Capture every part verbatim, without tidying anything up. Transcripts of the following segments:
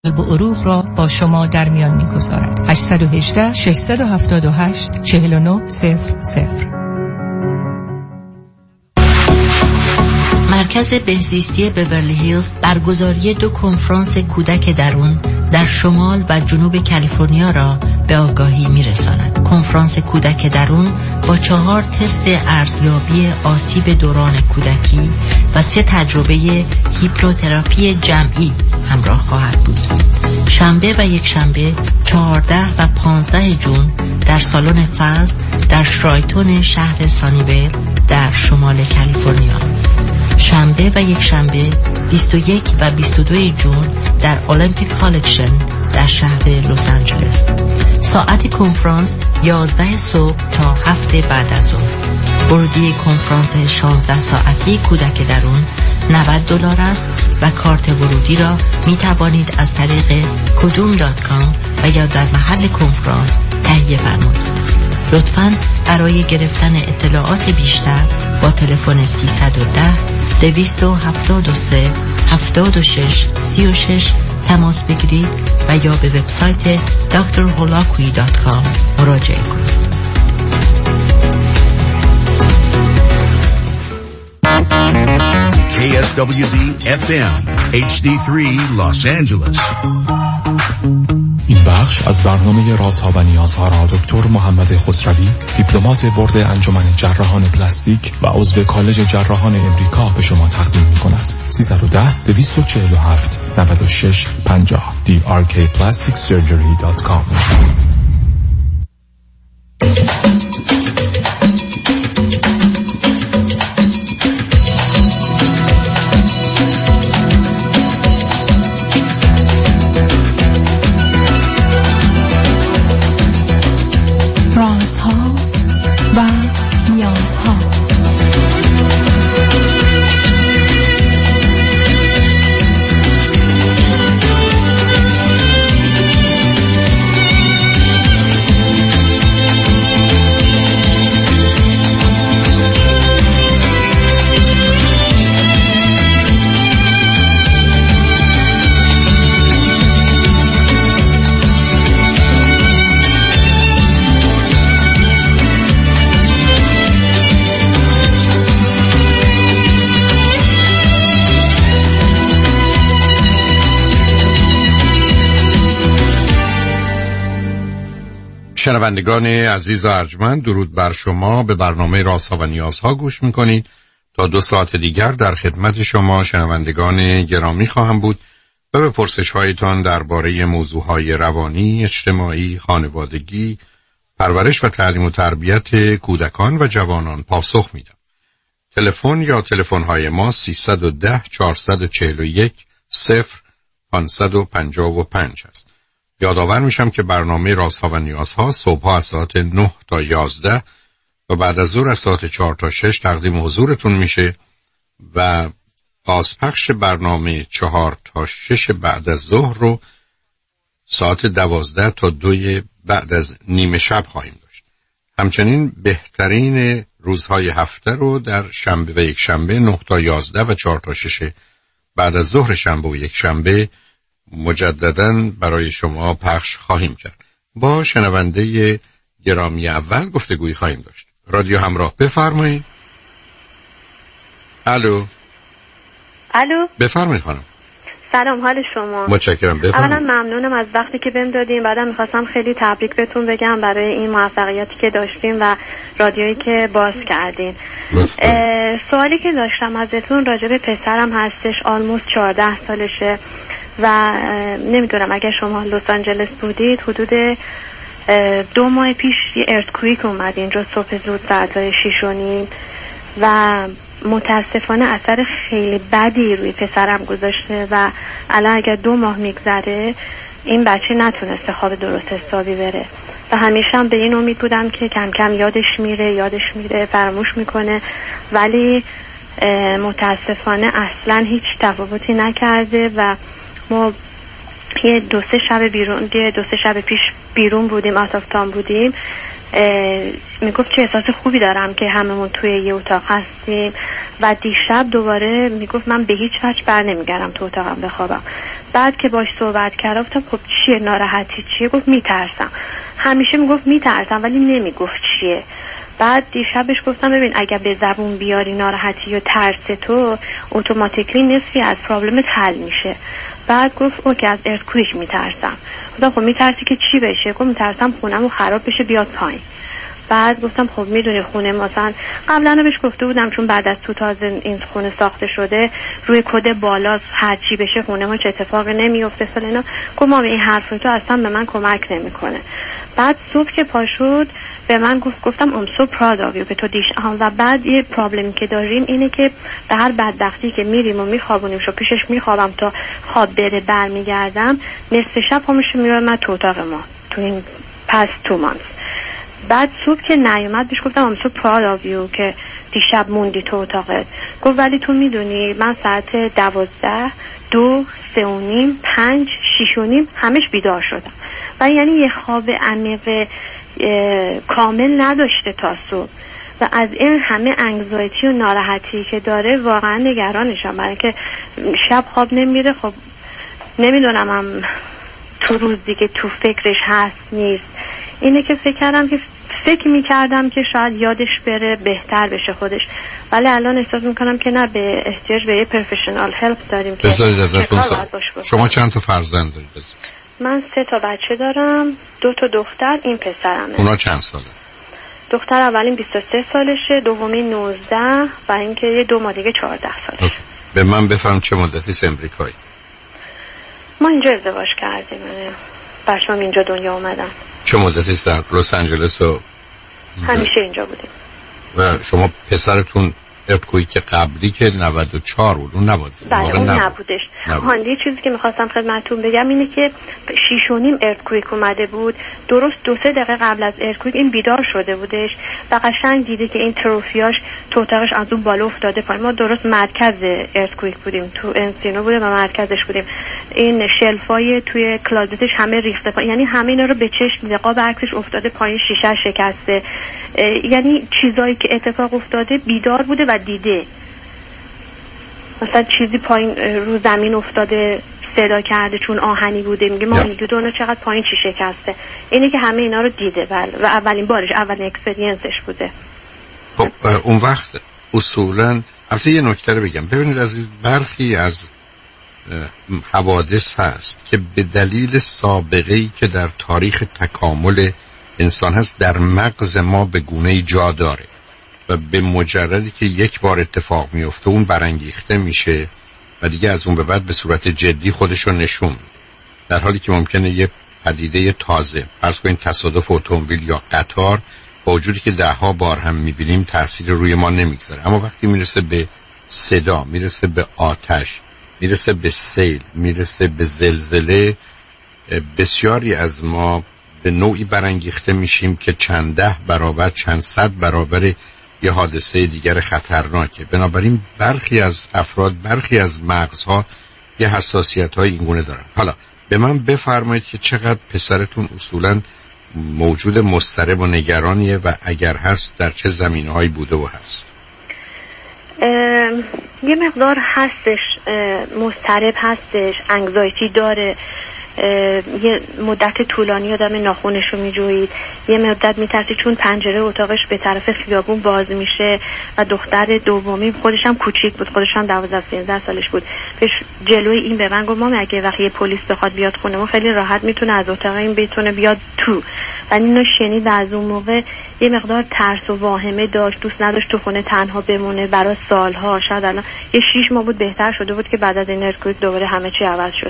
قلب و عروق را با شما در میان می‌گذارد. هشت یک هشت شش هفت هشت چهار نه صفر صفر. مرکز بهزیستی بیورلی هیلز برگزاری دو کنفرانس کودک درون در شمال و جنوب کالیفرنیا را به آگاهی می‌رساند. کنفرانس کودک درون با چهار تست ارزیابی آسیب دوران کودکی و سه تجربه هیپنوتراپی جمعی همراه خواهد بود. شنبه و یک شنبه چهارده و پانزده جون در سالن فضل در شرایتون شهر سانیویل در شمال کالیفرنیا. شنبه و یک شنبه بیست و یک و بیست و دو جون در المپیک کالکشن در شهر لس آنجلس. ساعت کنفرانس یازده صبح تا هفت بعد از ظهر. ورودی کنفرانس شانزده ساعتی کودک درون نود دلار است و کارت ورودی را می توانید از طریق کدوم دات کام و یا در محل کنفرانس تهیه فرمایید. لطفاً برای گرفتن اطلاعات بیشتر با تلفن سیصد و ده دویست و هفتاد و سه هفتاد و شش سی و شش تماس بگیرید و یا به وبسایت دکتر هولاکویی دات کام مراجعه کنید. کی اس دبلیو دی اف ام اچ دی سه Los Angeles. این بخش از برنامه رازها و نیازها را دکتر محمد خسروی، دیپلمات بورد انجمن جراحان پلاستیک و عضو کالج جراحان امریکا به شما تقدیم می کند. سیصد و ده دویست و چهل و هفت نود و شش پنجاه دی آر کی پلاستیک سرجری دات کام. رازها و نیازها. شنوندگان عزیز و ارجمند، درود بر شما. به برنامه رازها و نیازها گوش میکنید. تا دو ساعت دیگر در خدمت شما شنوندگان گرامی خواهم بود و به پرسش هایتان درباره موضوعهای روانی، اجتماعی، خانوادگی، پرورش و تعلیم و تربیت کودکان و جوانان پاسخ میدم. تلفن یا تلفن های ما سیصد و ده چهارصد و چهل و یک صفر پانصد و پنجاه و پنج است. یادآور میشم که برنامه رازها و نیازها صبح‌ها از ساعت نه تا یازده و بعد از ظهر از ساعت چهار تا شش تقدیم حضورتون میشه و بازپخش برنامه چهار تا شش بعد از ظهر رو ساعت دوازده تا دو بعد از نیمه شب خواهیم داشت. همچنین بهترین روزهای هفته رو در شنبه و یک شنبه نه تا یازده و چهار تا شش بعد از ظهر شنبه و یک شنبه مجدداً برای شما پخش خواهیم کرد. با شنونده گرامی اول گفتگویی خواهیم داشت. رادیو همراه، بفرمایید. الو. الو. بفرمایید خانم. سلام، حال شما؟ متشکرم، بفرمایید. اولا ممنونم از وقتی که بهم دادین. بعدم می‌خواستم خیلی تبریک بهتون بگم برای این موفقیتی که داشتین و رادیویی که باز کردین. سوالی که داشتم ازتون راجع به پسرم هستش. آلموست چهارده سالشه و نمیدونم اگر شما لس آنجلس بودید حدود دو ماه پیش یه ارتکویک اومد اینجا صبح زود ساعت شیش و نیم و متاسفانه اثر خیلی بدی روی پسرم گذاشته و الان اگر دو ماه میگذره این بچه نتونسته خواب درست حسابی بره و همیشه هم به این امید بودم که کم کم یادش میره یادش میره فراموش میکنه، ولی متاسفانه اصلا هیچ تفاوتی نکرده و ما یه دو سه شب بیرون یه دو سه شب پیش بیرون بودیم، آتافتان بودیم. میگفت چه احساس خوبی دارم که هممون توی یه اتاق هستیم و دیشب دوباره میگفت من به هیچ وجه بر نمیگردم تو اتاقم بخوابم بعد که باش صحبت کردم گفتم خب چیه ناراحتی چیه؟ گفت میترسم. همیشه میگفت میترسم ولی نمیگفت چیه. بعد دیشبش گفتم ببین اگه به زبون بیاری ناراحتی یا ترس تو اتوماتیکلی نصفی از پرابلمت حل میشه. بعد گفت اوکی از ارتکویک میترسم. گفتم خب میترسی که چی بشه؟ گفت میترسم خونمو خراب بشه بیاد پایین. بعد گفتم خب میدونی خونه مثلا قبلا بهش گفته بودم چون بعد از دو هزار این خونه ساخته شده روی کد بالا هر چی بشه خونه ما چه اتفاقی نمیفته فلان اینا. گفت مامی این حرف تو اصلا به من کمک نمیکنه. بعد صبح که پا شد به من گفت گفتم ام سو پراود آف یو که تو دیش هم. و بعد یه پرابلمی که داریم اینه که به هر بدبختی که میریم و میخوابونیم شو پیشش میخوابم تا خواب بره برمیگردم نصف شب همش میره من تو اتاق ما تو این پس تو مانس. بعد صبح که نیومد بهش گفتم ام سو پراود آف یو که دیشب موندی تو اتاقت. گفت ولی تو میدونی من ساعت دوازده دو سه و نیم پنج شیش و نیم همش بیدار شدم و یعنی یه خواب عمیق کامل نداشته تا صبح و از این همه انگزایتی و ناراحتی که داره واقعا نگرانشم برای که شب خواب نمیره. خب نمیدونم هم تو روز دیگه تو فکرش هست نیست. اینه که فکر کردم که فکر میکردم که شاید یادش بره بهتر بشه خودش ولی الان احساس میکنم که نه به احتیاج به یه پروفشنال هلپ داریم که بذارید ازتون سوال. شما چند تا فرزند دارید؟ من سه تا بچه دارم، دو تا دختر، این پسرمه. اونا چند ساله؟ دختر اولین بیست و سه سالشه، دومی نوزده و اینکه یه دو ماه دیگه چهارده سالشه. به من بفهم چه مدتی امریکایی؟ ما اینجا ازدواج کردیم. بچه‌م اینجا دنیا اومدن. چه مدتی در لس آنجلس و همیشه اینجا بودیم. و شما پسرتون ارتکویی که قبلی که نود و چهار بود اون نبود؟ بله اون نبودش. هاندی یه چیزی که میخواستم خدمتتون بگم اینه که شیش و نیم ارتکویک اومده بود. درست دو سه دقیقه قبل از ارتکویک این بیدار شده بودش و قشنگ دیده که این تروفیاش تو اتاقش از اون بالا افتاده پایین. ما درست مرکز ارتکویک بودیم، تو انسینو بودیم و مرکزش بودیم. این شلفای توی کلازتش همه ریخته پایین، یعنی همه اینا رو به چشم دیده. قاب عکسش افتاده پایین، شیشه شکسته، یعنی چیزایی که اتفاق افتاده بیدار بوده و دیده. مثلا چیزی پایین رو زمین افتاده صدا کرده چون آهنی بوده، میگه ما میگه اونا چقدر پایین چی شکسته. اینه که همه اینا رو دیده بله و اولین بارش اولین اکسپریانسش بوده. خب اون وقت اصولا البته یه نکته رو بگم. ببینید عزیز، برخی از حوادث هست که به دلیل سابقه‌ای که در تاریخ تکامل انسان هست در مغز ما به گونه‌ای جا داره و به مجردی که یک بار اتفاق میفته اون برانگیخته میشه و دیگه از اون به بعد به صورت جدی خودشو نشون میده، در حالی که ممکنه یه پدیده تازه، فرض کنید تصادف اتومبیل یا قطار، با وجودی که ده ها بار هم میبینیم تأثیر روی ما نمیگذاره، اما وقتی میرسه به صدا، میرسه به آتش، میرسه به سیل، میرسه به زلزله، بسیاری از ما به نوعی برانگیخته میشیم که چند ده برابر چند صد برابر یه حادثه دیگر خطرناکه. بنابراین برخی از افراد، برخی از مغزها یه حساسیت های اینگونه دارن. حالا به من بفرمایید که چقدر پسرتون اصولاً موجود مضطرب و نگرانیه و اگر هست در چه زمینه‌هایی بوده و هست؟ یه مقدار هستش، مضطرب هستش، انگزایتی داره، یه مدت طولانی آدم ناخونش رو میجوید، یه مدت میترسی چون پنجره اتاقش به طرف خیابون باز میشه و دختر دومی خودش هم کوچیک بود، خودش هم دوازده سیزده سالش بود، پیش جلوی این به من گفت مامی اگه وقتی یه پلیس بخواد بیاد خونه ما خیلی راحت میتونه از اتاق این بتونه بیاد تو. و اینو شنید و از اون موقع یه مقدار ترس و واهمه داشت، دوست نداشت تو خونه تنها بمونه برای سالها. شاید الان یه شیش ماه بود بهتر شده بود که بعد از این ارتکویک دوباره همه چی عوض شد.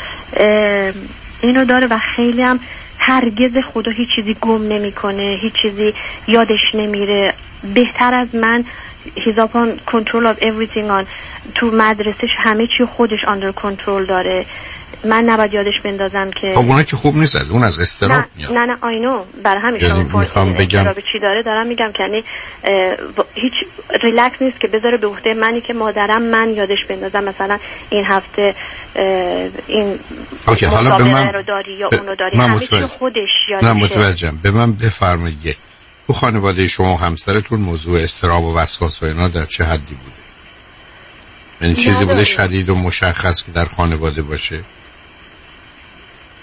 اینو داره و خیلی هم هرگز خدا هیچ چیزی گم نمیکنه، هیچ چیزی یادش نمیره. بهتر از من he's upon control of everything on. تو مدرسهش همه چی خودش under control داره. من نباید یادش بندازم که خب اونها که خوب نیست، از اون از استراب میاد. نه نه آینو برای همین یعنی شما میخوام بگم چی داره دارم میگم که یعنی هیچ ریلکس نیست که بذاره به عهده منی که مادرم من یادش بندازم مثلا این هفته این اوکی حالا به من رو داری یا اونو داری، همه چی خودش یادشه. نه متوجهم. به من بفرمایید تو خانواده شما و همسرتون موضوع استراب و وسواس و اینا در چه حدی بوده؟ یعنی چیزی بوده شدید و مشخص که در خانواده باشه؟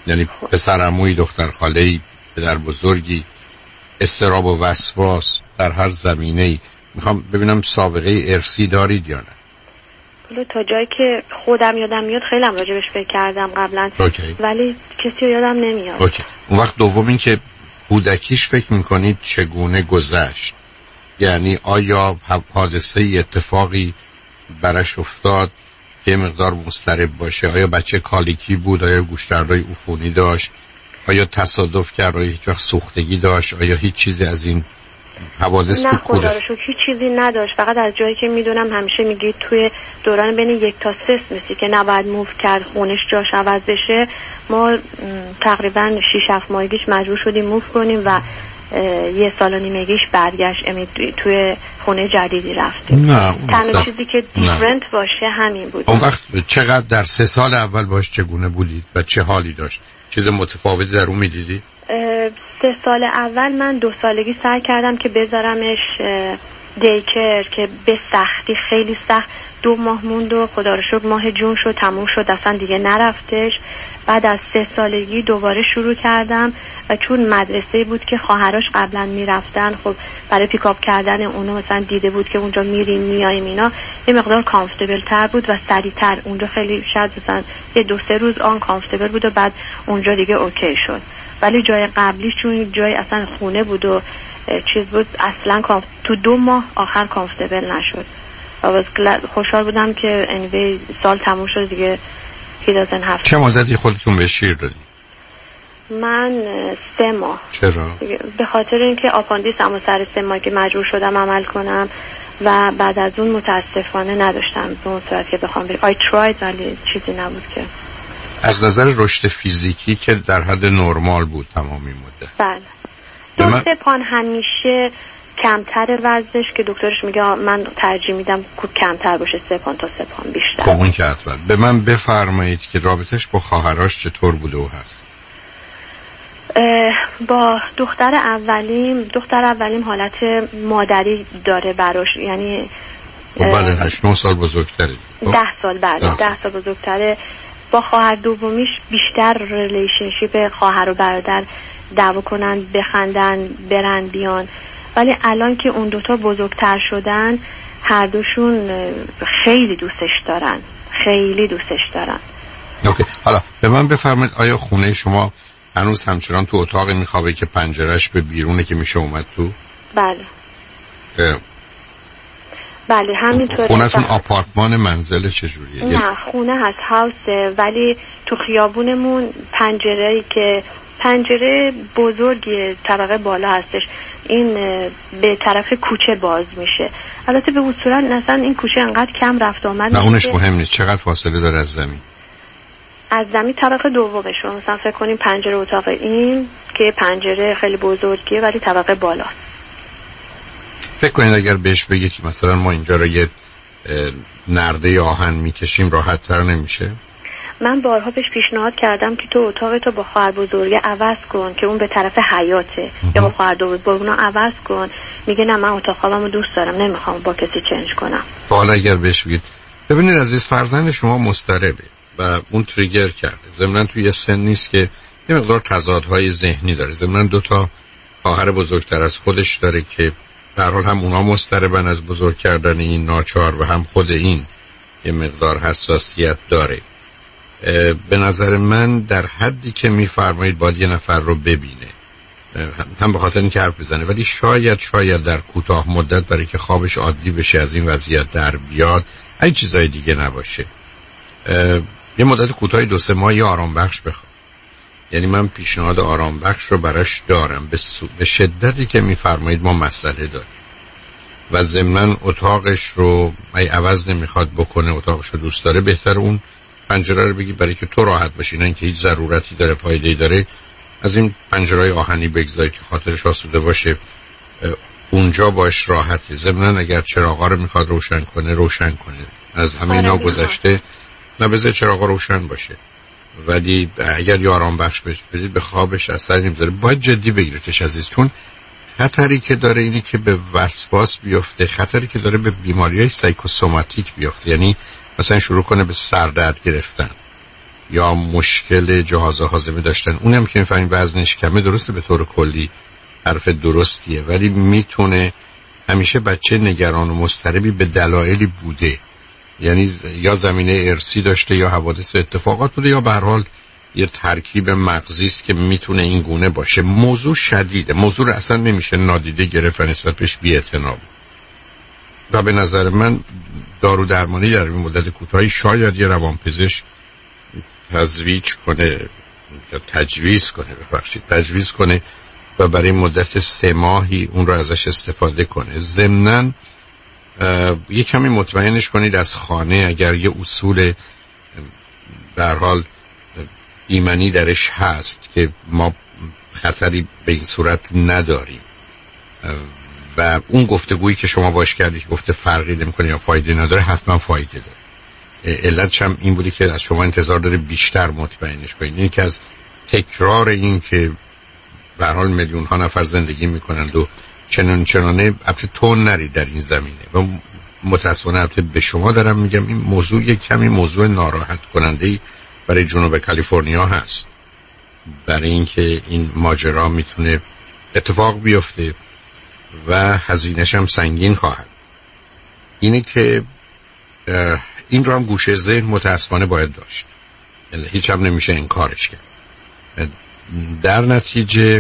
یعنی پسر عموی، دختر خاله‌ای، پدر بزرگی، استراب و وسواس در هر زمینه‌ای. میخوام ببینم سابقه ارثی دارید یا نه؟ حالا تا جایی که خودم یادم میاد خیلی هم راجبش فکر کردم قبلا، اوکی. ولی کسی یادم نمیاد. اوکی. اون وقت دوم این که کودکیش فکر میکنید چگونه گذشت؟ یعنی آیا حادثه اتفاقی برش افتاد که مقدار مضطرب باشه؟ آیا بچه کالیکی بود؟ آیا گوشتردهای عفونی داشت؟ آیا تصادف کرد؟ آیا هیچ وقت سوختگی داشت؟ آیا هیچ چیزی از این حوادث نه تو کودک؟ خدا رو شکر هیچ چیزی نداشت. فقط از جایی که میدونم همیشه میگید توی دوران بین یک تا سه مثلی که نباید موو کرد، خونش جاش عوض بشه. ما تقریبا شش هفت ماهگیش مجبور شدیم موو کنیم و یه سال و نیمگیش برگشت توی خونه جدیدی رفتیم. نه تنها چیزی که دیفرنت باشه همین بود. اون وقت چقدر در سه سال اول باش چگونه بودید و چه حالی داشت؟ چیز متفاوتی در اون میدیدی؟ سه سال اول من دو سالگی سعی کردم که بذارمش دیکر که به سختی، خیلی سخت، دو ماه موند و خدا رو شکر ماه جون شد تموم شد، اصلا دیگه نرفتش. بعد از سه سالگی دوباره شروع کردم و چون مدرسه بود که خواهرش قبلا میرفتن، خب برای پیکاپ کردن اونو مثلا دیده بود که اونجا میریم میاییم اینا یه مقدار کامفتبل تر بود و سریع تر. اونجا خیلی شاید مثلا یه دو سه روز آن کامفتبل بود و بعد اونجا دیگه اوکی شد. ولی جای قبلی چون جای اصلا خونه بود و چیز بود اصلا کامف... تو دو ماه آخر کامفتبل نشد. و خوشحال بودم که انوی سال تموم شد دیگه. چه مدتی خودتون به شیر دادی؟ من سه ماه. چرا؟ به خاطر اینکه آپاندیسم و سر سه ماه که مجبور شدم عمل کنم و بعد از اون متاسفانه نداشتم به اون صورت که بخوام بریم. I tried ولی چیزی نبود که. از نظر رشد فیزیکی که در حد نرمال بود تمامی مدت؟ بله. دو من... سه پان همیشه کمتر وزنش که دکترش میگه من ترجیح میدم که کمتر باشه، سه پان تا سه پان بیشتر. خب اون که حتما. به من بفرمایید که رابطش با خواهرش چطور بوده و هست؟ با دختر اولیم دختر اولیم حالت مادری داره براش، یعنی بله هشت نه سال بزرگتره. ده سال بله ده سال بزرگتره. با خواهر دومیش بیشتر ریلیشنشیپ خواهر و برادر دعوا کنن، بخندن، برن بیان. ولی الان که اون دوتا بزرگتر شدن هر دوشون خیلی دوستش دارن، خیلی دوستش دارن. اوکی. حالا به من بفرمایید آیا خونه شما هنوز همچنان تو اتاقی میخوابه که پنجرهش به بیرونه که میشه اومد تو؟ بله اه. بله همینطوره. خونتون آپارتمان منزل چجوریه؟ نه خونه هست، هاوسه، ولی تو خیابونمون پنجره‌ای که پنجره بزرگی طبقه بالا هستش، این به طرف کوچه باز میشه. البته به اصولا مثلا این کوچه انقدر کم رفت آمد نه اونش مهم نیست. چقدر فاصله داره از زمین؟ از زمین طبقه دومش. مثلا فکر کنیم پنجره اتاق این که پنجره خیلی بزرگیه ولی طبقه بالاست. فکر کنید اگر بهش بگید که مثلا ما اینجا رو یه نرده آهن میکشیم راحت تر نمیشه؟ من بارها بهش پیشنهاد کردم که تو اتاق تو با خواهر بزرگه عوض کن که اون به طرف حیاته یا با خواهر بزرگه عوض کن. میگه نه من اتاق خوابمو دوست دارم، نمیخوام با کسی چنج کنم. حالا اگر بهش بگید ببینید عزیز فرزند شما مضطربه و اون تریگر کرده، ضمن توی یه سن نیست که یه مقدار تضادهای ذهنی داره، ضمن دو تا خواهر بزرگتر از خودش داره که در حال هم اونا مضطربن از بزرگ کردن این ناچار و هم خود این یه مقدار حساسیت داره. به نظر من در حدی که میفرمایید باید یه نفر رو ببینه، هم به خاطر اینکه حرف بزنه، ولی شاید شاید در کوتاه مدت برای که خوابش عادی بشه از این وضعیت در بیاد ای چیزای دیگه نباشه یه مدت کوتاه دو سه ماه یه آرام بخش بخواد. یعنی من پیشنهاد آرام بخش رو براش دارم به, سو... به شدتی که میفرمایید ما مسئله داریم و ضمناً اتاقش رو ای عوض نمیخواد بکنه، اتاقش رو دوست داره، بهتر اون پنجره رو بگی برای که تو راحت باشی، نه اینکه هیچ ضرورتی داره فایده‌ای داره از این پنجره‌های آهنی بگذاری که خاطرش آسوده باشه، اونجا باش راحتی. ضمناً اگر چراغا رو میخواد روشن کنه روشن کنه، از همه اینا گذشته نه بذار چراغا روشن باشه، ولی اگر یه آرام بخش بهش بدید به خوابش اثر نمیذاره. باید جدی بگیرتش عزیز، چون خطری که داره اینی که به وسواس بیفته، خطری که داره به بیماری‌های سایکوسوماتیک بیفته، یعنی مثلا شروع کنه به سردرد گرفتن یا مشکل جهاز هاضمه داشتن، اونم که می‌فهمین وزنش کمه، درسته به طور کلی حرف درستیه، ولی میتونه همیشه بچه نگران و مضطربی به دلایلی بوده، یعنی یا زمینه ارثی داشته یا حوادث و اتفاقات بوده یا به هر حال یه ترکیب مغزی است که میتونه این گونه باشه. موضوع شدیده، موضوع رو اصلا نمیشه نادیده گرفت و نسبت بهش بی‌اعتنا بود و به نظر من دارو درمانی در این مدت کوتاهی شاید یه روانپزشک تزریق کنه یا تجویز کنه ببخشید تجویز کنه و برای مدت سه ماهی اون رو ازش استفاده کنه. ضمناً یه کمی مطمئنش کنید از خانه اگر یه اصول به هر حال ایمنی درش هست که ما خطری به این صورت نداریم و اون گفتگویی که شما باش کردید گفته فرقی نمی‌کنه یا فایده نداره، حتما فایده داره. علتش هم این بودی که از شما انتظار داره بیشتر مطمئنش کنید. این که از تکرار این که به هر حال میلیون ها نفر زندگی میکنند و چنان چنانه البته تون نرید در این زمینه و متاسفانه البته به شما دارم میگم این موضوع یک کمی موضوع ناراحت کننده‌ای برای جنوب کالیفرنیا هست، برای اینکه این ماجرا میتونه اتفاق بیفته و هزینه‌ش هم سنگین خواهد. اینه که این رو هم گوشه ذهن متاسفانه باید داشت، یعنی هیچ هم نمیشه انکارش کرد. در نتیجه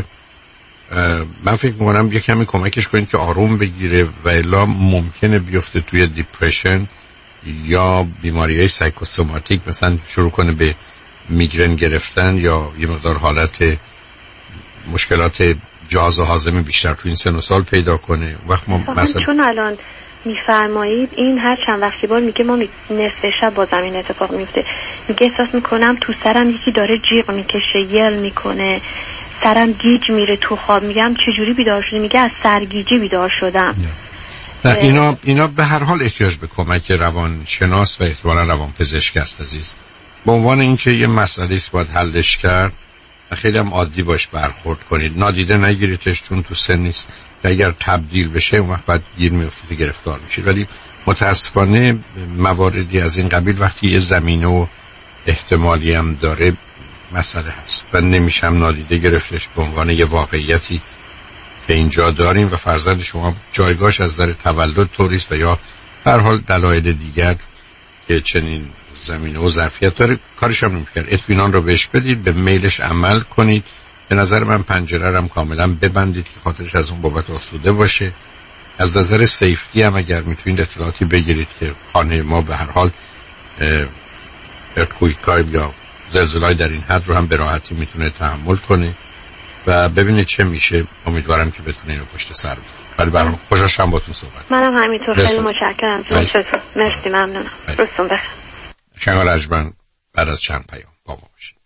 من فکر میکنم یه کمی کمکش کنید که آروم بگیره و الا ممکنه بیفته توی دیپرشن یا بیماری های سایکوسوماتیک، مثلا شروع کنه به میگرن گرفتن یا یه مقدار حالت مشکلات جهاز هاضمه بیشتر توی این سن و سال پیدا کنه. وقت ما مثلا چون الان میفرمایید این هر چند وقتی بار میگه ما می... نصف شب با زمین اتفاق میفته، میگه احساس میکنم تو سرم یکی داره جیغ میکشه، یل میکنه، سرم گیج میره تو خواب. میگم چجوری بیدار شدی؟ میگه از سرگیجی بیدار شدم. نه اینا اینا به هر حال احتیاج به کمک روانشناس و احتمالاً روانپزشک است عزیز. به عنوان اینکه یه مسئله است باید حلش کرد و خیلی هم عادی باش برخورد کنید، نادیده نگیریدش چون تو سن نیست. اگر تبدیل بشه اون وقت بعد گیر میافتید گرفتار میشید. ولی متاسفانه مواردی از این قبیل وقتی یه زمینه و احتمالی هم داره مسئله هست و نمیشم نادیده گرفتش به عنوان یه واقعیتی که اینجا داریم و فرزند شما جایگاهش از نظر تولد طوریست و یا هر حال دلایل دیگر که چنین زمینه و ظرفیت داره. کارش هم نمی‌کنه. اطمینان رو بهش بدید، به میلش عمل کنید. به نظر من پنجره رو هم کاملا ببندید که خاطرش از اون بابت آسوده باشه. از نظر سیفتی هم اگر میتونید اطلاعاتی بگیرید که خانه ما به هر حال ارتکویکای یا زلزله‌ای در این حد رو هم به راحتی میتونه تحمل کنه و ببینید چه میشه. امیدوارم که بتونه اینو پشت سر بذاره. ولی برام خوشحالم باهاتون صحبت. منم همینطور، خیلی متشکرم. چطور؟ مرسی، ممنونم. روزتون بخیر. شنگال رجمن بعد از چند پیام با ما باشید.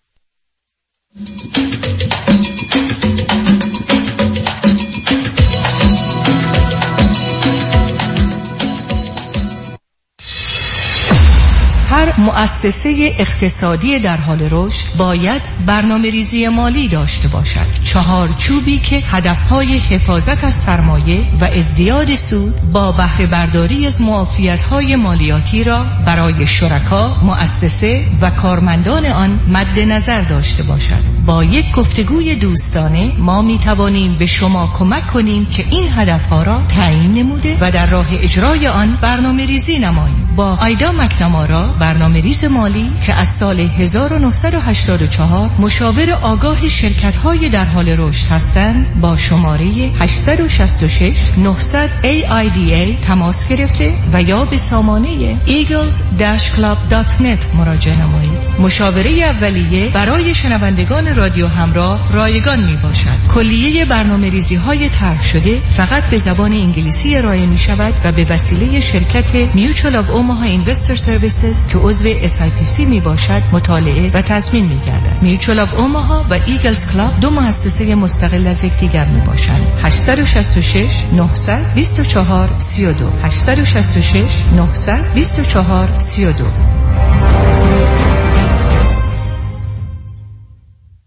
هر مؤسسه اقتصادی در حال رشد باید برنامه ریزی مالی داشته باشد. چهارچوبی که هدفهای حفاظت از سرمایه و ازدیاد سود با بهره برداری از معافیت‌های مالیاتی را برای شرکا، مؤسسه و کارمندان آن مد نظر داشته باشد. با یک گفتگوی دوستانه ما می توانیم به شما کمک کنیم که این هدفها را تعیین نموده و در راه اجرای آن برنامه ریزی نماییم. با آیدا مک‌نمارا، برنامه ریز مالی که از سال هزار و نهصد و هشتاد و چهار مشاور آگاه شرکت‌های در حال رشد هستند، با شماره هشت شش شش نه صفر ای آی دی ای تماس گرفته و یا به سامانه ایگلز داش کلاب دات نت مراجعه نمایید. مشاوره اولیه برای شنوندگان رادیو همراه رایگان می باشد. کلیه برنامه ریزی های طرح شده فقط به زبان انگلیسی ارائه می شود و به وسیله شرکت Mutual of Omaha Investor Services که عضو اس آی پی سی می باشد مطالعه و تضمین می گردد. Mutual of Omaha و ایگلز کلاب دو مؤسسه مستقل از یکدیگر می باشند. هشت شش شش نه دو چهار سه دو هشت شش شش نه دو چهار سه دو.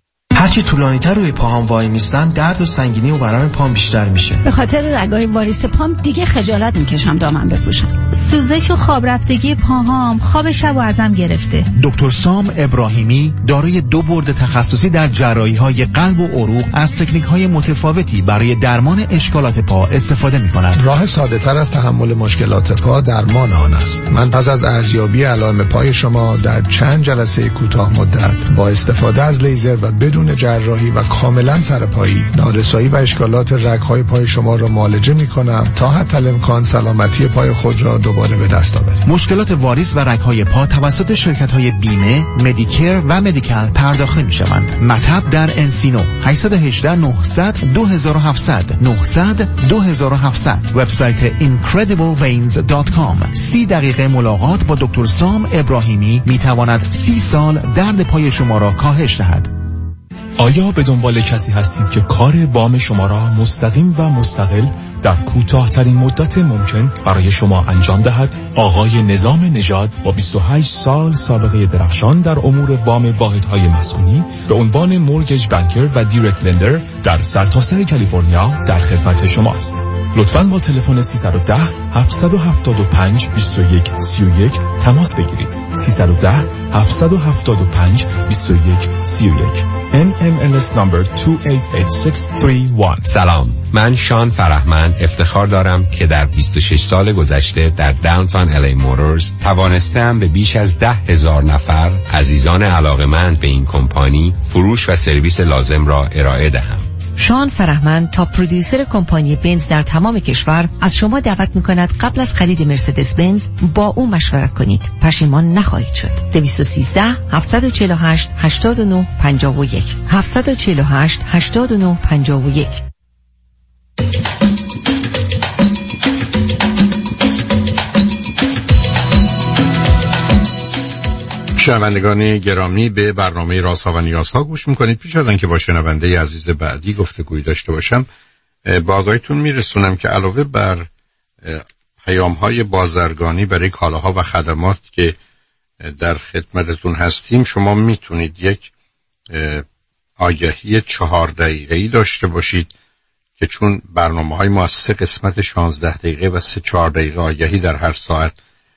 هرچی طولانی‌تر روی پاهام وای میستم درد و سنگینی و ورم پام بیشتر میشه. به خاطر رگای واریس پام دیگه خجالت میکشم دامن بپوشم. سوزش و خواب رفتگی پاهام خواب شب و ازم گرفته. دکتر سام ابراهیمی دارای دو برد تخصصی در جراحی‌های قلب و عروق از تکنیک‌های متفاوتی برای درمان اشکالات پا استفاده می‌کند. راه ساده‌تر از تحمل مشکلات پا درمان آن است. من پس از ارزیابی علائم پای شما در چند جلسه کوتاه مدت با استفاده از لیزر و بدون جراحی و کاملا سرپایی نارسایی و اشکالات رگ‌های پای شما را معالجه می‌کنم تا حتی الامکان سلامتی پای خود را دوباره به دست آورید. مشکلات واریس و رگ‌های پا توسط شرکت‌های بیمه، مدیکر و مدیکال پرداخته می‌شوند. مطب در انسینو هشت یک هشت نه صفر صفر دو هفت صفر صفر نه صفر صفر دو هفت صفر صفر وبسایت incredible veins دات کام. سی دقیقه ملاقات با دکتر سام ابراهیمی می‌تواند سی سال درد پای شما را کاهش دهد. آیا به دنبال کسی هستید که کار وام شما را مستقیم و مستقل در کوتاه‌ترین مدت ممکن برای شما انجام دهد؟ آقای نظام نژاد با بیست و هشت سال سابقه درخشان در امور وام واحدهای مسکونی به عنوان مورگیج بانکر و دایرکت لندر در سرتاسر کالیفرنیا در خدمت شماست. لطفاً با تلفن سیصد و ده هفتصد و هفتاد و پنج بیست و یک سی و یک تماس بگیرید. سیصد و ده هفتصد و هفتاد و پنج بیست و یک سی و یک. ان ام ال اس number دو هشت هشت شش سه یک. سلام، من شان فرهمند افتخار دارم که در بیست و شش سال گذشته در داونتاون ال ای موتورز توانستم به بیش از ده هزار نفر عزیزان علاقمند به این کمپانی فروش و سرویس لازم را ارائه دهم. شان فرهمند تا پرودیوسر کمپانی بنز در تمام کشور از شما دعوت می‌کند قبل از خرید مرسدس بنز با او مشورت کنید. پشیمان نخواهید شد. دویست و سیزده هفتصد و چهل و هشت هشتاد و نه پنجاه و یک هفتصد و چهل و هشت هشتاد و نه پنجاه و یک. شنوندگان گرامی، به برنامه رازها و نیازها گوش میکنید. پیش از آنکه با شنونده عزیز بعدی گفتگویی داشته باشم، با آگاهیتون میرسونم که علاوه بر پیام‌های بازرگانی برای کالاها و خدمات که در خدمتتون هستیم، شما میتونید یک آگهی چهار دقیقه‌ای داشته باشید که چون برنامه‌های ما سه قسمت شانزده دقیقه و سه چهار دقیقه آگهی در هر ساعت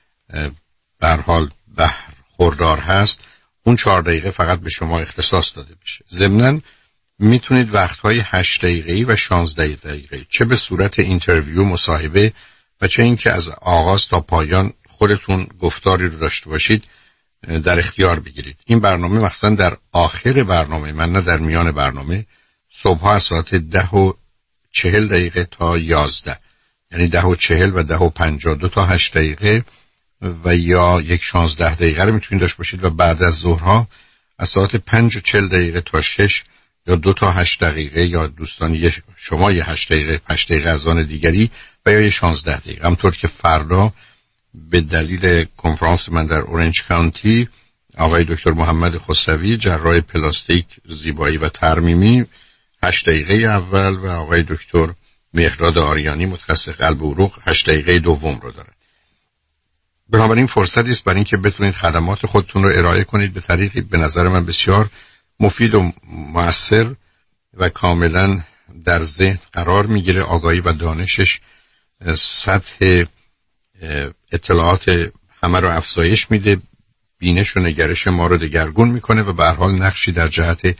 به هر حال برخوردار هست، اون چهار دقیقه فقط به شما اختصاص داده بشه. ضمناً میتونید وقت‌های هشت دقیقه‌ای و شانزده دقیقه‌ای چه به صورت اینترویو، مصاحبه و چه اینکه از آغاز تا پایان خودتون گفتاری رو داشته باشید در اختیار بگیرید. این برنامه مخصوصا در آخر برنامه، من نه در میان برنامه، صبح از ساعت ده و چهل دقیقه تا یازده، یعنی ده و چهل و ده و پنجاه، دو تا هشت دقیقه و یا یک شانزده دقیقه رو میتونید داشته باشید و بعد از ظهرها از ساعت پنج و چهل دقیقه تا شش یا دو تا هشت دقیقه یا دوستان شما یه هشت دقیقه هشت دقیقه از آن دیگری و یا یه شانزده دقیقه. همطور که فردا به دلیل کنفرانس من در اورنج کانتی آقای دکتر محمد خسروی، جراح پلاستیک زیبایی و ترمیمی، هشت دقیقه اول و آقای دکتر مهرداد آریانی متخصص قلب و عروق هشت دقیقه دوم رو داره. بنابراین فرصتی است برای اینکه بتونید خدمات خودتون رو ارائه کنید به طریقی به نظر من بسیار مفید و مؤثر و کاملا در ذهن قرار میگیره. آگاهی و دانشش سطح اطلاعات همه رو افزایش میده، بینش و نگرش ما رو دگرگون میکنه و به هر حال نقشی در جهت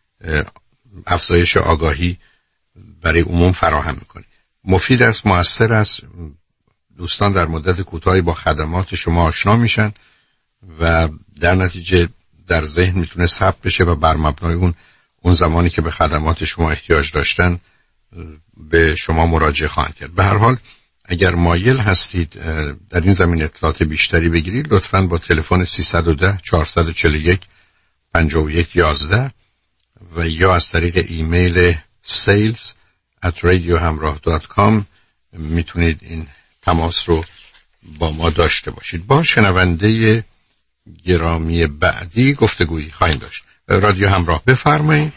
افزایش آگاهی برای عموم فراهم میکنه. مفید است، مؤثر است. دوستان در مدت کوتاهی با خدمات شما آشنا میشن و در نتیجه در ذهن میتونه ثبت بشه و بر مبنای اون اون زمانی که به خدمات شما احتیاج داشتن به شما مراجعه خواهند کرد. به هر حال اگر مایل هستید در این زمین اطلاعات بیشتری بگیرید، لطفاً با تلفن سیصد و ده چهارصد و چهل و یک پنجاه و یک یازده و یا از طریق ایمیل sales at radiohamrah dot com میتونید این تماس رو با ما داشته باشید. با شنونده گرامی بعدی گفتگویی خواهیم داشت. رادیو همراه، بفرمایید.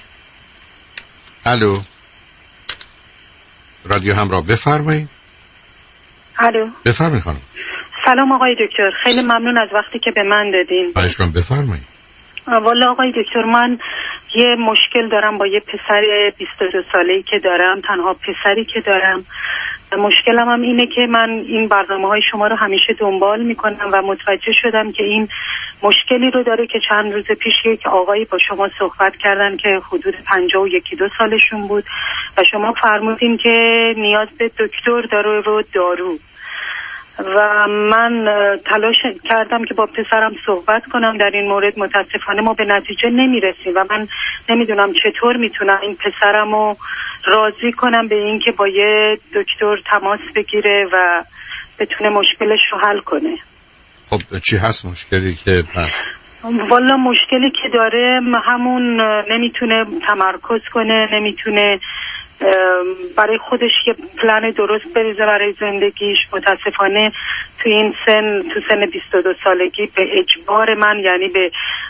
الو، رادیو همراه، بفرمایید. الو، بفرمایید خانم. سلام آقای دکتر، خیلی ممنون از وقتی که به من دادین. خواهش می‌کنم، بفرمایید. والا آقای دکتر، من یه مشکل دارم با یه پسر بیست و دو ساله‌ای که دارم، تنها پسری که دارم. مشکلم هم اینه که من این برنامه‌های شما رو همیشه دنبال میکنم و متوجه شدم که این مشکلی رو داره که چند روز پیش یک آقایی با شما صحبت کردن که حدود پنجاه و یکی دو سالشون بود و شما فرمودین که نیاز به دکتر داره و دارو، و من تلاش کردم که با پسرم صحبت کنم در این مورد. متاسفانه ما به نتیجه نمیرسیم و من نمیدونم چطور میتونم این پسرم رو راضی کنم به این که با یه دکتر تماس بگیره و بتونه مشکلش رو حل کنه. خب چی هست مشکلی که پس؟ والا مشکلی که داره همون نمیتونه تمرکز کنه، نمیتونه برای خودش یه پلن درست بریزه برای زندگیش. متاسفانه تو این سن، تو سن بیست و دو سالگی به اجبار من، یعنی به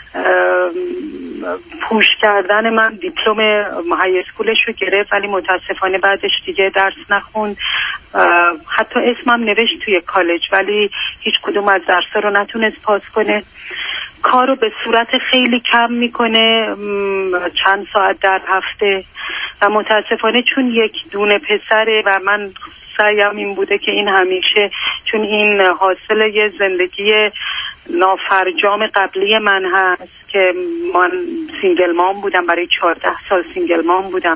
پوش کردن من، دیپلم های اسکولش رو گرفت، ولی متاسفانه بعدش دیگه درس نخوند. حتی اسمم نوشت توی کالج ولی هیچ کدوم از درس‌ها رو نتونست پاس کنه. کارو به صورت خیلی کم میکنه، چند ساعت در هفته، و متاسفانه چون یک دونه پسره و من سعیم این بوده که این همیشه، چون این حاصل یه زندگی نافرجام قبلی من هست که من سینگل مام بودم، برای چهارده سال سینگل مام بودم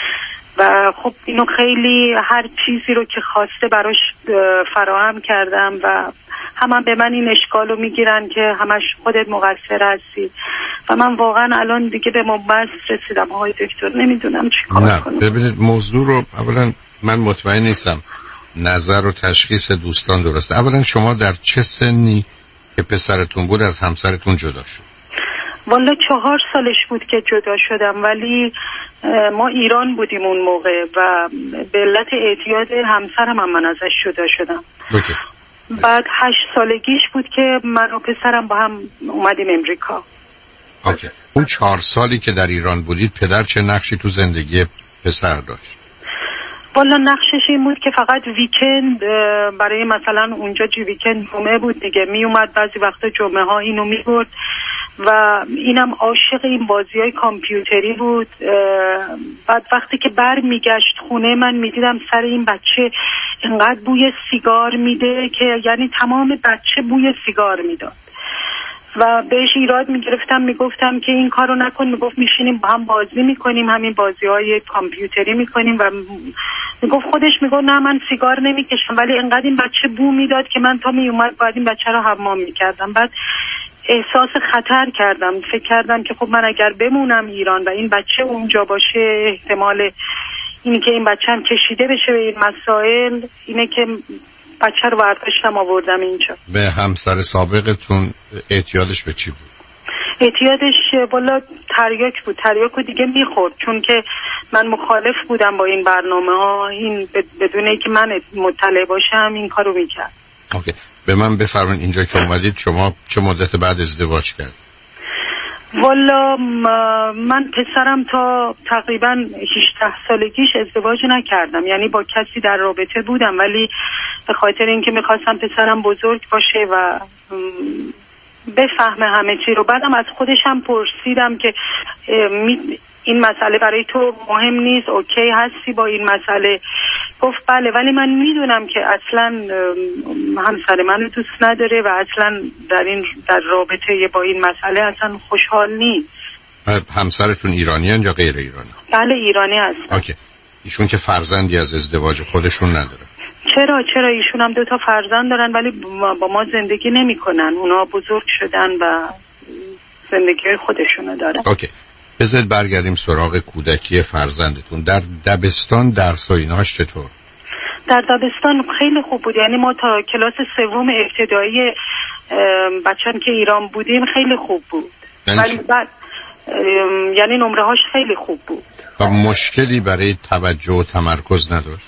و خب اینو خیلی هر چیزی رو که خواسته براش فراهم کردم و همه هم به من این اشکالو میگیرن که همش خودت مقصر هستی و من واقعا الان دیگه به مبحث رسیدم آقای دکتر، نمیدونم چی کار کنم. ببینید موضوع رو اولا من مطمئن نیستم نظر و تشخیص دوستان درسته. اولا شما در چه سنی که پسرتون بود از همسرتون جدا شد؟ والا چهار سالش بود که جدا شدم، ولی ما ایران بودیم اون موقع و به علت اعتیاد همسرم هم من ازش جدا شدم. اوکی. بعد هشت سالگیش بود که من و پسرم با هم اومدیم امریکا. اوکی. اون چهار سالی که در ایران بودید پدر چه نقشی تو زندگی پسر داشت؟ والا نقشش این بود که فقط ویکند، برای مثلا اونجا جی ویکند جمعه بود دیگه، می اومد بعضی وقتا جمعه ها اینو می برد و اینم عاشق این بازی های کامپیوتری بود. بعد وقتی که بر میگشت خونه من میدیدم سر این بچه اینقدر بوی سیگار میده که یعنی تمام بچه بوی سیگار میداد و بهش ایراد میگرفتم، میگفتم که این کارو نکن. میگفت میشینیم با هم بازی میکنیم، همین بازی های کامپیوتری میکنیم و میگفت خودش میگفت نه من سیگار نمیکشم، ولی انقدر این بچه بو میداد که من تا میومد باید این بچه رو حمام میکردم. بعد احساس خطر کردم، فکر کردم که خب من اگر بمونم ایران و این بچه اونجا باشه، احتمال اینی که این بچه هم کشیده بشه به این مسائل اینه که بچه رو برداشتم آوردم اینجا. به همسر سابقتون اعتیادش به چی بود؟ اعتیادش والا تریاک بود، تریاک رو دیگه میخورد، چون که من مخالف بودم با این برنامه ها، این بدون اینکه من مطلع باشم این کارو میکرد. اوکی. به من بفرمایید اینجا که اومدید شما چه مدت بعد ازدواج کرد؟ والا من پسرم تا تقریبا هجده سالگیش ازدواج نکردم، یعنی با کسی در رابطه بودم ولی به خاطر اینکه میخواستم پسرم بزرگ باشه و بفهمه همه چی رو. بعدم از خودشم پرسیدم که این مسئله برای تو مهم نیست، اوکی هستی با این مسئله؟ گفت بله، ولی من میدونم که اصلا همسر منو دوست نداره و اصلا در این در رابطه با این مسئله اصلا خوشحال نیست. همسرتون ایرانیان یا غیر ایرانی؟ بله ایرانی هستن. اوکی. ایشون که فرزندی از ازدواج خودشون نداره؟ چرا چرا ایشون هم دو تا فرزند دارن ولی با ما زندگی نمی کنن، اونا بزرگ شدن و زندگی خودشونو دارن. اوکی. بذارید برگردیم سراغ کودکی فرزندتون. در دبستان درس و ایناش چطور؟ در دبستان خیلی خوب بود، یعنی ما تا کلاس سوم ابتدایی بچه‌ام که ایران بودیم خیلی خوب بود، ولی بعد یعنی نمره هاش خیلی خوب بود. و مشکلی برای توجه و تمرکز نداشت؟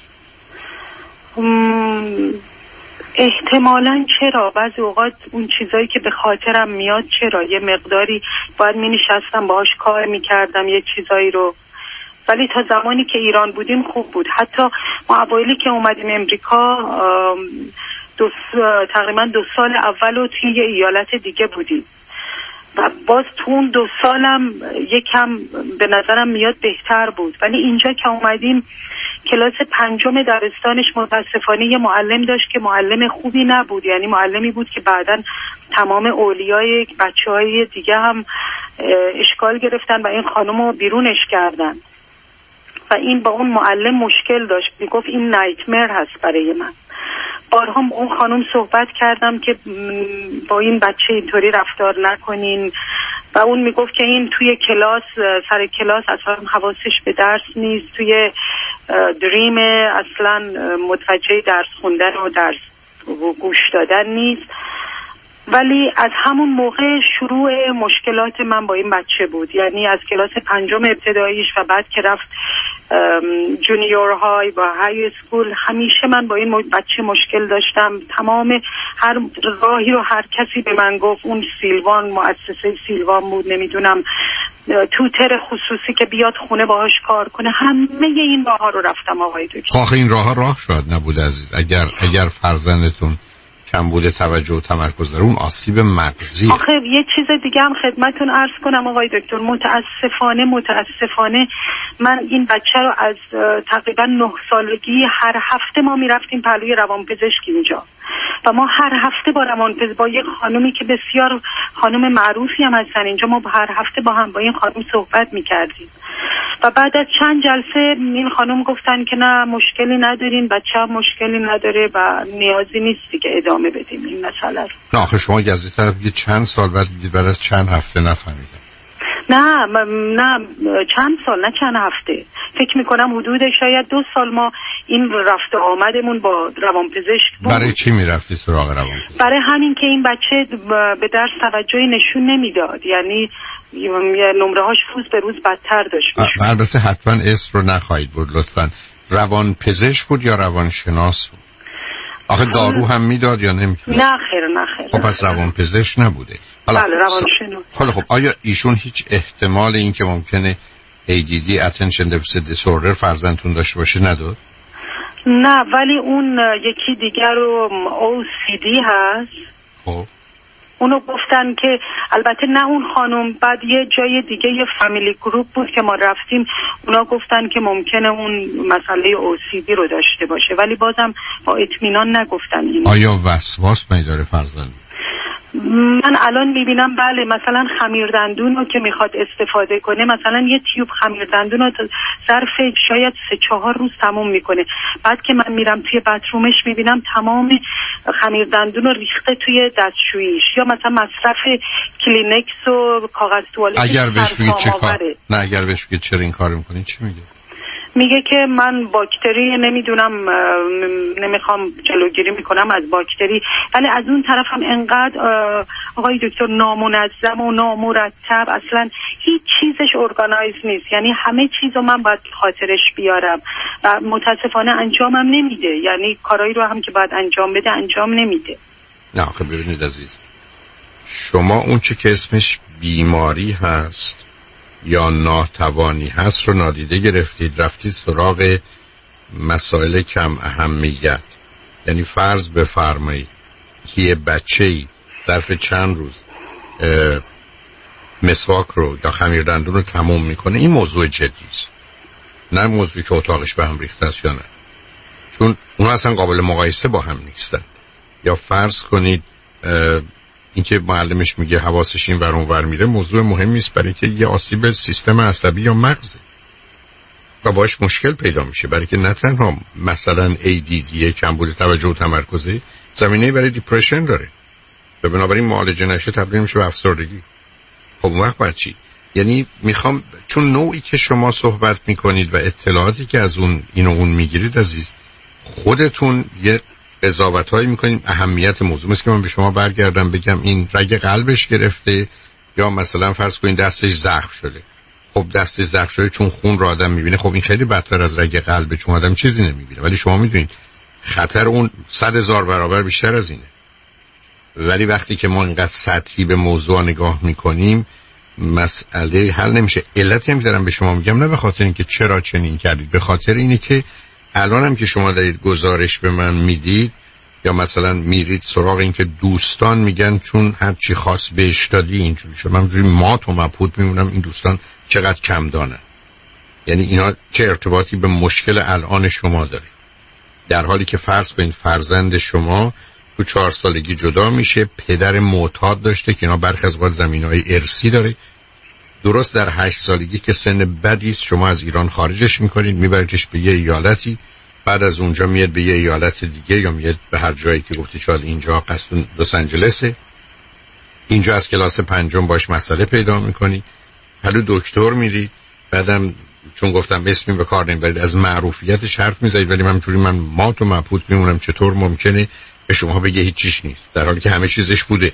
احتمالاً چرا بعضی اوقات اون چیزایی که به خاطرم میاد چرا یه مقداری باید می نشستم باهاش کار میکردم یه چیزایی رو، ولی تا زمانی که ایران بودیم خوب بود. حتی ما اوایلی که اومدیم امریکا دو تقریبا دو سال اول رو توی یه ایالت دیگه بودیم و باز تو اون دو سالم یکم به نظرم میاد بهتر بود. ولی اینجا که اومدیم کلاس پنجم دبستانش متاسفانه یه معلم داشت که معلم خوبی نبود، یعنی معلمی بود که بعداً تمام اولیای بچه‌های دیگه هم اشکال گرفتن و این خانم رو بیرونش کردن و این با اون معلم مشکل داشت، میگفت این نایتمر هست برای من. بارها اون خانم صحبت کردم که با این بچه اینطوری رفتار نکنین و اون میگفت که این توی کلاس سر کلاس اصلا حواسش به درس نیست، توی دریم اصلا متوجه درس خوندن و درس گوش دادن نیست. ولی از همون موقع شروع مشکلات من با این بچه بود، یعنی از کلاس پنجم ابتداییش و بعد که رفت جونیور های و های اسکول همیشه من با این بچه مشکل داشتم. تمام هر راهی رو هر کسی به من گفت، اون سیلوان مؤسسه سیلوان بود، نمیدونم توتر خصوصی که بیاد خونه باهاش کار کنه، همه این راه ها رو رفتم آقای دکتر. آخه این راه ها راه شاید نبود عزیز. اگر اگر فرزندتون کم بوده توجه و تمرکز داره، اون آسیب مغزی. آخه یه چیز دیگه هم خدمتون عرض کنم آقای دکتر، متاسفانه متاسفانه من این بچه رو از تقریبا نه سالگی هر هفته ما میرفتیم پلوی روانپزشک اینجا و ما هر هفته با روانپزشک با یه خانومی که بسیار خانم معروفی هم هستن اینجا، ما هر هفته با هم با این خانم صحبت میکردیم و بعد از چند جلسه این خانم گفتن که نه مشکلی ندارین، بچه هم مشکلی نداره و نیازی نیستی که ادامه بدیم این مسئله رو. نه آخه شما از این طرف یه چند سال بعد بگید بعد از چند هفته نفهمیدم. نه نه چند سال، نه چند هفته، فکر میکنم حدود شاید دو سال ما این رفت آمدمون با روانپزشک بود. برای چی میرفتی سراغ روانپزشک؟ برای همین که این بچه به درس توجهی نشون نمیداد، یعنی نمره هاش روز به روز بدتر داشت. البته حتما اسم رو نخواهید بود لطفا. روانپزشک بود یا روانشناس بود؟ آخه دارو هم میداد یا نمیداد؟ نه خیر نه خیر. خب پس روانپزشک نبوده. بله روانشناس. خب خب آیا ایشون هیچ احتمال این که ممکنه ای دی دی Attention Deficit Disorder فرزندتون داشته باشه نداد؟ نه ولی اون یکی دیگر رو او سی دی هست. خب اونو گفتن که البته نه اون خانم، بعد یه جای دیگه یه فامیلی گروپ بود که ما رفتیم، اونا گفتن که ممکنه اون مسئله او سی دی رو داشته باشه، ولی بازم با اطمینان نگفتن این. آیا وسواس می‌داره فرزند؟ من الان میبینم بله، مثلا خمیردندون رو که میخواد استفاده کنه، مثلا یه تیوب خمیردندون رو ظرف شاید سه چهار روز تموم میکنه، بعد که من میرم توی باترومش میبینم تمام خمیردندون رو ریخته توی دستشوییش، یا مثلا مصرف کلینکس و کاغذ توالت. اگر بهش بگید چه کار؟ نه اگر بهش بگید چرا این کارو میکنی چی میگه؟ میگه که من باکتری نمیدونم، نمیخوام جلوگیری میکنم از باکتری، ولی از اون طرف هم انقدر آقای دکتر نامنظم و نامرتب، اصلا هیچ چیزش ارگانایز نیست، یعنی همه چیزو من باید خاطرش بیارم و متاسفانه انجامم نمیده، یعنی کارایی رو هم که باید انجام بده انجام نمیده. نه خب ببینید عزیز، شما اون چه که اسمش بیماری هست یا ناتوانی هست رو نادیده گرفتید، رفتید سراغ مسائل کم اهمیت. یعنی فرض بفرمایید که یه بچه‌ای ظرف چند روز مسواک رو یا خمیردندون رو تموم میکنه، این موضوع جدی است، نه موضوعی که اتاقش به هم ریخته است یا نه، چون اون اصلا قابل مقایسه با هم نیستن. یا فرض کنید اینکه معلمش میگه حواسش این ور اون ور میره، موضوع مهمی است برای که یه آسیب سیستم عصبی یا مغزه و باش مشکل پیدا میشه، برای که نه تنها مثلا ای دی دی کمبود توجه و تمرکزی زمینه برای دیپرشن داره و بنابراین معالجه نشه تبدیل میشه به افسردگی. خب اون وقت بعد چی؟ یعنی میخوام، چون نوعی که شما صحبت میکنید و اطلاعاتی که از اون اینو اون میگیرید عزیز، خودتون یه قضاوت‌هایی می‌کنین اهمیت موضوع. مثل که من به شما برگردم بگم این رگ قلبش گرفته یا مثلا فرض کنین دستش زخم شده. خب دستش زخم شده چون خون رو آدم می‌بینه، خب این خیلی بدتر از رگ قلبه چون آدم چیزی نمی‌بینه، ولی شما می‌دونید خطر اون صد هزار برابر بیشتر از اینه. ولی وقتی که ما اینقدر سطحی به موضوع نگاه می‌کنیم مسئله حل نمیشه. علتی هم دارم به شما میگم نه به خاطر اینکه چرا چنین کردید، به خاطر اینه که الان هم که شما دارید گزارش به من میدید یا مثلا میرید سراغ این که دوستان میگن چون هر چی خاص بهش دادی اینجوری شد، من اینجوری مات و مبهوت میمونم این دوستان چقدر کم دانن. یعنی اینا چه ارتباطی به مشکل الان شما داره؟ در حالی که فرض کنید فرزند شما تو چهار سالگی جدا میشه، پدر معتاد داشته که اینا برخی از اوقات زمینهای ارثی داره. درست در هشت سالگی که سن بدی است شما از ایران خارجش میکنید، میبریدش به یه ایالتی، بعد از اونجا میاد به یه ایالت دیگه یا میاد به هر جایی که گفتی شاید اینجا قصد لس آنجلسه، اینجا از کلاس پنجم باش مسئله پیدا میکنی، حالا دکتر میری، بعدم چون گفتم اسمی به کار نمیبرید از معروفیتش حرف میزنید، ولی من جوری من مات و مبهوت میمونم چطور ممکنه به شما بگه هیچ چیش نیست در حالی که همه چیزش بوده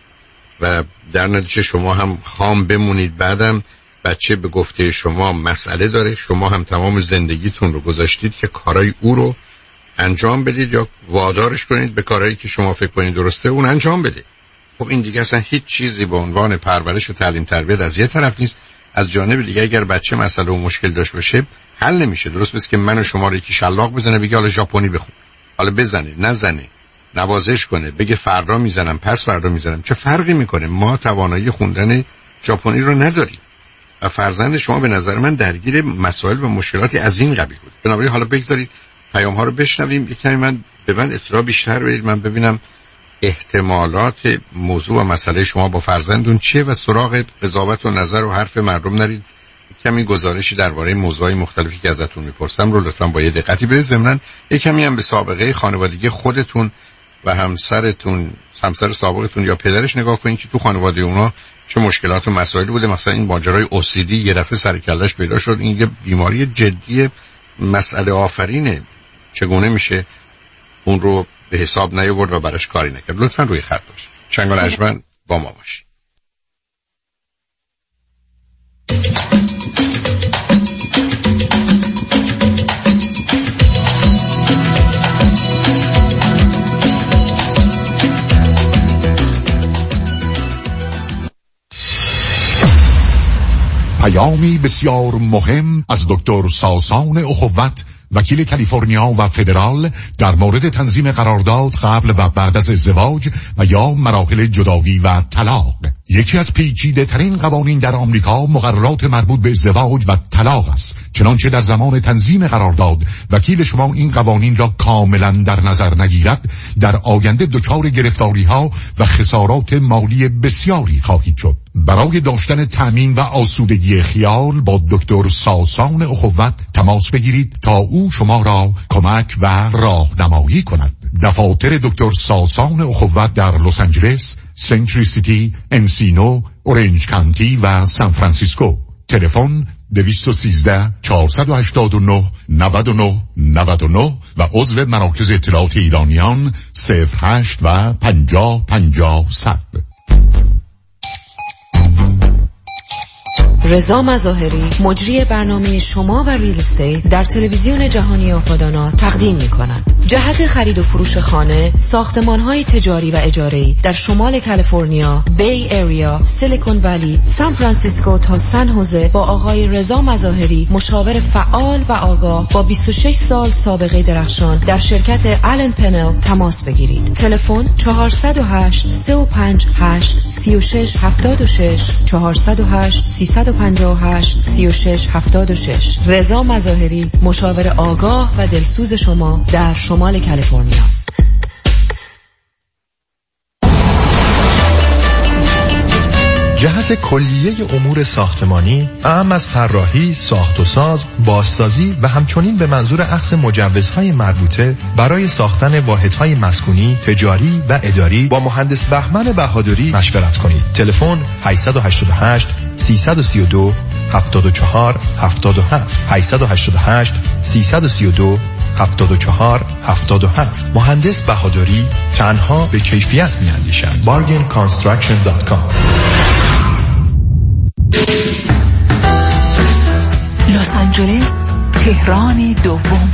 و در نتیجه شما هم خام بمونید. بعدم بچه به گفته شما مسئله داره، شما هم تمام زندگیتون رو گذاشتید که کارای او رو انجام بدید یا وادارش کنید به کارهایی که شما فکر کنید درسته اون انجام بده. خب این دیگه اصلا هیچ چیزی به عنوان پرورش و تعلیم تربیت از یه طرف نیست، از جانب دیگه اگر بچه مسئله و مشکل داشت باشه حل نمیشه. درست مثل که من و شما رو یکی شلاق بزنه بگه حالا ژاپنی بخون، حالا بزنه نزنه نوازش کنه بگه فردا میزنم پس فردا میزنم، چه فرقی میکنه؟ ما توانایی خوندن ژاپنی رو نداریم و فرزند شما به نظر من درگیر مسائل و مشکلاتی از این قبیل بود. بنابراین حالا بگذارید پیام ها رو بشنویم، یکمی من به من اطلاع بیشتر بدید، من ببینم احتمالات موضوع و مسئله شما با فرزندون چیه و سراغ قضاوت و نظر و حرف مردم نرید. کمی گزارشی درباره موضوعات مختلفی که ازتون میپرسم رو لطفاً با یه دقتی بدید. ضمناً یکمی هم به سابقه خانوادگی خودتون و همسرتون، همسر سابقتون یا پدرش نگاه کنید که تو خانواده اونا چه مشکلات و مسائلی بوده. مثلا این ماجرای او سی دی یه دفعه سر کله‌اش پیدا شد، این یه بیماری جدی مسئله آفرینه، چگونه میشه اون رو به حساب نیاورد و براش کاری نکرد؟ لطفاً روی خط باشید. چنگال اجمن با ما باشید. پیامی بسیار مهم از دکتر ساسان اخوت، وکیل کالیفرنیا و فدرال در مورد تنظیم قرارداد قبل و بعد از ازدواج و یا مراحل جدایی و طلاق. یکی از پیچیده ترین قوانین در آمریکا مقررات مربوط به ازدواج و طلاق است. چنانچه در زمان تنظیم قرارداد وکیل شما این قوانین را کاملا در نظر نگیرد، در آینده دچار گرفتاری ها و خسارات مالی بسیاری خواهید شد. برای داشتن تأمین و آسودگی خیال با دکتر ساسان اخوت تماس بگیرید تا او شما را کمک و راهنمایی کند. دفاتر دکتر ساسان اخوت در لس آنجلس، سنچری سیتی، انسینو، اورنج کانتی و سان فرانسیسکو. تلفن دویست و سیزده چهارصد و هشتاد و نه نود و نه نود و نه و عضو مراکز اطلاعات ایرانیان صفر هشت و پنجاه پنجاه صد. رضا مظاهری مجری برنامه شما و ریل استیت در تلویزیون جهانی آپادانا تقدیم می‌کند. جهت خرید و فروش خانه، ساختمان‌های تجاری و اجاره‌ای در شمال کالیفرنیا، بی ایریا، سیلیکون ولی، سان فرانسیسکو تا سن خوزه با آقای رضا مظاهری، مشاور فعال و آگاه با بیست و شش سال سابقه درخشان در شرکت آلن پنل تماس بگیرید. تلفن چهارصد و هشت سه و پنج هشت سی و شش هفتاد و شش چهارصد و هشت سیصد و پنجاه و هشت سی و شش هفتاد و شش. رضا مظاهری، مشاور آگاه و دلسوز شما در شمال کالیفرنیا. جهت کلیه امور ساختمانی، اعم از طراحی، ساخت و ساز، بازسازی و همچنین به منظور اخذ مجوزهای مربوطه برای ساختن واحدهای مسکونی، تجاری و اداری با مهندس بهمن بهادری مشورت کنید. تلفن هشت هشت هشت سه سه دو هفت چهار هفت هفت هشت هشت هشت سه سه دو هفت چهار هفت هفت. مهندس بهادری تنها به کیفیت می‌اندیشد. بارگین کانستراکشن دات کام. لس آنجلس، تهران دوم.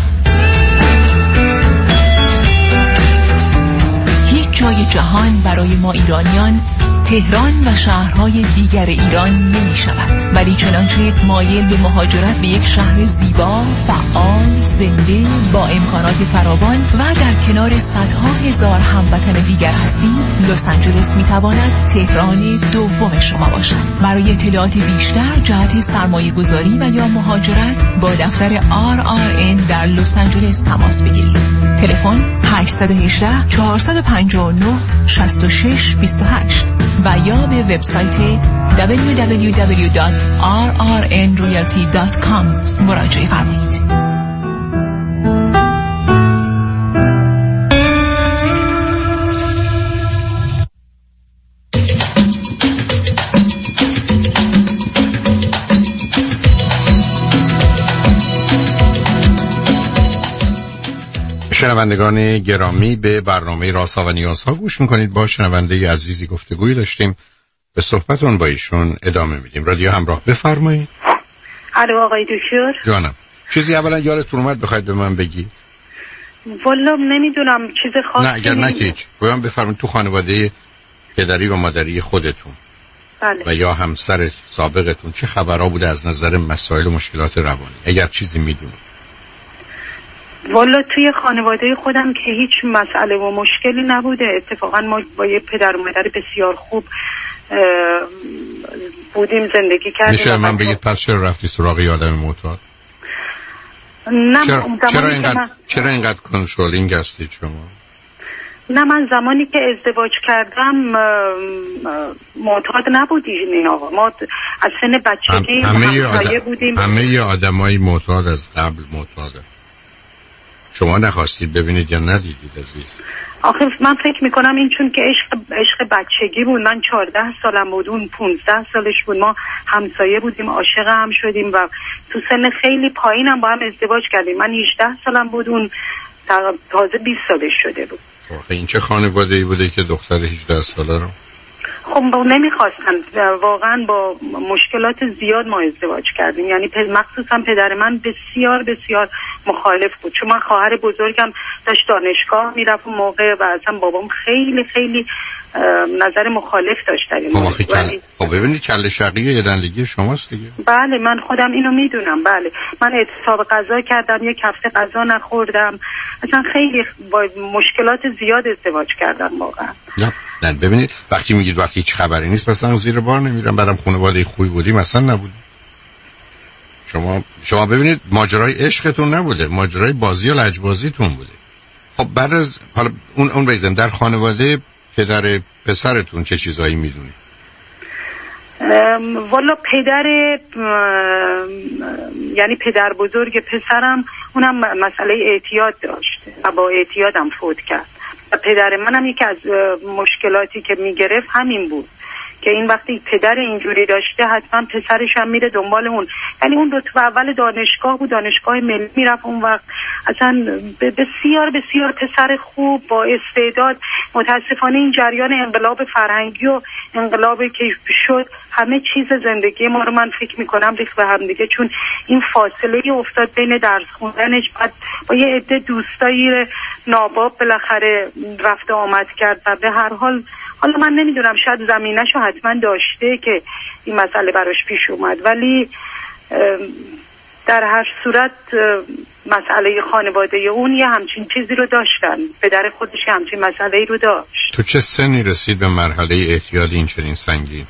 یک جای جهان برای ما ایرانیان تهران و شهرهای دیگر ایران نمی شود، ولی چنانچه مایل به مهاجرت به یک شهر زیبا، فعال، زنده، با امکانات فراوان و در کنار صدها هزار هموطن دیگر هستید، لس آنجلس می تواند تهران دوم شما باشد. برای اطلاعات بیشتر جهت سرمایه گذاری و یا مهاجرت با دفتر آر آر ان در لس آنجلس تماس بگیرید. تلفن هشت یک هشت چهار پنج نه شش شش دو هشت و یا به وبسایت دبلیو دبلیو دبلیو دات آر آر ان ریالتی دات کام مراجعه فرمایید. شنوندگان گرامی، به برنامه رازها و نیازها گوش میکنید. با شنونده عزیزی گفتگویی داشتیم، به صحبتون با ایشون ادامه میدیم. رادیو همراه، بفرمایید. الو آقای دکتر. جانم، چیزی اولا یادتون اومد بخواید به من بگی؟ والا نمیدونم چیز خاصی. نه اگر نه که هیچ. بگم بفرمایید تو خانواده پدری و مادری خودتون بله. و یا همسر سابقتون چه خبرها بوده از نظر مسائل و مشکلات روانی، اگر چیزی میدونید؟ والا توی خانواده خودم که هیچ مسئله و مشکلی نبوده. اتفاقا ما با یه پدر و مادر بسیار خوب بودیم، زندگی کردیم. میشه من بگید پس چرا رفتی سراغ یه آدم معتاد؟ نه چرا, چرا اینقدر من... چرا اینقدر کنترلینگ هستید شما؟ نه من زمانی که ازدواج کردم معتاد نبودیم این آقا. ما از سن بچگی هم... همه آدم... بودیم. همه آدمای معتاد از قبل معتاده. شما نخواستید ببینید یا ندیدید عزیز؟ آخه من فکر میکنم این چون که عشق عشق بچگی بود. من چهارده سالم بود، اون پونزده سالش بود. ما همسایه بودیم، عاشق هم شدیم و تو سن خیلی پایینم با هم ازدواج کردیم. من هجده سالم بود، اون تازه بیست سالش شده بود. آخه این چه خانواده‌ای بوده که دختر هجده ساله رو؟ خب نمیخواستن، واقعا با مشکلات زیاد ما ازدواج کردیم. یعنی مخصوصا پدر من بسیار بسیار مخالف بود، چون من خواهر بزرگم داشت دانشگاه میرفت اون موقع و اصلا بابام خیلی خیلی نظر مخالف داشت در این موضوع. کل... خب ببینید کله شقیه یه دندگی شماست دیگه. بله من خودم اینو میدونم. بله من اعتصاب غذا کردم، یک هفته غذا نخوردم، اصلا خیلی با مشکلات زیاد ازدواج کردم واقعا. نه نه ببینید وقتی میگید وقتی هیچ خبری نیست مثلا زیر بار نمیرم، بعدم خانواده خوبی بودیم مثلا نبود. شما شما ببینید ماجرای عشقتون نبوده، ماجرای بازی و لجبازیتون بوده. خب بعد از حالا اون اون بیزن در خانواده پدر پسرتون چه چیزایی میدونید؟ والا پدر یعنی پدر بزرگ پسرم اونم مسئله اعتیاد داشت و با اعتیادم فوت کرد. و پدر منم یکی از مشکلاتی که میگرفت همین بود که این وقتی پدر اینجوری داشته حتما پسرش هم میره دنبال اون. یعنی اون دو تا اول دانشگاه بود، دانشگاه ملی میرفت اون وقت. اصلا بسیار بسیار پسر خوب با استعداد. متاسفانه این جریان انقلاب فرهنگی و انقلابی که شد همه چیز زندگی ما رو من فکر میکنم ریخت به هم دیگه، چون این فاصله افتاد بین درس خوندنش بعد با یه عده دوستایی ناباب بالاخره رفت آمد کرد و به هر حال حالا من نمیدونم شاید زمینه‌شو حتما داشته که این مسئله براش پیش اومد، ولی در هر صورت مسئله خانواده اون یه همچین چیزی رو داشتن. پدر خودش همچین مسئله رو داشت. تو چه سنی رسید به مرحله اعتیاد این چنین سنگین؟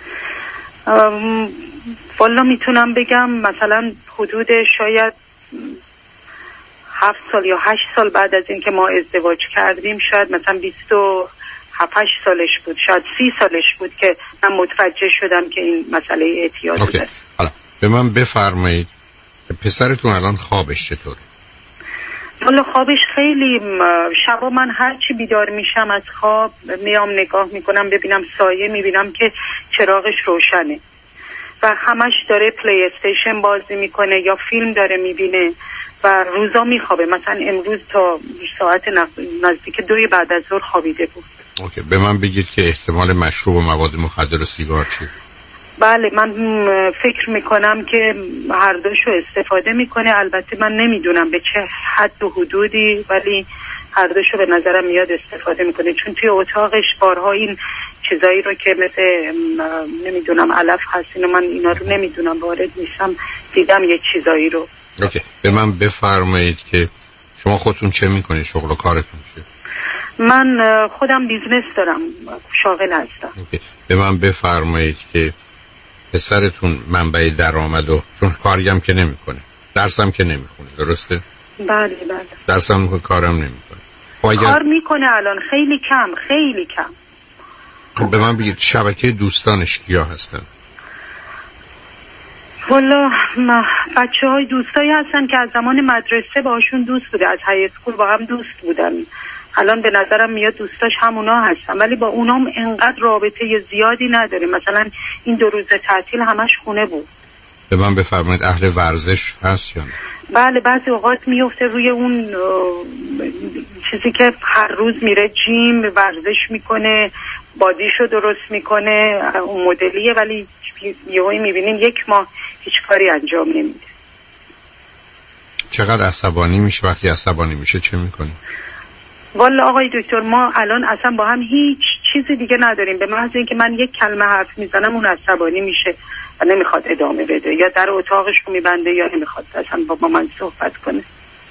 والا میتونم بگم مثلا حدود شاید هفت سال یا هشت سال بعد از اینکه ما ازدواج کردیم، شاید مثلا بیست و هفت سالش بود، شاید سی سالش بود که من متوجه شدم که این مسئله اعتیاد داره. حالا به من بفرمایید پسرتون الان خوابش چطوره؟ والا خوابش خیلی شبا من هر چی بیدار میشم از خواب میام نگاه میکنم ببینم سایه میبینم که چراغش روشنه و همش داره پلی استیشن بازی میکنه یا فیلم داره میبینه و روزا میخوابه. مثلا امروز تا ساعت نزدیک دوی بعد از ظهر خوابیده بود. اوکی. به من بگید که احتمال مشروب و مواد مخدر و سیگار چی؟ بله من فکر میکنم که هر دوشو استفاده میکنه. البته من نمیدونم به چه حد و حدودی، ولی هر دوشو به نظرم میاد استفاده میکنه، چون توی اتاقش بارها این چیزایی رو که مثل نمیدونم علف هست، اینو من اینا رو نمیدونم، وارد نیستم، دیدم یه چیزایی رو. اوکی. به من بفرمایید که شما خودتون چه میکنید؟ شغل و کارتون چیه؟ من خودم بیزنس دارم، شاغل هستم. اوکی. به من بفرمایید که پسرتون منبع درآمد و چون کاری هم که نمیکنه، درسم که نمیخونه، درسته؟ بله بله. درسم میکنه، کارم نمیکنه. اگر... کار میکنه الان خیلی کم، خیلی کم. خب به من بگید شبکه دوستانش کیا هستن؟ والا بچه های دوستایی هستن که از زمان مدرسه باشون دوست بوده، از های اسکول با هم دوست بودن. الان به نظرم میاد دوستاش همونا هستن، ولی با اونام انقدر رابطه زیادی نداره. مثلا این دو روز تعطیل همش خونه بود. به من بفرمایید اهل ورزش هست یا نه؟ بله بعضی اوقات میفته روی اون چیزی که هر روز میره جیم، ورزش میکنه، بادیشو درست میکنه، اون مدلیه، ولی یهویی میبینیم یک ماه هیچ کاری انجام نمیده. چقدر عصبانی میشه؟ وقتی عصبانی میشه چه میکنی؟ والا آقای دکتر ما الان اصلا با هم هیچ چیزی دیگه نداریم، به محض اینکه من یک کلمه حرف میزنم اون عصبانی میشه و نمیخواد ادامه بده، یا در اتاقش رو میبنده یا نمیخواد اصلا با من صحبت کنه.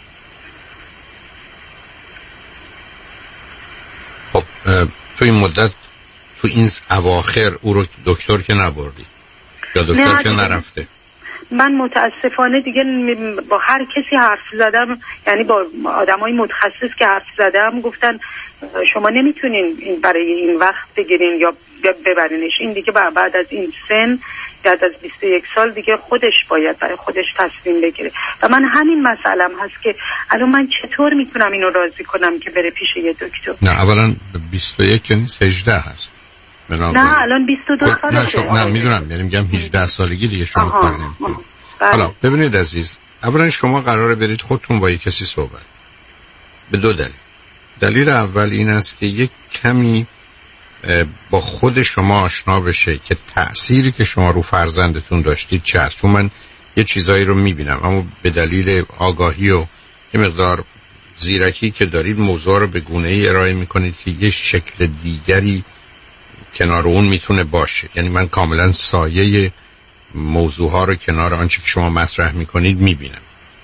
خب تو این مدت، تو این اواخر او رو دکتر که نبردی یا دکتر نه که نرفته؟ من متاسفانه دیگه با هر کسی حرف زدم، یعنی با آدمای متخصص که حرف زدم گفتن شما نمیتونین این برای این وقت بگیرین یا ببرینش، این دیگه بعد از این سن، بعد از بیست و یک سال دیگه خودش باید برای خودش تصمیم بگیره. و من همین مسئلم هست که الان من چطور میتونم اینو راضی کنم که بره پیش یه دکتر؟ نه اولا بیست و یک یعنی هجده هست. نه الان بیست و دو سالشه. نه, نه میدونم، یعنی میگم هجده سالگی دیگه شما کار نمی‌کنید. حالا ببینید عزیز، اولا شما قراره برید خودتون با یک کسی صحبت به دو دلیل. دلیل اول این است که یک کمی با خود شما آشنا بشه که تأثیری که شما رو فرزندتون داشتید چه است. چون من یه چیزایی رو میبینم، اما به دلیل آگاهی و یه مقدار زیرکی که دارید موضوع رو به گونه‌ای ارائه میکنید که یه شکل دیگری کنار اون میتونه باشه. یعنی من کاملا سایه موضوع ها رو کنار آنچه که شما مطرح میکنید میبینم.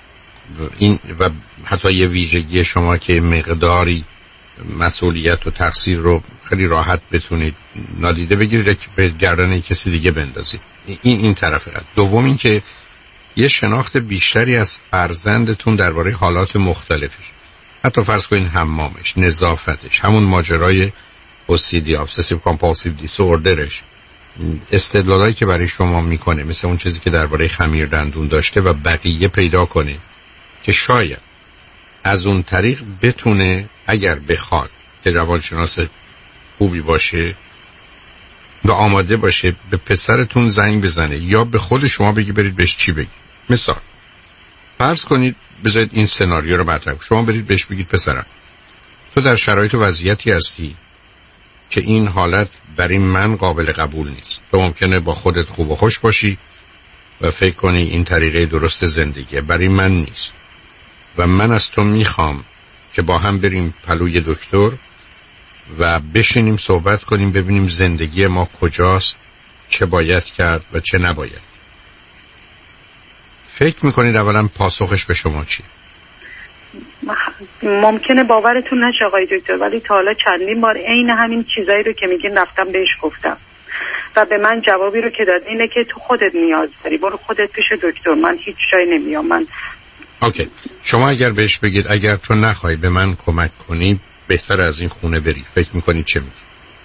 این و حتی یه ویژگی شما که مقداری مسئولیت و تقصیر رو خیلی راحت بتونید نادیده بگیرید که به گردن کسی دیگه بندازید. این این طرف رد. دوم این که یه شناخت بیشتری از فرزندتون درباره حالات مختلفش، حتی فرض کنین حمامش، نظافتش، همون ماجرای او سی دی Obsessive Compulsive Disorderش، استدلالایی که برای شما میکنه مثل اون چیزی که درباره خمیر دندون داشته و بقیه پیدا کنه که شاید از اون طریق بتونه اگر بخواد که روانشناس خوبی باشه و آماده باشه به پسرتون زنگ بزنه یا به خود شما بگی برید بهش چی بگی. مثال فرض کنید، بذارید این سناریو رو مطرح کنید، شما برید بهش بگید پسرم تو در شرایط و وضعیتی هستی که این حالت برای من قابل قبول نیست. تو ممکنه با خودت خوب و خوش باشی و فکر کنی این طریقه درست زندگیه، برای من نیست و من از تو میخوام که با هم بریم پلوی دکتر و بشینیم صحبت کنیم ببینیم زندگی ما کجاست، چه باید کرد و چه نباید. فکر میکنید اولا پاسخش به شما چیه؟ ممکنه باورتون نشه آقای دکتر، ولی تا حالا چندین بار عین همین چیزایی رو که میگین رفتم بهش گفتم و به من جوابی رو که داد اینه که تو خودت نیاز داری، برو خودت پیش دکتر، من هیچ جای نمیام. من اوکی. شما اگر بهش بگید اگر تو نخوای به من کمک کنی بهتر از این خونه بری، فکر میکنی چه میگی؟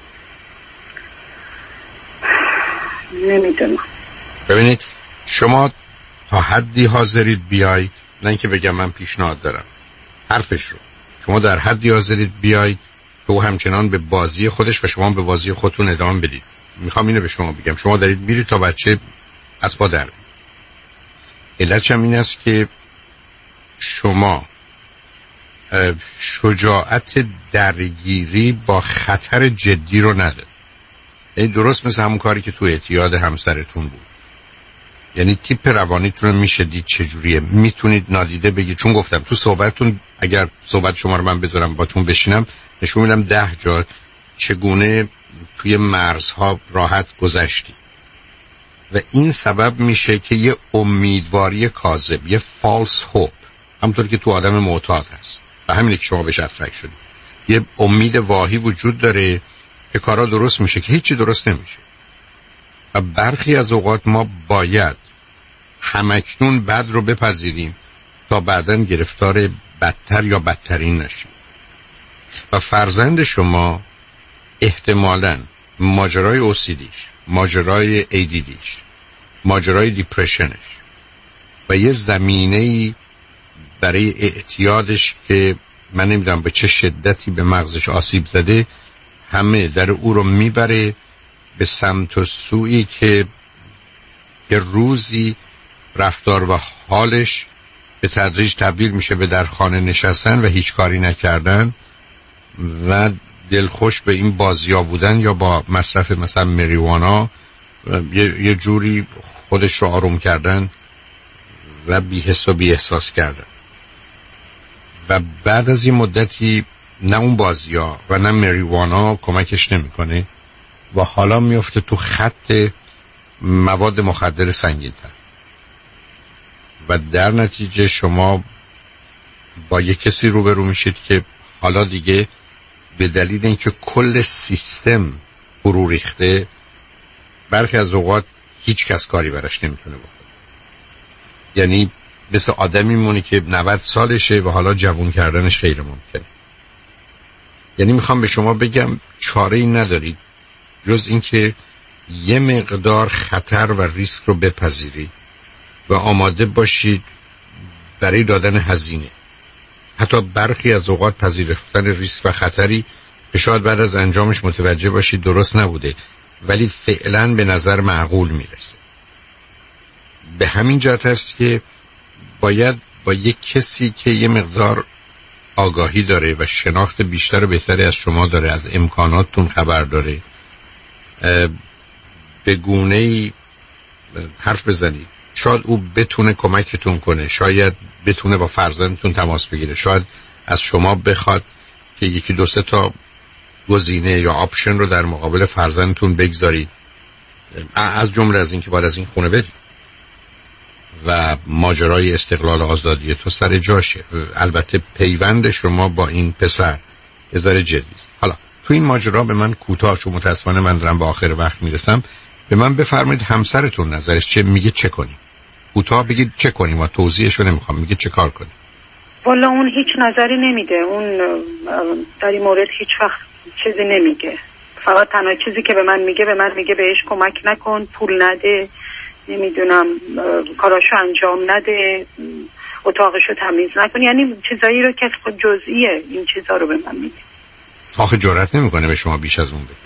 نمیدونم. ببینید شما تا حدی حاضرید بیایید، نه اینکه بگم من پیشنهاد دارم، حرفش رو شما در حدی حاضرید بیایید که او همچنان به بازی خودش و شما به بازی خودتون ادامه بدید. میخوام اینو به شما بگم، شما دارید میرید تا بچه از پا در. علتش هم این است که شما شجاعت درگیری با خطر جدی رو ندارید. این درست مثل همون کاری که تو اعتیاد همسرتون بود. یعنی تیپ روانیتون میشه دید چجوریه، میتونید نادیده بگید. چون گفتم تو صحبتتون اگر صحبت شما رو من بذارم باتون بشینم نشون میدم ده جا چگونه توی مرزها راحت گذشتی و این سبب میشه که یه امیدواری کاذب، یه فالس هوپ، همونطور که تو آدم معتاد هست و همینه که شما بهش اترک شدید، یه امید واهی وجود داره که کارا درست میشه که هیچی درست نمیشه. و برخی از اوقات ما باید همکنون بد رو بپذیریم تا بعداً گرفتار بدتر یا بدترین نشیم. و فرزند شما احتمالاً ماجرای اوسیدیش، ماجرای ایدیدیش، ماجرای دیپرشنش و یه زمینه‌ای برای اعتیادش که من نمیدونم به چه شدتی به مغزش آسیب زده، همه در او رو میبره به سمت و سویی که یه روزی رفتار و حالش به تدریج تبدیل میشه به در خانه نشستن و هیچ کاری نکردن و دلخوش به این بازیا بودن یا با مصرف مثلا مریوانا یه, یه جوری خودش رو آروم کردن و بی‌حس و بی‌احساس کردن. و بعد از این مدتی نه اون بازیا و نه مریوانا کمکش نمیکنه و حالا میفته تو خط مواد مخدر سنگین‌تر و در نتیجه شما با یک کسی روبرو میشید که حالا دیگه به دلیل اینکه کل سیستم فرو ریخته برخی از اوقات هیچ کس کاری براش نمیتونه بکنه. یعنی مثل آدمی مونی که نود سالشه و حالا جوون کردنش غیر ممکنه. یعنی میخوام به شما بگم چاره ای ندارید جز اینکه یه مقدار خطر و ریسک رو بپذیرید و آماده باشید برای دادن هزینه. حتی برخی از اوقات پذیرفتن ریسک و خطری که شاید بعد از انجامش متوجه باشید درست نبوده ولی فعلا به نظر معقول میرسه. به همین جهت است که باید با یک کسی که یه مقدار آگاهی داره و شناخت بیشتر و بهتری از شما داره، از امکاناتتون خبر داره، به گونه‌ای حرف بزنید. شاید او بتونه کمکتون کنه، شاید بتونه با فرزندتون تماس بگیره، شاید از شما بخواد که یکی دو سه تا گزینه یا آپشن رو در مقابل فرزندتون بگذارید، از جمله از این که باید از این خونه بدید و ماجرای استقلال آزادی تو سر جاشه. البته پیوند شما با این پسر یه ذره جدی. حالا تو این ماجرا به من کوتاه، چون متاسفانه من دارم به آخر وقت میرسم، به من بفرمایید همسرتون نظرش چه میگه، چه کنیم؟ کوتاه بگید چه کنیم و توضیحشو نمیخوام، میگه چه کار کنیم. والا اون هیچ نظری نمیده، اون در این مورد هیچ وقت چیزی نمیگه. فقط تنها چیزی که به من میگه به من میگه بهش کمک نکن، پول نده، نمیدونم کاراشو انجام نده، اتاقشو تمیز نکن، یعنی چیزایی رو که جزئیه این چیزا رو به من میگه. آخه جرئت نمیکنه به شما بیش از اون بگه.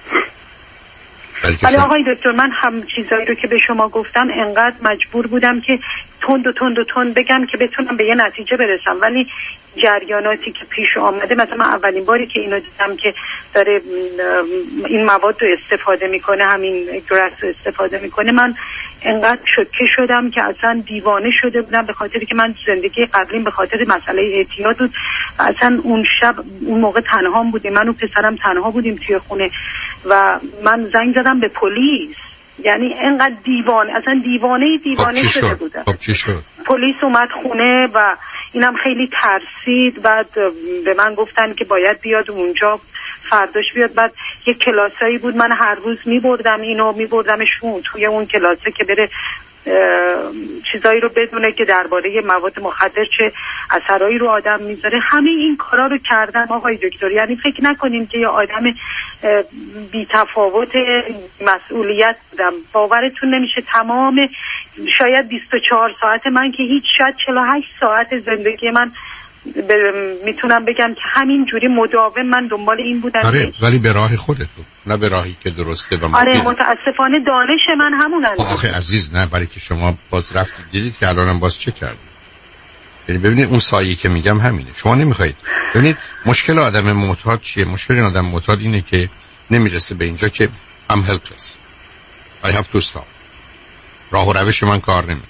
ولی آقای دکتر من هم چیزایی رو که به شما گفتم انقدر مجبور بودم که تند و تند و تند بگم که بتونم به یه نتیجه برسم، ولی جریاناتی که پیش آمده، مثلا من اولین باری که اینو دیدم که داره این مواد رو استفاده میکنه، همین گرس رو استفاده میکنه، من انقدر شوکه شدم که اصلا دیوانه شده بودم، به خاطری که من زندگی قبلیم به خاطر مسئله اعتیاد بود و اصلا اون شب اون موقع تنها بودیم، من و پسرم تنها بودیم توی خونه و من زنگ زدم به پلیس. یعنی انقدر دیوانه، اصلا دیوانه دیوانه شده بودم. خب چی شد؟ پلیس اومد خونه و اینم خیلی ترسید. بعد به من گفتن که باید بیاد اونجا، فرداش بیاد. بعد یک کلاسایی بود من هر روز میبردم اینو میبردمشون توی اون کلاسه که بره چیزایی رو بدونه که درباره مواد مخدر چه اثرایی رو آدم میذاره. همه این کارا رو کردم آقای دکتر. یعنی فکر نکنیم که یه آدم بی تفاوت مسئولیت بودم. باورتون نمیشه تمام شاید بیست و چهار ساعت من که هیچ، شاید چهل و هشت ساعت زندگی من ب... میتونم بگم که همین جوری مداوم من دنبال این بودم. آره ولی به راه خودتون، نه به راهی که درسته و آره مفید. متاسفانه دانش من همون هست. آخه عزیز نه، برای که شما باز رفتید دیدید که الانم باز چه کردید. یعنی ببینید اون سایه که میگم همینه. شما نمیخواید. ببینید مشکل آدم معتاد چیه؟ مشکل این آدم معتاد اینه که نمیرسه به اینجا که I'm helpless. I have to stop. راه و روش من کار نمیکنه.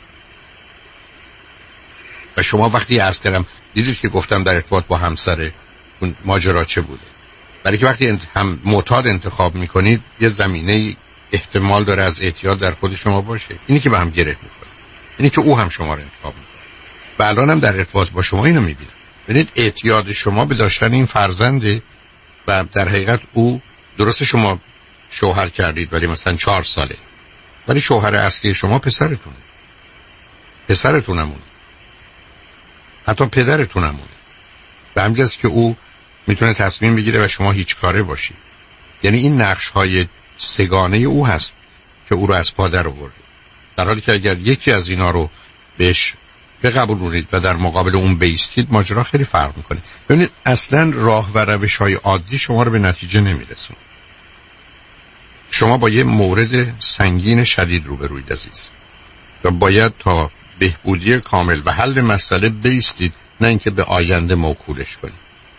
و شما وقتی عرض کردم دیدید که گفتم در ارتباط با همسر اون ماجرا چه بوده، برای که وقتی هم معتاد انتخاب میکنید یه زمینه احتمال داره از اعتیاد در خود شما باشه. اینی که به هم گره میکنه، اینی که او هم شما رو انتخاب میکنه. و الان هم در ارتباط با شما اینو میبینم. ببینید اعتیاد شما به داشتن این فرزنده و در حقیقت او درست شما شوهر کردید ولی مثلا چهار ساله، ولی شوهر اصلی شما پسرتونه، پسرتونمونه، حتی پدرتونمونه. به همین جاست که او میتونه تصمیم بگیره و شما هیچ کاره باشید. یعنی این نقش های سگانه او هست که او رو از پا در آورده، در حالی که اگر یکی از اینا رو بهش بقبولونید و در مقابل اون بیستید ماجرا خیلی فرق میکنه. ببینید اصلا راه و روش های عادی شما رو به نتیجه نمیرسونه. شما با یه مورد سنگین شدید روبروید عزیز و باید تا بهبودی کامل و حل مسئله بیستید، نه اینکه به آینده موکولش کنید.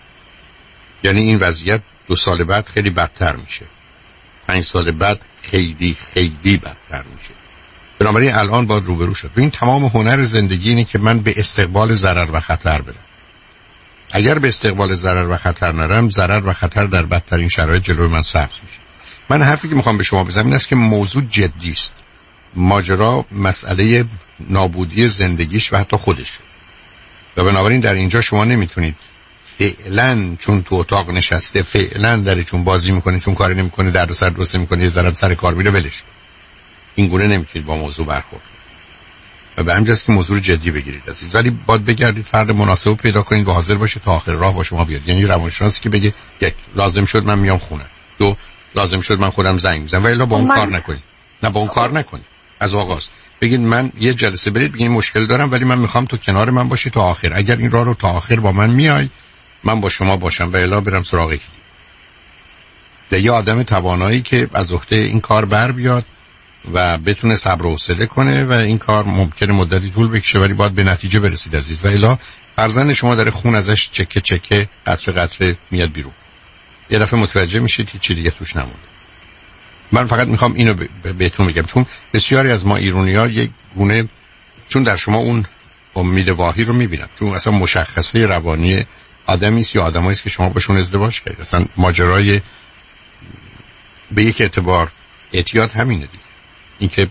یعنی این وضعیت دو سال بعد خیلی بدتر میشه، پنج سال بعد خیلی خیلی بدتر میشه. بنابراین الان باید روبرو شد. ببین تمام هنر زندگی اینه که من به استقبال ضرر و خطر برم. اگر به استقبال ضرر و خطر نرم، ضرر و خطر در بدترین شرایط جلوی من سبز میشه. من حرفی که میخوام به شما بزنم این است که موضوع جدی است. ماجرا مسئله نابودی زندگیش و حتی خودش. و بنابراین در اینجا شما نمیتونید فعلا چون تو اتاق نشسته، فعلا داره چون بازی میکنه، چون کاری نمیکنه، درد سر درست نمیکنه، یه ذره سر کار میره ولش. این گونه نمیتونید با موضوع برخورد. و به همین جاست که موضوع جدی بگیرید عزیز. ولی باید بگردید فرد مناسب پیدا کنید و حاضر باشه تا آخر راه با شما بیاد. یعنی روانشناسی که بگه یک لازم شد من میام خونه، دو لازم شد من خودم زنگ میزنم، ولی با اون من... کار نکنید. نه با اون کار نکنید. از آغاز بگید من یه جلسه برید بگید مشکل دارم ولی من میخوام تو کنار من باشی تا آخر. اگر این راه رو تا آخر با من میای من با شما باشم و الا برم سراغ کی. یه آدم توانایی که از عهده این کار بر بیاد و بتونه صبر و حوصله کنه و این کار ممکنه مدتی طول بکشه ولی باید به نتیجه برسید عزیز. و الا فرزند شما داره خون ازش چکه چکه قطره قطره میاد بیرون. یه دفعه متوجه میشید هیچ چیز دیگه توش نمونده. من فقط میخوام اینو بهتون بگم چون بسیاری از ما ایرانی‌ها یک گونه چون در شما اون امید واهی رو میبینن، چون اصلا مشخصه روانی آدمی است یا آدمایی است که شما باشون ازدواج کردید. اصلا ماجرای به یک اعتبار اعتیاد همینه دیگه، اینکه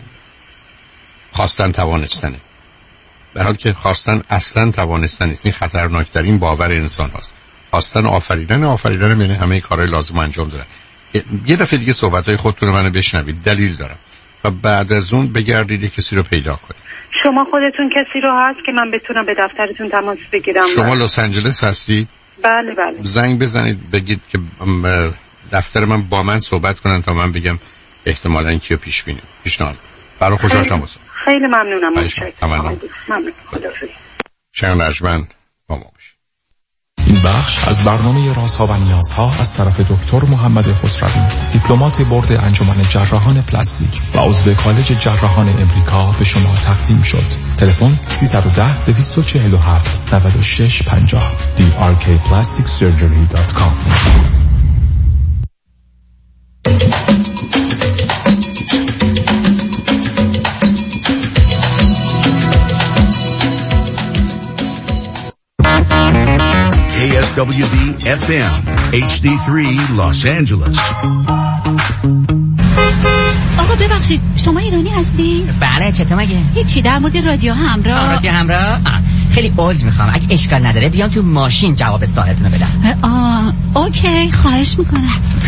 خواستن توانستنه، در حالی که خواستن اصلا توانستن نیست. این خطرناکترین باور انسان هاست. خواستن آفریدن آفریدن یعنی همه کارهای لازم انجام دادن. یه دفعه دیگه صحبت‌های خودتون رو منو بشنوید، دلیل دارم و بعد از اون بگردید کسی رو پیدا کنید. شما خودتون کسی رو هست که من بتونم به دفترتون تماس بگیرم؟ شما لس آنجلس هستی؟ بله بله. زنگ بزنید بگید که دفتر من با من صحبت کنن تا من بگم احتمالاً کیو پیش بینیم. پیشنهاد. برای خوشحال شدم. خیلی ممنونم. ممنون. ممنون. خداحافظ. شنگ نجمن با ما باشید. این بخش از برنامه رازها و نیازها از طرف دکتر محمد خسروی، دیپلمات برد انجمن جراحان پلاستیک و عضو کالج جراحان امریکا به شما تقدیم شد. تلفن سیصد و ده دویست و چهل و هفت نود و شش پنجاه دی آر کی پلاستیک سرجری دات کام. K S W B F M H D three Los Angeles. آقا ببخشید شما ایرانی هستی؟ بله چطور مگه؟ هیچی در مورد رادیو همراه. رادیو همراه؟ خیلی عذر میخوام اگه اشکال نداره بیام تو ماشین جواب سوالتون رو بدم. آه اوکی خواهش میکنم.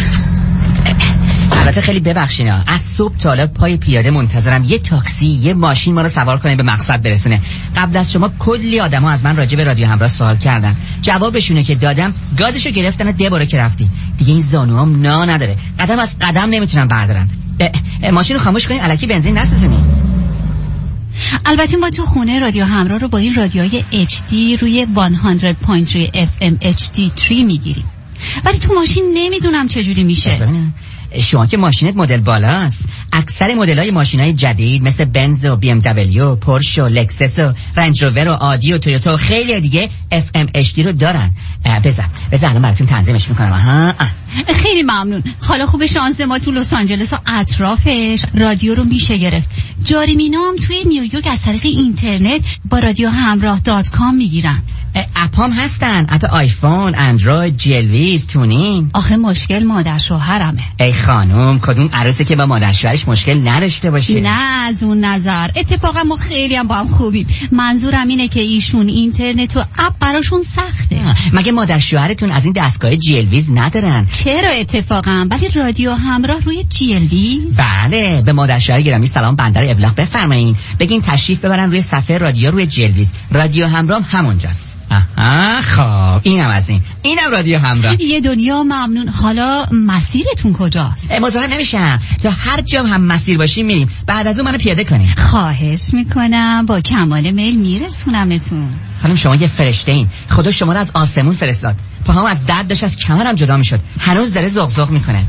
البته خیلی ببخشینا از صبح تا حالا پای پیاده منتظرم یه تاکسی یه ماشین ما رو سوار کنه به مقصد برسونه. قبل از شما کلی آدما از من راجع به رادیو همراه سوال کردن، جوابشونه که دادم گازشو گرفتن و دباره که رفتیم. دیگه این زانوام نا نداره، قدم از قدم نمیتونم بردارم. ماشین رو خاموش کنین الکی بنزین نسوزونین. البته ما تو خونه رادیو همراه رو با این رادیوهای اچ دی روی صد و سه اف ام اچ دی سه میگیریم، ولی تو ماشین نمیدونم چجوری میشه. شما که ماشینت مدل بالاست. اکثر مدل‌های ماشین‌های جدید مثل بنز و بی ام دبلیو، پورش و لکسس و رنج روور و آدی و تویوتا و خیلی دیگه اف ام اچ دی رو دارن. بذار بذار الان براتون تنظیمش میکنم. ها خیلی ممنون. حالا خوب شانس ما تو لس آنجلس و اطرافش رادیو رو میشه گرفت. جاری مینام توی نیویورک از طریق اینترنت با رادیو همراه دات کام میگیرن. اپام هستن، اپ آیفون، اندروید، جلویز، تونین. آخه مشکل مادر شوهرمه. ای خانم، کدوم عروسه که با مادر شوهرش مشکل نداشته باشه؟ نه از اون نظر، اتفاقا ما خیلی هم با هم خوبیم. منظورم اینه که ایشون اینترنت و اپ براشون سخته. مگه مادر شوهرتون از این دستگاه جلویز ندارن؟ چرا اتفاقا؟ ولی رادیو همراه روی جلویز؟ بله. به مادر شوهر گرامی سلام بنده رو ابلاغ بفرمایین، بگین تشریف ببرن روی صفحه رادیو روی جلویز. رادیو همراه همونجاست. آها خب اینم از این اینم رادیو همراه. یه دنیا ممنون. حالا مسیرتون کجاست؟ مزاحم نمیشم، تا هر جا هم مسیر باشیم میریم. بعد از اون منو پیاده کنین. خواهش میکنم، با کمال میل میرسونمتون. خانم شما یه فرشته این، خدا شما رو از آسمون فرستاد. پاهم از درد داشت از کمرم جدا میشد، هنوز داره زغ زغ میکنه.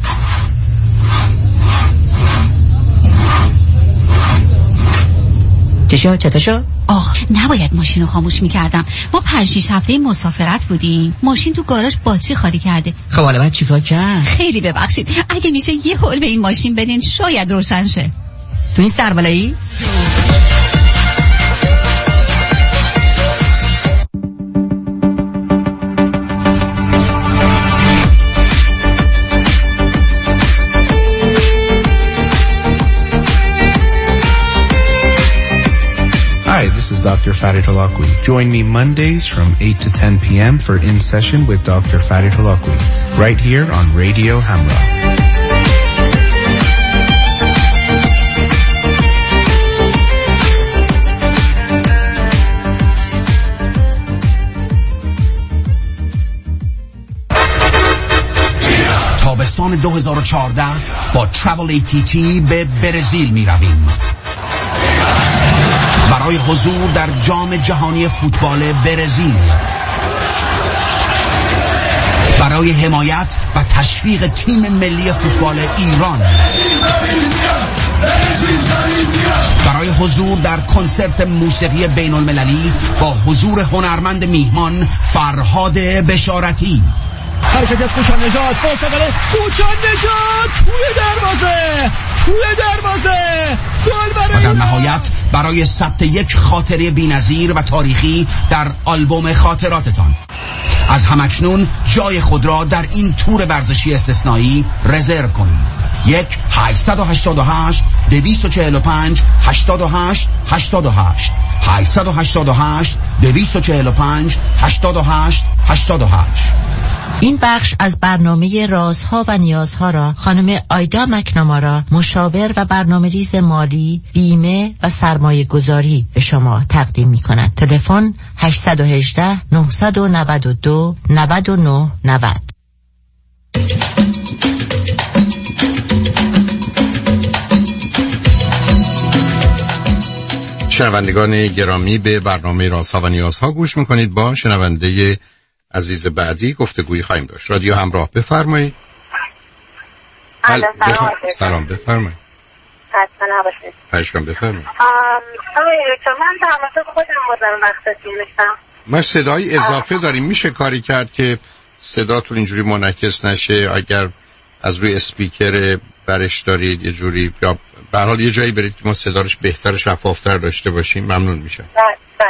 چی شو؟ چطور شو؟ آخ نباید ماشین رو خاموش میکردم. ما پنج شیش هفته مسافرت بودیم، ماشین تو گاراژ باتری خالی کرده. خب حالا باید چیکار کرد؟ خیلی ببخشید، اگه میشه یه هول به این ماشین بدین شاید روشن شه. تو این سربالایی؟ Hi, this is Doctor Farid Holakwi. Join me Mondays from eight to ten p.m. for In Session with Doctor Farid Holakwi, right here on Radio Hamra. تابستان دو هزار و چهارده با ترافل ای تی تی به برزیل می رویم برای حضور در جام جهانی فوتبال برزیل، برای حمایت و تشویق تیم ملی فوتبال ایران، برای حضور در کنسرت موسیقی بین المللی با حضور هنرمند میهمان فرهاد بشارتی. حرکت از کوچان نژاد، فرصت داره کوچان نژاد توی دروازه توی دروازه گل برای و در نهایت برای ثبت یک خاطره بی‌نظیر و تاریخی در آلبوم خاطراتتان. از همکنون جای خود را در این تور ورزشی استثنایی رزرو کنید. یک هشت هشت هشت دویست و چهل و پنج هشتاد و هشت هشتاد و هشت هشت هشت هشت دویست و چهل و پنج هشتاد و هشت هشتاد و هشت. این بخش از برنامه رازها و نیازها را خانم آیدا مکنامارا، مشاور و برنامه‌ریز مالی، بیمه و سرمایه گذاری به شما تقدیم می کند. تلفن هشت یک هشت نه نه دو نه نه نه صفر. شنوندگان گرامی، به برنامه رازها و نیازها گوش میکنید. با شنونده عزیز بعدی گفتگویی خواهیم داشت. رادیو همراه، بفرمایید. سلام، بفرمایید. حتما نباشید. خواهشم بفرمایید. آقای دکتر، من در خودم بودم وقتتون میشم. ما صدای اضافه داریم، میشه کاری کرد که صداتون اینجوری منعکس نشه؟ اگر از روی اسپیکر برش دارید یه جوری، یا به هر حال یه جایی برید که ما صداش بهتر شفافتر داشته باشیم، ممنون میشم. بله.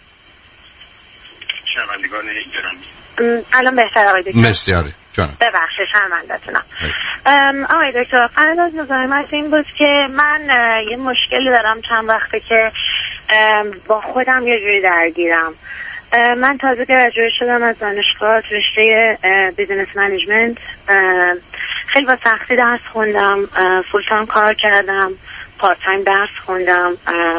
شنوندگان گرامی، الان بهتر آقای دکتر؟ مرسی. آره جانم، ببخشید شرمنده‌تونم. آقای دکتر، قرار از مزاحمت این بود که من یه مشکلی دارم چند وقته که با خودم یه جوری درگیرم. من تازه گرجویت شدم از دانشگاه رشته بیزنس منیجمنت. خیلی با سختی درس خوندم، فول تایم کار کردم، پارت تایم درس خوندم.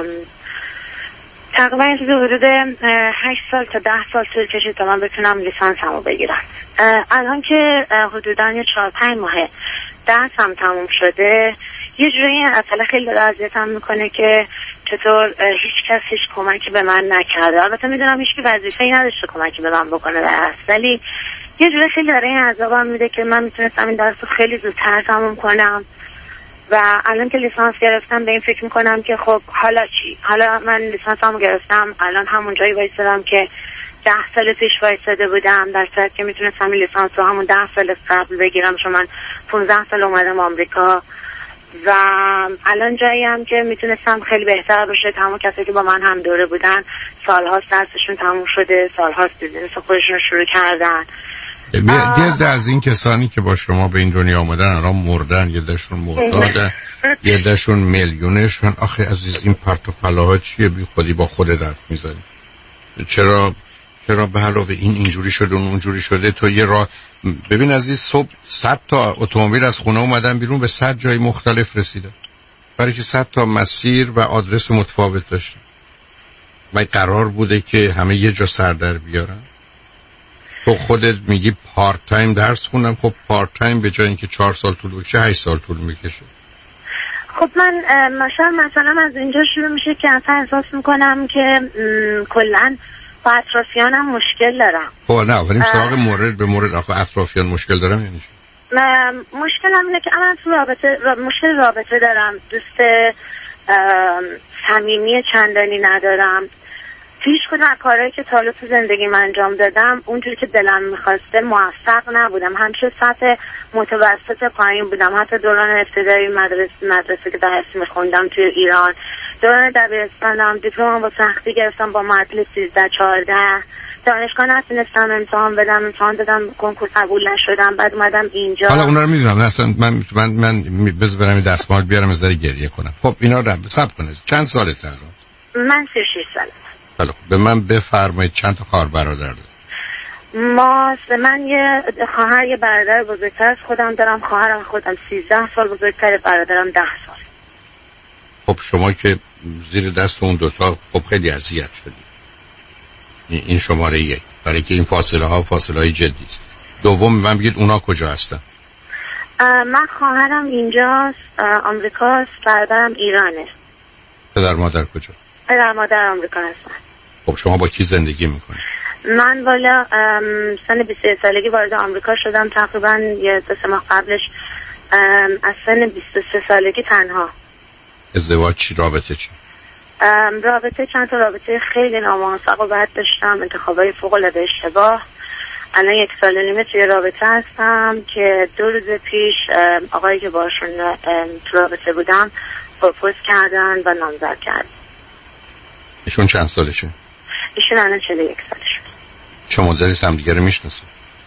تقریبا حدود هشت سال تا ده سال طول کشید تا من بتونم لیسانسمو بگیرم. الان که حدودا یه چهار پنج ماه درسم تموم شده، یه جوری این اصلا خیلی داره اذیتم میکنه که چطور هیچ کس هیچ کمکی به من نکرده. البته میدونم هیچ کی وظیفه‌ای نداشته کمکی به من بکنه در اصل، ولی یه جوری خیلی داره این عذابم میده که من میتونستم این درس رو خیلی زودتر تموم کنم و الان که لیسانس گرفتم به این فکر میکنم که خب حالا چی؟ حالا من لیسانسمو گرفتم، الان همون جایی وایسادم که ده سال پیش وایساده بودم، در صورتی که میتونستم لیسانس رو همون ده سال قبل بگیرم، چون من پونزده سال اومدم آمریکا و الان جایی هم که میتونستم خیلی بهتر باشه. تمام کسایی که با من هم دوره بودن سالهاست درسشون تموم شده، سالهاست بیزنس خودشون رو شروع کردن. یه ده از این کسانی که با شما به این دنیا آمدن الان مردن، یه دهشون مردادن، یه دهشون میلیونشون. آخه عزیز این پرت و پلاها چیه؟ بی خودی با خود درد میزنی. چرا چرا به علاوه این اینجوری شده اون اونجوری شده؟ تو یه راه ببین عزیز، صبح صد تا اتومبیل از خونه اومدن بیرون به صد جای مختلف رسیدن، برای که صد تا مسیر و آدرس متفاوت داشتن. و قرار بوده که همه یه جا سر در بیارن. تو خودت میگی پارت تایم درس خوندم، خب پارت تایم به جای اینکه چهار سال طول بکشه هشت سال طول میکشه. خب من مثلا مثلا از اینجا شروع میشه که اصلا احساس میکنم که کلن با اطرافیانم مشکل دارم. خب نه بریم سراغ مورد به مورد. آخه اطرافیان مشکل دارم یعنی چی؟ مشکلم اینه که من تو رابطه را... مشکل رابطه دارم، دوست صمیمی چندانی ندارم. هیچ کدوم از کارهایی که تا حالا تو زندگیم انجام دادم اونجوری که دلم میخواسته موفق نبودم. همیشه سطح متوسط پایین بودم. حتی دوران ابتدایی مدرسه مدرسه که درس میخوندم توی ایران، دوران دبیرستانم دیپلم با سختی گرفتم با معدل سیزده چهارده. دانشگاه نتونستم امتحان بدم، امتحان دادم کنکور قبول نشدم، بعد اومدم اینجا. حالا اونا رو میدونم، اصلا من من من بز برم دستمال بیارم از در گریه کنم. خب اینا رو صبر کنید. چند سالته الان؟ من سی و شش سالم. خب به من بفرمایید چند تا خواهر برادر دارید؟ ما من یه خواهر یه برادر بزرگتر از خودم دارم. خواهرم خودم سیزده سال بزرگتره، برادرم ده سال. خب شما که زیر دست اون دوتا خب خیلی اذیت شدید. این شماره یک، برای که این فاصله ها فاصله های جدی است. دوم من بگید اونا کجا هستن؟ من خواهرم اینجاست، آمریکاست، برادرم ایرانه. پدر مادر کجا؟ پدر مادر آمریکا هستن. خب شما با کی زندگی میکنید؟ من والا سن بیست و یک سالگی وارد آمریکا شدم، تقریبا یه دو سه ماه قبلش از سن بیست و سه سالگی تنها. ازدواج چی؟ رابطه چی؟ رابطه چند تا رابطه خیلی ناموفق و بد داشتم، انتخابای فوق العاده اشتباه. الان یک سال و نیمه توی رابطه هستم که دو روز پیش آقایی که باشون تو رابطه بودم پروپوز کردن و نامزد کردن. ایشون چند سالشه؟ ایشون الان چهل و یک سالشه. چه مدتی هم دیگه رو میشناسید؟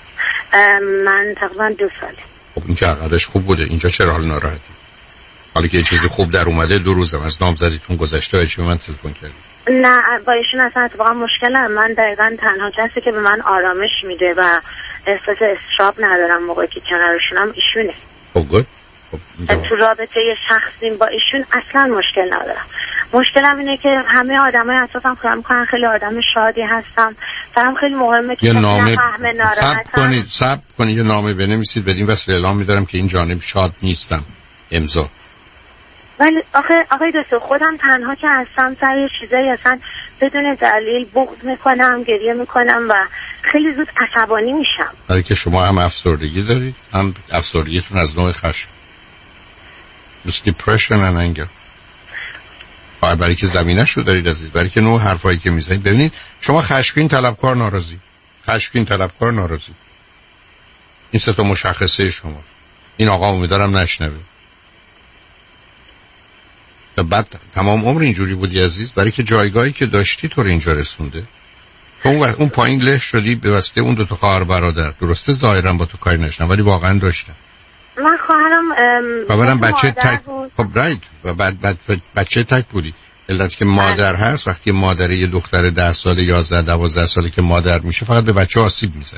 من تقریبا دو ساله. خب این که عقدش خوب بوده، اینجا چرا حال ناراحتی؟ حالا که یه چیزی خوب در اومده دو روزم از نامزدیتون گذشته و چی به من تلفن کردی؟ نه با ایشون اصلا اتفاقا مشکل هم. من دقیقا تنها کسی که به من آرامش میده و احساس استراب ندارم موقعی که کنارشونم ایشونه. خب گود. تو رابطه شخصی با ایشون اصلا مشکل ندارم. مشکلم اینه که همه آدمای اطرافم خیلی میکنن خیلی آدم شادی هستم. برام خیلی مهمه که نامه صبر کنید صبر کنید یه نامه بنویسید بدین واسه اعلام میذارم که این جانب شاد نیستم. امضا. ولی آخه آقای دکتر خودم تنها که هستم سر یه چیزایی اصلا بدون دلیل بغض میکنم، گریه میکنم و خیلی زود عصبانی میشم. برای که شما هم افسردگی دارید، هم افسردگیتون از نوع خشم. Just depression and anger. برای که زمینه شو دارید عزیز، برای که نوع حرفایی که میزنید. ببینید شما خشمگین، طلبکار، ناراضی. خشمگین، طلبکار، ناراضی. این سه تا مشخصه شما. این آقا امیدوارم نشنوه. بعد تمام عمر اینجوری بودی عزیز، برای که جایگاهی که داشتی تو رو اینجا رسونده. تو اون, اون پایین له شدی به واسطه اون دو تا خواهر برادر. درسته ظاهرا با تو کاری نشدن ولی واقعا داشتن. من خواهرم خواهرم بچه تک خب رایت و بعد بعد بچه تک بودی. علت که مادر هست، وقتی مادر یه دختر ده ساله یازده دوازده ساله که مادر میشه فقط به بچه آسیب میزنه.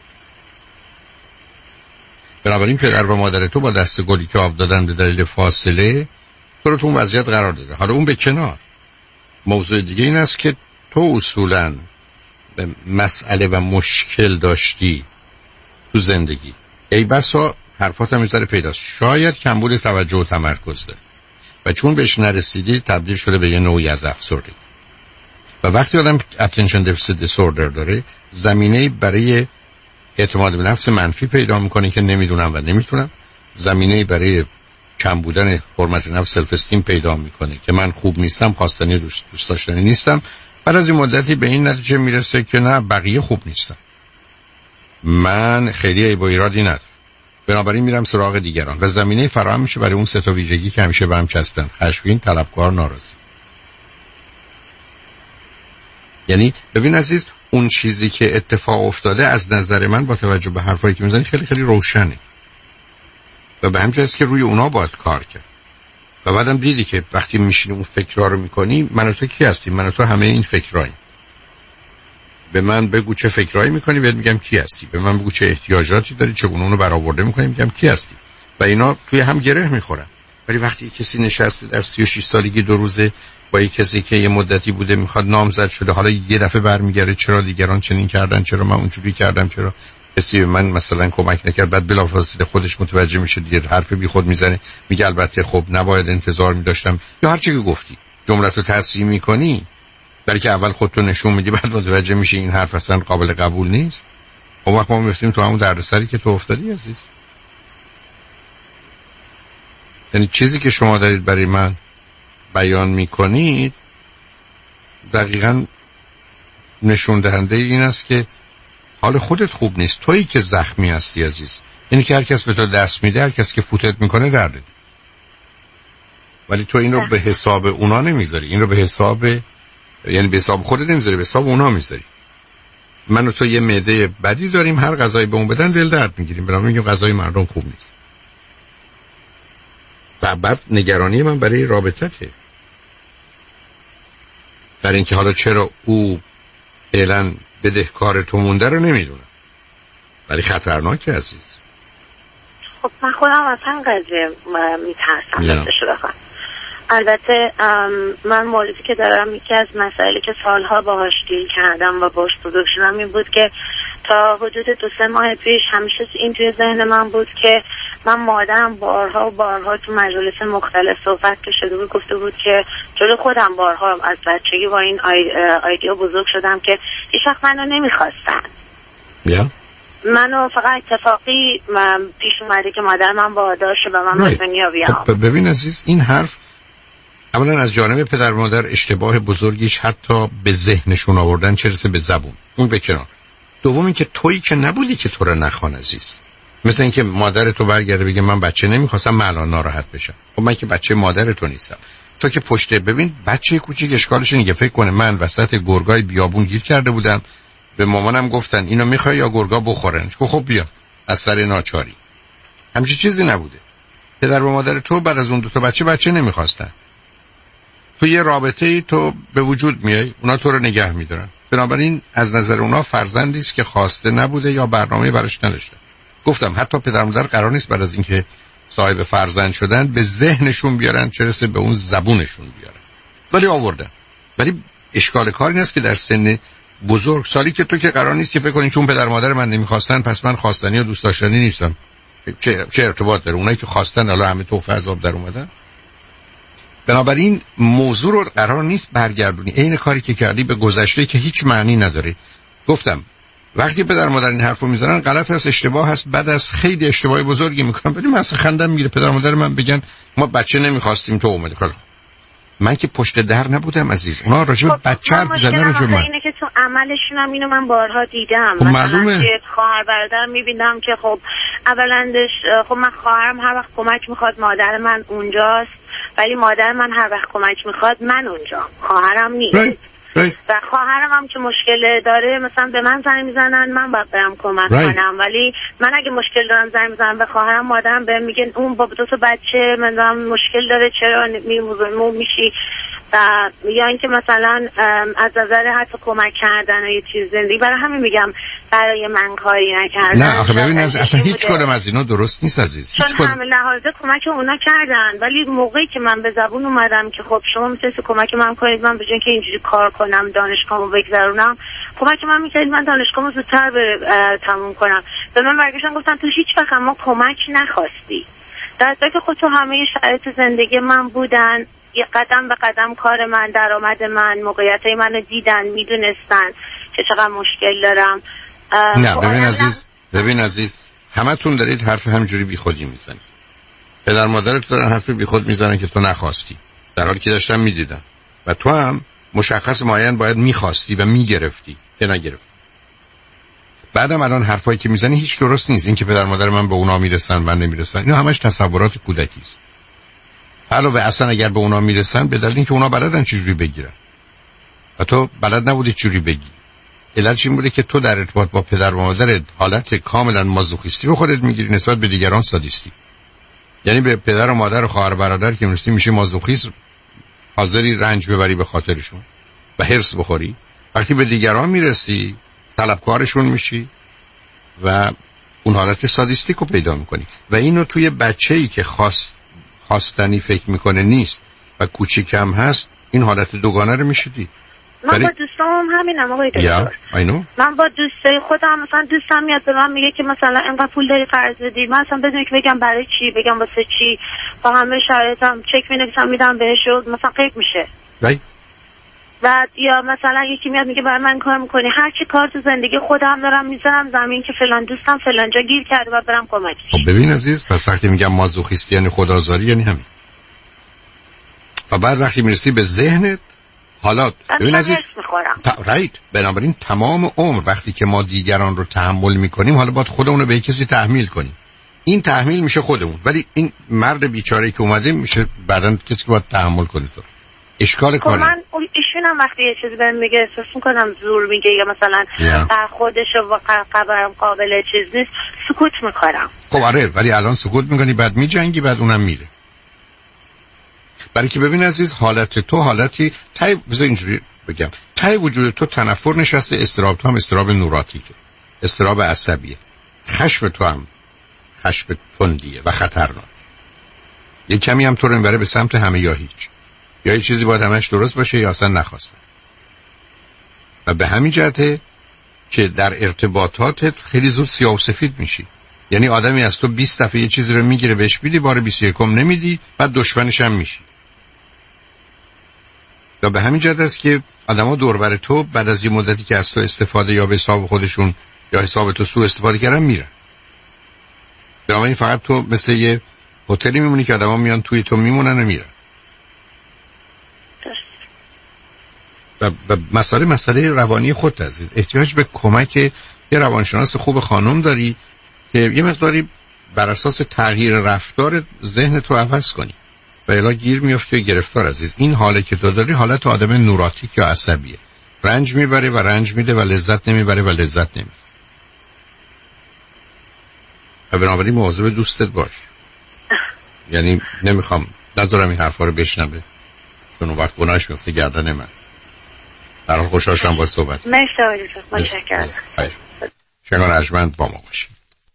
بنابراین پدر و مادر تو با دست گلی که آب دادن به دلیل فاصله تو رو تو اون وضعیت قرار داده. حالا اون به کنار. موضوع دیگه این است که تو اصولاً مسئله و مشکل داشتی تو زندگی. ای بسا حرفات هم میذاره پیداست. شاید کمبود توجه و تمرکز داره و چون بهش نرسیدی تبدیل شده به یه نوعی از افسردگی. و وقتی آدم attention deficit disorder داره زمینه برای اعتماد به نفس منفی پیدا میکنی که نمیدونم و نمیتونم، زمینه برای کم بودن حرمت نفس سلف استیم پیدا میکنه که من خوب نیستم، خواستنی دوست, دوست داشتنی نیستم. بعد از این مدتی به این نتیجه میرسه که نه، بقیه خوب نیستن، من خیلی عیب و ایرادی ندارم، بنابراین میرم سراغ دیگران و زمینه فراهم میشه برای اون سه تا ویژگی که همیشه به هم چسبیدن: خشمگین، طلبکار، ناراضی. یعنی ببین عزیز، اون چیزی که اتفاق افتاده از نظر من با توجه به حرفایی که میزنی خیلی خیلی روشنه و به همین جاست که روی اونا باید کار کرد. و بعدم دیدی که وقتی میشینی اون فکرها رو میکنی، من و تو کی هستیم؟ من و تو همه این فکراییم. به من بگو چه فکرایی میکنی، بهت میگم کی هستی. به من بگو چه احتیاجاتی داری، چگونه اونو برآورده میکنی، میگم کی هستی. و اینا توی هم گره میخورن. ولی وقتی کسی نشسته در سی و شش سالگی دو روزه با یک کسی که یه مدتی بوده میخواد نامزد شده، حالا یه دفعه برمیگره چرا دیگران چنین کردن، چرا من اونجوری کردم، چرا کسی به من مثلا کمک نکرد، بعد بلافاصله خودش متوجه میشه دیگه حرف بی خود میزنه، میگه البته خب نباید انتظار میداشتم، یا هر چی که گفتی جمله‌تو تصحیح میکنی، برای که اول خودتو نشون میدی، بعد متوجه میشی این حرف اصلا قابل قبول نیست. خب وقت ما میفتیم تو همون دردسری که تو افتادی عزیز. یعنی چیزی که شما دارید برای من بیان میکنید دقیقاً نشون دهنده این است که حال خودت خوب نیست، تویی که زخمی هستی عزیز. یعنی که هر کس به تو دست میده، هر کس که فوتت میکنه درده، ولی تو این رو به حساب اونا نمیذاری، این رو به حساب، یعنی به حساب خودت نمیذاری، به حساب اونا میذاری. من و تو یه معده بدی داریم، هر غذایی به اون بدن دل درد میگیریم، بنابراین میگیم غذای مردم خوب نیست. و بعد نگرانی من برای رابطته، برای اینکه حالا چرا او فعلا بدهکار تو مونده رو نمیدونم، ولی خطرناکه عزیز. خب من خودم از هم قضیه میترسم دستشو بخوام. البته من موردی که دارم، یکی از مسائلی که سالها باهاش دیل کردم و باهاش بزرگ شدم این بود که تا حدود دو سه ماه پیش همیشه این توی ذهن من بود که من مادرم بارها و بارها تو مجالس مختلف صحبت که شده بود گفته بود که جلو خودم بارها از بچگی با این آیدیا بزرگ شدم که هیچ وقت منو نمیخواستن. yeah. منو فقط اتفاقی پیش اومده که مادر من وادار شه و من به دنیا بیام. خب ببین عزیز، این حرف اولا از جانب پدر مادر اشتباه بزرگیش حتی به ذهنشون آوردن، چه رسه به زبون، اون به کنار. دوم این که تویی که نبودی که تو رو نخوان عزیز. مثل این که مادر تو برگرده بگه من بچه نمیخواستم، من الان ناراحت بشم. خب من که بچه مادر تو نیستم. تو که پشته، ببین بچه کوچیک اشکالش اینه که فکر کنه من وسط گرگای بیابون گیر کرده بودم، به مامانم گفتن اینو میخوای یا گرگا بخورن، خب بیا از سر ناچاری. همچین چیزی نبوده. پدر و مادر تو بعد از اون دو تا بچه بچه نمیخواستن. تو یه رابطه ای تو به وجود میای، اونا تو رو نگه میدارن، بنابراین از نظر اونا فرزندی است که خواسته نبوده یا برنامه براش نداشته. گفتم حتی پدر مادر قرار نیست بعد از اینکه صاحب فرزند شدن به ذهنشون بیارن، چه رسه به اون زبونشون بیارن، ولی آوردن. ولی اشکال کار این است که در سن بزرگ سالی که تو که قرار نیست که فکر کنی چون پدر مادر من نمیخواستن پس من خواستنی و دوست داشتنی نیستم. چه چه ارتباط داره؟ اونایی که خواستن حالا همه توفه عذاب در اومدن. بنابراین موضوع رو قرار نیست برگردونی، عین کاری که کردی به گذشته که هیچ معنی نداره. گفتم وقتی پدر مادر این حرفو میزنن غلط هست، اشتباه هست، بعد از خیلی اشتباه بزرگی میکنن. ولی من اصلا خندم میگیره پدر مادر من بگن ما بچه نمیخواستیم تو اومدی. خب من که پشت در نبودم عزیز، اونا راجع به بچه حرف میزنن. راجع من اینه که تو عملشون هم اینو من بارها دیدم. خب معلومه خواهر برادرم میبینم که خب اولندش خب من خواهرم هر وقت کمک میخواد مادر من اونجاست، ولی مادر من هر وقت کمک میخواد من اونجا، خواهرم نیست. right. right. و خواهرم هم که مشکل داره مثلا به من زنگ میزنن، من باید برم کمک right. کنم، ولی من اگه مشکل دارم زنگ میزنم به خواهرم، مادرم بهم میگن اون با دو تا بچه من دارم مشکل داره چرا میمون میشی. و یا اینکه مثلا از نظر حتی کمک کردن و یه چیز زندگی، برای همین میگم برای من کاری نکردن. نه آخه ببین از اصلا هیچ کدوم از اینا درست نیست عزیز. چون کد... همه لحاظه کمک اونا کردن، ولی موقعی که من به زبون اومدم که خب شما میتونید کمک من کنید، من به جای اینکه اینجوری کار کنم دانشگاهمو بگذرونم، کمک من میکردید من دانشگاهمو زودتر به تموم کنم. به من برگشتن گفتن تو هیچ وقت ما کمک نخواستی، در حالی که خود تو همه شرایط زندگی من بودن، یه قدم به قدم کار من، درآمد من، موقعیتای منو دیدن، میدونستن که چقدر مشکل دارم. نه ببین عزیز ببین عزیز، همتون دارید حرف همجوری بیخودی میزنید. پدر مادرت دارن حرف بیخود میزنن که تو نخواستی، در حالی که داشتن میدیدن، و تو هم مشخص معین باید میخواستی و میگرفتی که نگرفتی. بعدم الان حرفایی که میزنی هیچ درست نیست. این که پدر مادر من به اونا میرسن من نمیرسن، اینا همش تصورات کودکی است. علاوه اصلا اگر به اونا میرسن به دلیل اینکه اونا بلدن چجوری بگیرن و تو بلد نبودی چجوری بگی. علتش این بوده که تو در ارتباط با پدر و مادرت حالت کاملا مازوخیستی رو خودت میگیری، نسبت به دیگران سادیستی. یعنی به پدر و مادر و خواهر برادر که میرسی میشه مازوخیست، حاضری رنج ببری به خاطرشون و هرس بخوری. وقتی به دیگران میرسی طلبکارشون میشی و اون حالت سادیستیک رو پیدا میکنی. و اینو توی بچه‌ای که خواست خواستنی فکر میکنه نیست و کوچیکم هست، این حالت دوگانه رو میشدی. من بری... با دوستام همینم آقای دکتر. yeah, من با دوستای خودم مثلا دوستم میاد به من میگه که مثلا اینقدر پول داری قرض بدی، من اصلا بدون که بگم برای چی، بگم واسه چی، با همه شرایطم چک مینویسم میدم بهش و مثلا قیب میشه. right. و یا مثلا یکی میاد میگه برای من کار میکنی، هر چی کار تو زندگی خودم دارم میذارم زمین که فلان دوستم فلان جا گیر کرده و برم کمکش. خب ببین عزیز، پس وقتی میگم مازوخیستی یعنی خودآزاری، یعنی همین. و بعد وقتی میرسی به ذهنت، حالا ببین عزیز ت... رایت بنابراین تمام عمر وقتی که ما دیگران رو تحمل میکنیم، حالا باید خودمون رو به کسی تحمیل کنیم. این تحمیل میشه خودمون، ولی این مرد بیچاره‌ای که اومده میشه بعدن کسی که باید تحمل کنه تو. اشکال کاری. من ایشون هم وقتی یه چیزی بهم میگه احساس میکنم زور میگه یا مثلا در خودش و قبرم قابل چیز نیست، سکوت میکنم. خب آره، ولی الان سکوت میکنی، بعد میجنگی، بعد اونم میره. برای که ببین عزیز، حالت تو حالتی تای بذار اینجوری بگم، تای وجود تو تنفر نشسته. استراب تو هم استراب نوراتیکه، استراب عصبیه. خشم تو هم خشم تندیه و خطرناک. یه کمی هم تو رو میبره به سمت همه یا هیچ، یا یه چیزی باید همش درست باشه یا اصلا نخواستن. و به همین جهته که در ارتباطاتت خیلی زود سیاه و سفید میشی. یعنی آدمی از تو بیست دفعه یه چیزی رو میگیره بهش میدی، بار بیست و یکم نمیدی، بعد دشمنش هم میشی. و به همین جهت است که آدما دور بر تو بعد از یه مدتی که از تو استفاده یا به حساب خودشون یا حساب تو سوء استفاده کردن میرن. بنابراین فقط تو مثل یه هتلی میمونی که آدما میان توی تو میمونن و میرن. و, و مسئله مسئله روانی خودت عزیز. احتیاج به کمک یه روانشناس خوب خانم داری که یه مقداری بر اساس تغییر رفتار ذهن تو عوض کنی و الا گیر میفتی و گرفتار عزیز. این حاله که تو داری حالت آدم نوراتیک یا عصبیه، رنج میبره و رنج میده و لذت نمیبره و لذت نمیده. و بنابراین مواظب دوستت باش. یعنی نمیخوام نذارم این حرفا رو بشنوه، چون وقت گناهش میفته گردن من. در حال خوشحال شدم با صحبت. مرسی آقای دکتر، متشکرم. شنگان ارجمند با ما باشید.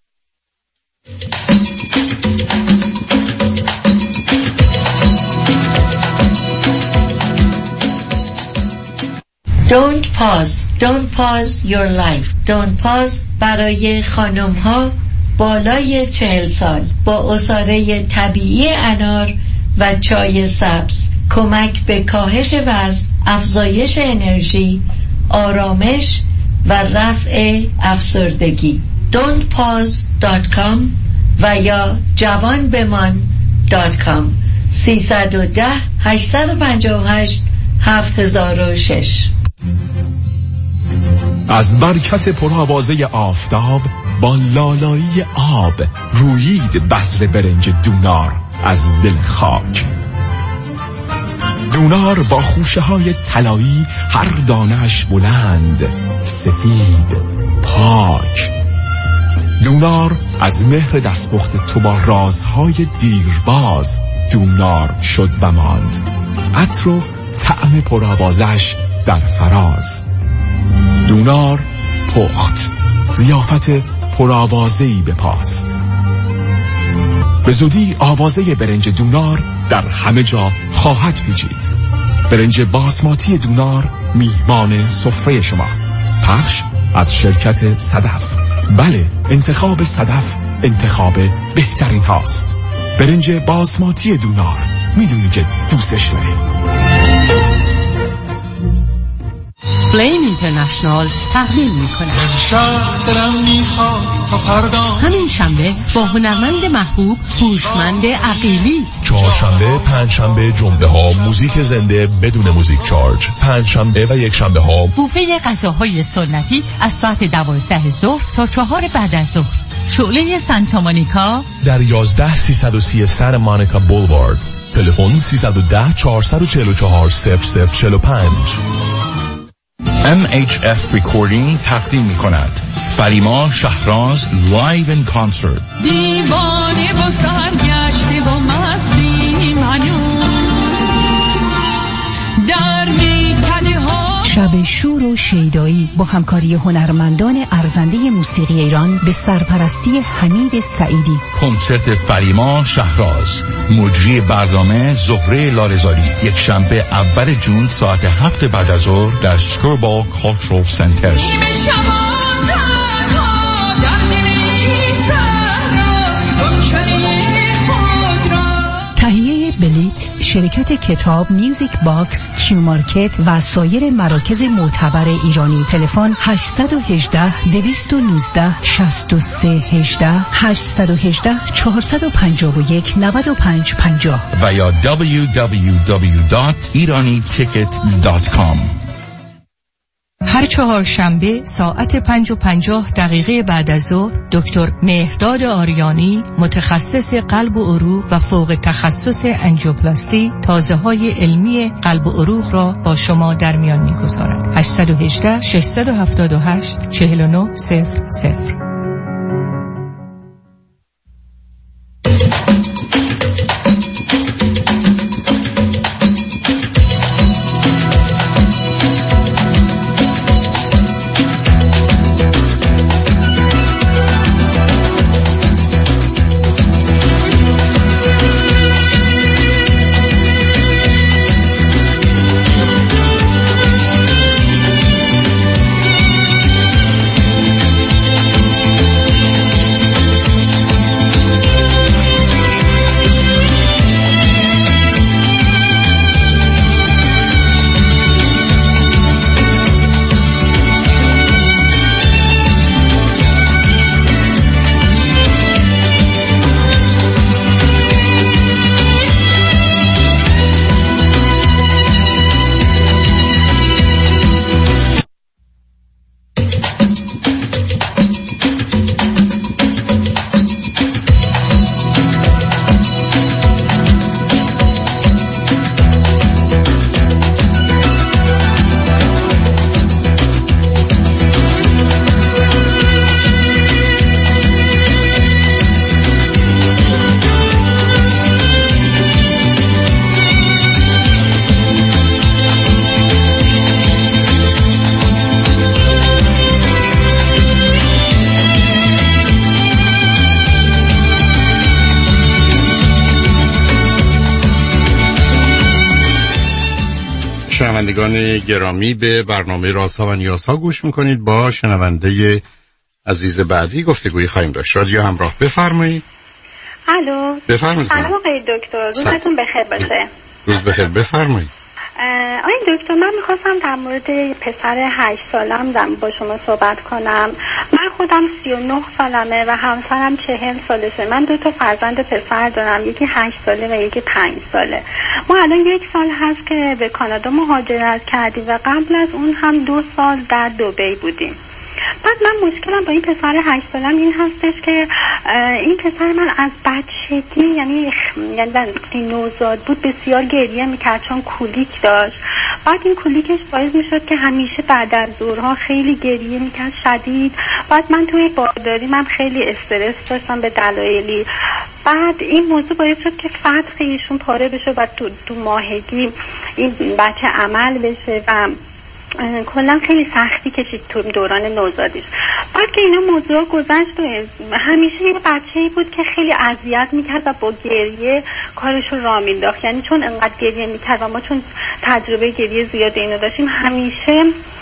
Don't pause. Don't pause your life. Don't pause برای خانم ها بالای چهل سال با عصاره طبیعی انار و چای سبز، کمک به کاهش وزن، افزایش انرژی، آرامش و رفع افسردگی. don't pause dot com و یا جوان بمان دات کام. سیصد و ده هشتصد و پنجاه و هشت هفت هزار و شش. از برکت پرآوازه آفتاب با لالایی آب رویید بذر برنج دونار از دل خاک. دونار با خوشه های طلایی، هر دانش بلند، سفید، پاک. دونار از مهر دستپخت تو با رازهای دیرباز دونار شد و ماند. عطر و طعم پرآوازش در فراز. دونار پخت، ضیافت پرآوازه‌ای بپاست. به زودی آوازه برنج دونار در همه جا خواهد پیچید. برنج باسماتی دونار میهمان سفره شما. پخش از شرکت صدف. بله، انتخاب صدف انتخاب بهترین هاست. برنج باسماتی دونار، میدونی که دوستش داری. فلیم اینترنشنال تقدیم می‌کند. همین شنبه با هنرمند محبوب هوشمند عقیلی. چهارشنبه، پنجشنبه، جمعه ها موزیک زنده بدون موزیک چارج. پنجشنبه و یک شنبه ها بوفه غذاهای سنتی از ساعت دوازده ظهر تا چهار بعد از ظهر. شعله سانتا مونیکا در یازده سیصد و سی سانتا مونیکا بولوارد. تلفن سیصد و ده چهارصد و چهل و چهار صفر صفر چهل و پنج. ام اچ اف Recording تقدیم می کند فریما شهراز لایو این کانسرت. دیوانه و سرگشته و مستی منو در میکده ها. شب شور و شیدایی با همکاری هنرمندان ارزنده موسیقی ایران به سرپرستی حمید سعیدی. کنسرت فریما شهراز، مجری برنامه زهره لارزاری، یک شنبه اول جون ساعت هفت بعد از ظهر در سکوربال کالچرال سنتر. تهیه بلیت شرکت کتاب، میوزیک باکس، کیو مارکت و سایر مراکز معتبر ایرانی. تلفن هشت یک هشت، دو یک نه، شش سه یک هشت، هشت یک هشت، چهار پنج یک، نه پنج پنج صفر و یا دبلیو دبلیو دبلیو دات ایرانی تیکت دات کام. هر چهارشنبه ساعت پنج و پنجاه دقیقه بعد از ظهر دکتر مهرداد آریانی، متخصص قلب و عروق و فوق تخصص انژیوپلاستی، تازه‌های علمی قلب و عروق را با شما در میان می‌گذارد. هشت یک هشت، شش هفت هشت، چهار نه صفر صفر. شنوندگان گرامی، به برنامه رازها و نیازها گوش میکنید. با شنونده عزیز بعدی گفتگویی خواهیم داشت. رادیو همراه، بفرمایید. الو، بفرمایید. سلام آقای دکتر، روزتون بخیر باشه. روز بخیر، بفرمایید. آقای دکتر، من میخواستم در مورد پسر هشت سالم با شما صحبت کنم. من خودم سی و نه سالمه و همسرم چهل سالشه. من دو تا فرزند پسر دارم، یکی هشت ساله و یکی پنج ساله. ما الان یک سال هست که به کانادا مهاجرت کردیم و قبل از اون هم دو سال در دبی بودیم. بعد من مشکلم با این پسر هشت سالم این هستش که این پسر من از بچگی، یعنی یعنی وقتی نوزاد بود بسیار گریه میکرد چون کولیک داشت. بعد این کولیکش باعث میشد که همیشه بعد از ظهرها خیلی گریه میکرد شدید. بعد من توی بارداری من خیلی استرس داشتم به دلایلی. بعد این موضوع باعث شد که فتق ایشون پاره بشه و تو, تو ماهگی این بچه عمل بشه و کلا خیلی سختی کشید تو دوران نوزادیش. بعد که اینا موضوع گذشت و همیشه یه بچه‌ای بود که خیلی اذیت میکرد و با گریه کارش رو راه مینداخت. یعنی چون انقدر گریه میکرد و ما چون تجربه گریه زیاد اینو داشتیم، همیشه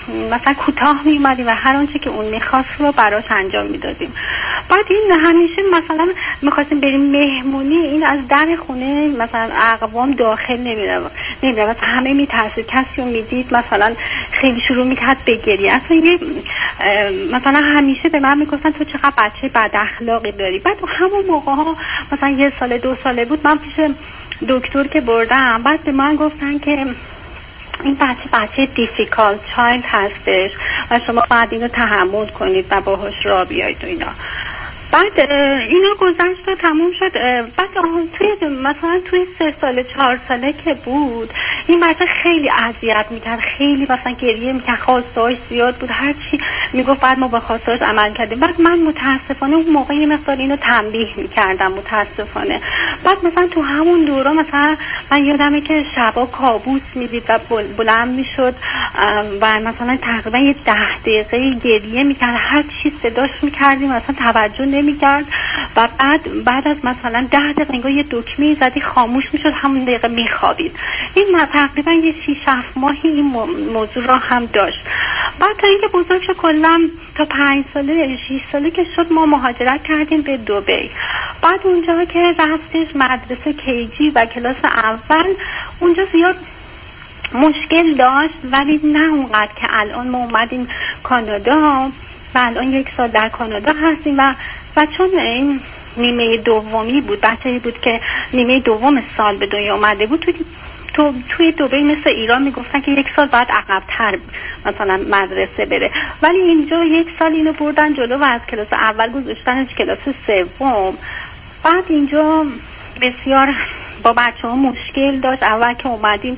مثلا کوتاه می اومدیم و هر آنچه که اون میخواست رو براش انجام میدادیم. بعد این همیشه مثلا میخواستیم بریم مهمونی، این از در خونه مثلا اقوام داخل نمیره نمیره مثلا همه میترسید، کسی رو میدید مثلا خیلی شروع میکرد به گریه. اصلا یه مثلا همیشه به من میگفتن تو چقدر بچه بد اخلاقی داری. بعد همون موقع ها مثلا یه سال دو ساله بود، من پیش دکتر که بردم، بعد به من گفتن که این بچه بچه دیفیکالت چایلد هستش و شما باید اینو تحمل کنید و باهاش را بیایید و اینا. بعد اینا گذشت و تموم شد. بعد توی مثلا توی سه ساله چهار ساله که بود، این بچه خیلی اذیت میکرد، خیلی مثلا گریه میکرد، خواستهاش زیاد بود، هرچی میگفت بعد ما با خواستهاش عمل کردیم. بعد من متاسفانه اون موقع یه مقدار اینو تنبیه میکردم متاسفانه. بعد مثلا تو همون دوره مثلا من یادمه که شبا کابوس میدید و بلند میشد و مثلا تقریبا یه ده دقیقه گریه میکرد، هر چی صداش میکردیم مثلا توجه نمیکرد و بعد بعد از مثلا ده دقیقه انگار یه دکمه زدی خاموش میشد، همون دقیقه میخوابید. این تقریبا یه شیش هفت ماهی این موضوع را هم داشت. بعد تا اینکه بزرگ شد کلا تا پنج ساله شش ساله که شد ما مهاجرت کردیم به دبی. بعد اونجا که رفتش مدرسه کیجی و کلاس اول، اونجا زیاد مشکل داشت ولی نه اونقدر که الان. ما اومدیم کانادا و الان یک سال در کانادا هستیم و و چون این نیمه دومی بود، بچه‌ای بود که نیمه دوم سال به دنیا اومده بود، توی تو توی دبی مثل ایران میگفتن که یک سال بعد عقب‌تر مثلا مدرسه بره، ولی اینجا یک سال اینو بردن جلو و از کلاس اول گذاشتنش کلاس سوم. بعد اینجا بسیار با بچه ها مشکل داشت. اول که اومدیم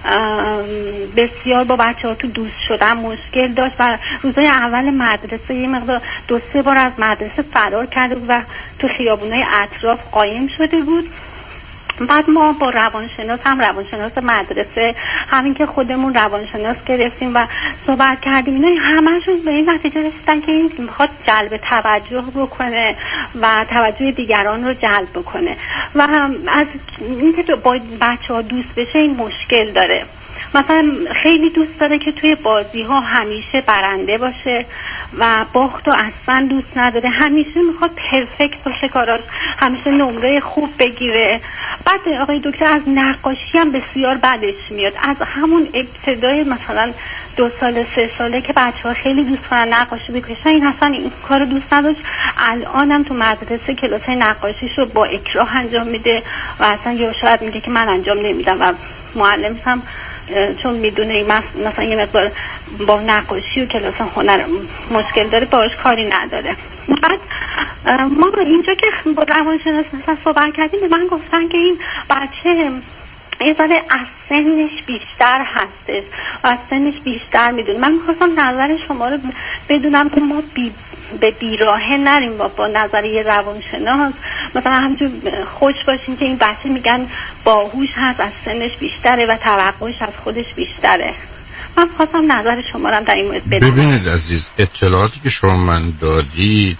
بسیار با بچه ها تو دوست شدن مشکل داشت و روزای اول مدرسه یه مقدار دو سه بار از مدرسه فرار کرده بود و تو خیابونای اطراف قایم شده بود. بعد ما با روانشناس، هم روانشناس مدرسه، همین که خودمون روانشناس گرفتیم و صحبت کردیم، اینا همه‌شون به این نتیجه رسیدن که این میخواد جلب توجه بکنه و توجه دیگران رو جلب بکنه و از اینکه با بچه‌ها دوست بشه این مشکل داره. مثلا خیلی دوست داره که توی بازی ها همیشه برنده باشه و باخت و اصلا دوست نداره، همیشه میخواد پرفکت باشه کاراش، همیشه نمره خوب بگیره. بعد آقای دکتر از نقاشی هم بسیار بدش میاد. از همون ابتدای مثلا دو سال سه ساله که بچه ها خیلی دوست دارن نقاشی بکشن، این اصلا این کار دوست نداشت. الان هم تو مدرسه کلاس نقاشیش رو با اکراه انجام میده و اصلا یا شاید میگه که من انجام نمیدم و معلمش هم چون میدونه مثلا یه مقدار با نقاشی و کلاس هنر مشکل داره باهاش کاری نداره. بعد ما اینجا که با روانشناس مثلا صحبت کردیم به من گفتن که این بچه یه ذره از سنش بیشتر هستش و از سنش بیشتر میدونه. من میخواستم نظر شما رو بدونم که ما بی به بیراهه نریم با, با نظریه روانشناس مثلا همینجور خوش باشیم که این بچه میگن باهوش هست، از سنش بیشتره و توقعش از خودش بیشتره. من خواستم نظر شما رو در این مورد بدونم. ببینید عزیز، اطلاعاتی که شما من دادی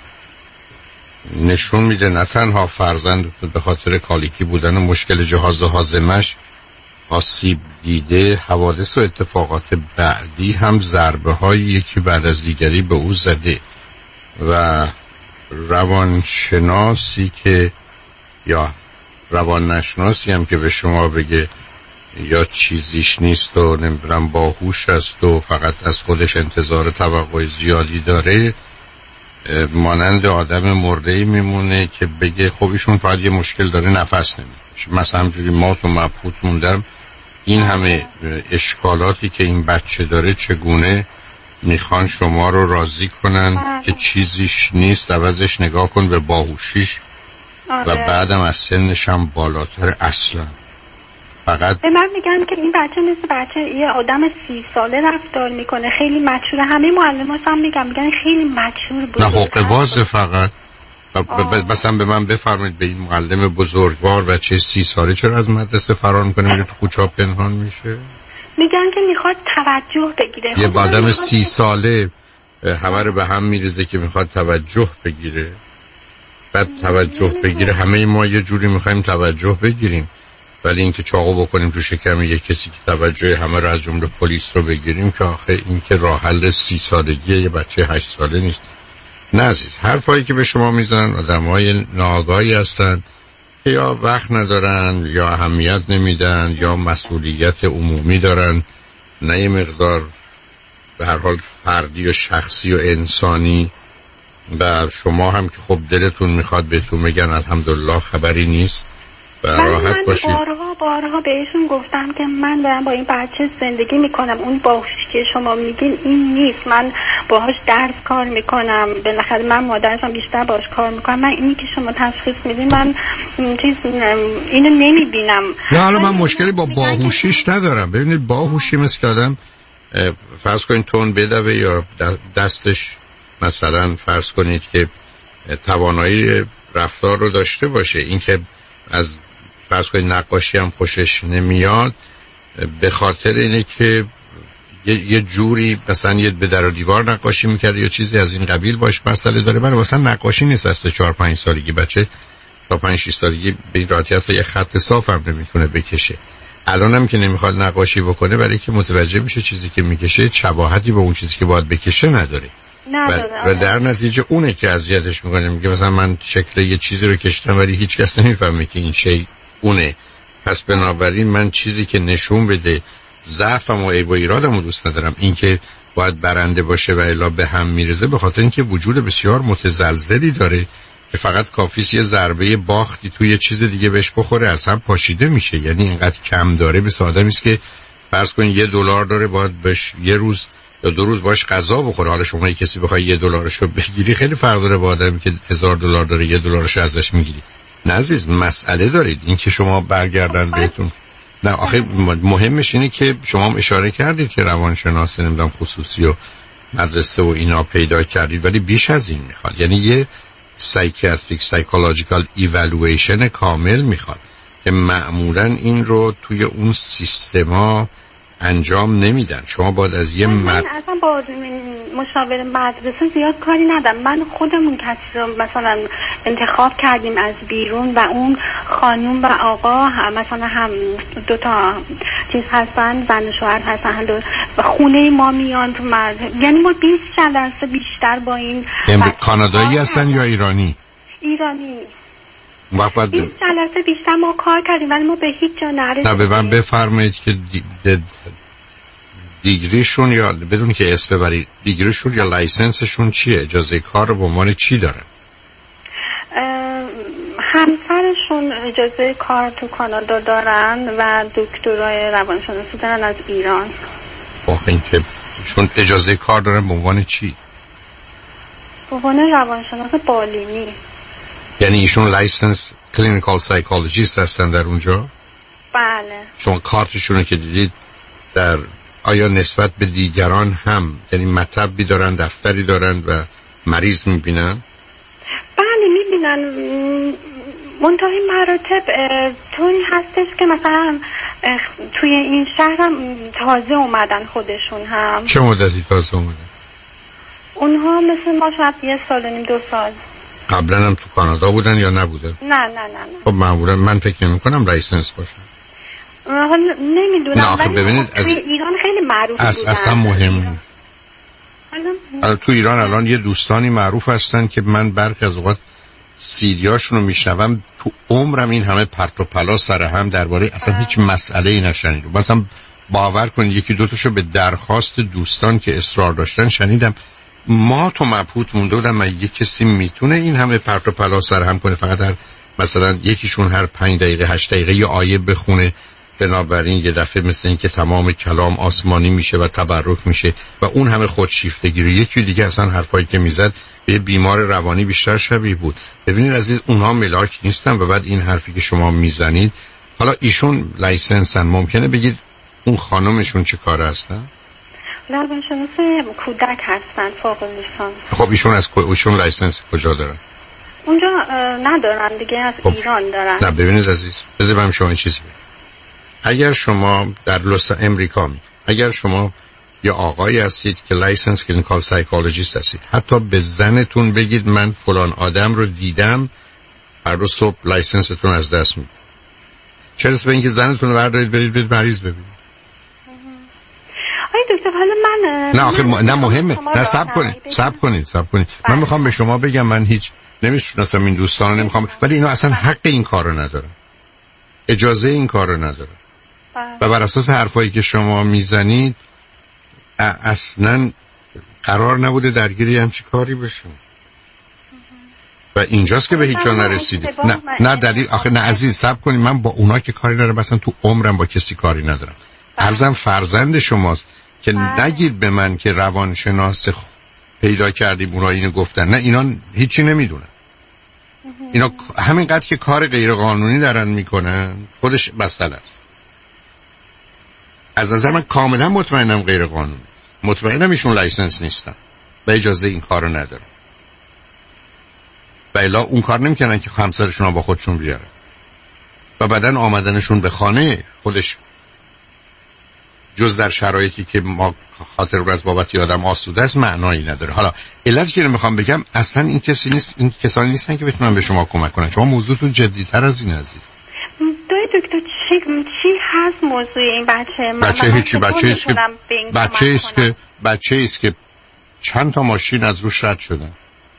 نشون میده نه تنها فرزند به خاطر کالیکی بودن و مشکل جهاز هاضمه‌اش آسیب دیده، حوادث و اتفاقات بعدی هم ضربه های یکی بعد از دیگری به او زده و روانشناسی که یا روانشناسی هم که به شما بگه یا چیزیش نیست و نمیدونم باهوش است و فقط از خودش انتظار توقع زیادی داره، مانند آدم مرده‌ای میمونه که بگه خب ایشون فقط یه مشکل داره، نفس نمیکشه. مثلا همجوری مات و مبهوت موندم. این همه اشکالاتی که این بچه داره چگونه میخوان شما رو راضی کنن آه. که چیزیش نیست، عوضش نگاه کن به باهوشیش آه. و بعدم از سنش هم بالاتر. اصلا فقط به من میگن که این بچه مثل بچه یه آدم سی ساله رفتار میکنه، خیلی مچوره. همه معلماش هم میگن میگن خیلی مچور بود. نه حقه بازه فقط. مثلا به من بفرمایید به این معلم بزرگوار بچه سی ساله چرا از مدرسه فرار میکنه میره تو کوچه پنهان میشه؟ میگن که میخواد توجه بگیره. یه آدم سی ساله همه رو به هم میریزه که میخواد توجه بگیره. بعد توجه بگیره، همه ما یه جوری میخوایم توجه بگیریم. ولی اینکه چاقو بکنیم تو شکم یک کسی که توجه همه رو از جمله پلیس رو بگیریم که آخه این که راه حل سی سالگی یه بچه هشت ساله نیست. نه عزیز، حرفایی که به شما میزنن آدمای ناآگاهی هستن که یا وقت ندارن یا اهمیت نمیدن یا مسئولیت عمومی دارن، نه یه مقدار به هر حال فردی و شخصی و انسانی. و شما هم که خب دلتون میخواد بهتون بگن الحمدلله خبری نیست و راحت باشید. من بارها بارها بهشون گفتم که من دارم با این بچه زندگی میکنم، اون باهوشی که شما میگین این نیست، من باهاش درس کار میکنم، بالاخره من مادرشم بیشتر باهاش کار میکنم، من اینی که شما تشخیص میدین من چیز اینو نمیبینم. نه حالا من مشکلی با باهوشیش ندارم. ببینید باهوشی مثل که آدم فرض کنید تون بدوه یا دستش مثلا فرض کنید که توانایی رفتار رو داشته باشه، این که از فرض کنید نقاشی هم خوشش نمیاد به خاطر اینه که یه, یه جوری مثلا یه به در و دیوار نقاشی میکرده یا چیزی از این قبیل باش مسئله داره. من مثلا نقاشی نیست از چهار پنج سالگی بچه تا پنج شش سالگی به این راحتی یه خط صاف هم نمیتونه بکشه. الان هم که نمیخواد نقاشی بکنه برای که متوجه میشه چیزی که میکشه شباهتی به اون چیزی که باید بکشه نداره و, و در نتیجه اونه که اذیتش میکنه. میگه مثلا من شکل یه چیزی رو کشتم ولی هیچ کس نمیفهمه که این شی اونه. پس بنابراین من چیزی که نشون بده ضعفم و عیب و ایرادم رو دوست ندارم. این که باید برنده باشه و الا به هم میرزه به خاطر اینکه وجود بسیار متزلزلی داره که فقط کافیست یه ضربه باختی توی یه چیز دیگه بهش بخوره از هم پاشیده میشه. یعنی اینقدر کم داره. به آدمی است که فرض کن یه دلار داره باید بهش یه روز یا دو روز باش غذا بخوره. حالا شما یه کسی بخوای یه دلارشو بگیری خیلی فرق داره با آدمی که هزار دلار داره یه دلارشو ازش میگیری. نه عزیز، مسئله دارید این که شما برگردن بهتون. نه آخه مهمش اینه که شما اشاره کردید که روانشناس نمیدونم خصوصی و مدرسه و اینا پیدا کردید ولی بیش از این میخواد. یعنی یه سایکیاتریک سایکولوژیکال ایوالویشن کامل میخواد که معمولا این رو توی اون سیستما انجام نمیدن. شما باید از یه من مد... اصلا با مشاور مدرسه زیاد کاری ندارم. من خودمون کسی رو مثلا انتخاب کردیم از بیرون و اون خانوم و آقا هم مثلا هم دو تا چیز هستن، زن و شوهر هستن و خونه ما میان تو مرد. یعنی ما بیست جلسه بیشتر با این کانادایی هستن یا ایرانی؟ ایرانی. وقت بیست جلسه بیشتر ما کار کردیم ولی ما به هیچ جا نرسیدیم. نه به من بفرمایید که دی... دی... دیگریشون یا بدون که اسم ببرید دیگریشون یا لایسنسشون چیه؟ اجازه کار رو به عنوان چی دارن؟ همسرشون اجازه کار تو کانادا دارن و دکترای روانشناسی دارن از ایران. آخه این که چون اجازه کار دارن به عنوان چی؟ به عنوان روانشناس بالینی. یعنی ایشون لایسنس کلینیکال سایکولوژیست هستن در اونجا؟ بله. شما کارتشون رو که دیدید در آیا نسبت به دیگران هم یعنی مطبی دارن، دفتری دارن و مریض میبینن؟ بله میبینن. منتهی مراتب طوری هستش که مثلا توی این شهر هم تازه اومدن خودشون هم. چه مدتی تازه اومدن؟ اونها مثل ما شاید یه سال و نیم دو سال. قبلا هم تو کانادا بودن یا نبودن؟ نه نه نه نه. خب معمولا من فکر نمی کنم لایسنس باشه. نمیدونم. نه آخه ببینید از ایران خیلی معروف از بودن. اصلا مهم الان تو ایران الان یه دوستانی معروف هستن که من برخی از اوقات سیدیاشون رو میشنوم تو عمرم این همه پرت و پلا سر هم درباره اصلا هیچ مسئله ای نشنیدم. مثلا باور کنید یکی دو تاشو به درخواست دوستان که اصرار داشتن شنیدم. ما تو مبهوت مونده بودم من یک کسی میتونه این همه پرت و پلا سر هم کنه فقط هر مثلا یکیشون هر پنج دقیقه هشت دقیقه یه آیه بخونه بنابراین یه دفعه مثل این که تمام کلام آسمانی میشه و تبرک میشه و اون همه خودشیفتگی رو. یکی دیگه اصلا حرفایی که میزد به بیمار روانی بیشتر شبیه بود. ببینید عزیز اونها ملاک نیستن و بعد این حرفی که شما میزنید حالا ایشون لایسنسن ممکنه بگید اون خانمشون چه کار هستن؟ روانشناس کودک هستن فوق لیسانس. خب ایشون از ایشون لایسنس کجا دارن؟ اونجا ندارن دیگه از خب. ایران دارن. نه ببینید عزیز بذار من شما این چیزی بگم. اگر شما در لس امریکا می اگر شما یا آقایی هستید که لایسنس کلینیکال سایکولوژیست هستید حتی به زنتون بگید من فلان آدم رو دیدم فردا صبح لایسنستون از دست میدید. چرا به اینکه زنتون رو بردارید برید برید مریض ببینید. آی دکتر حالا من نه آخه م... نه مهمه، نه صبر کنید صبر کنید صبر کنید من میخوام به شما بگم من هیچ نمیشناسم این دوستان رو نمیخوام، ولی اینا اصلا حق این کارو ندارن، اجازه این کارو ندارن و بر اساس حرفایی که شما میزنید اصلا قرار نبوده درگیری همچی کاری بشه و اینجاست که به هیچ جا نرسیدید. نه نه دلیل آخه نه عزیز صبر کنید، من با اونا که کاری ندارم، مثلا تو عمرم با کسی کاری ندارم. عرضم فرزند شماست که نگید به من که روانشناس پیدا کردیم اونا اینو گفتن. نه اینا هیچی نمیدونن، اینا همینقدر که کار غیر قانونی دارن میکنن خودش مسئله است. از نظر من کاملا مطمئنم غیر قانونی، مطمئنم ایشون لایسنس نیستن و اجازه این کارو ندارن و الا اون کار نمیکنن که همسرشون رو با خودشون بیارن و بعدن آمدنشون به خانه خودش جز در شرایطی که ما خاطر رو از بابت آدم آسوده است معنایی نداره. حالا علتی که میخوام بگم اصلا این کسی نیست، این کسانی نیستن که بتونن به شما کمک کنن. شما موضوعتون جدی‌تر از این عزیز. دوی دکتر چی چی هست موضوع این بچه؟ بچه هیچی، بچه است که بچه است که بچه است که چند تا ماشین از روش رد شدن.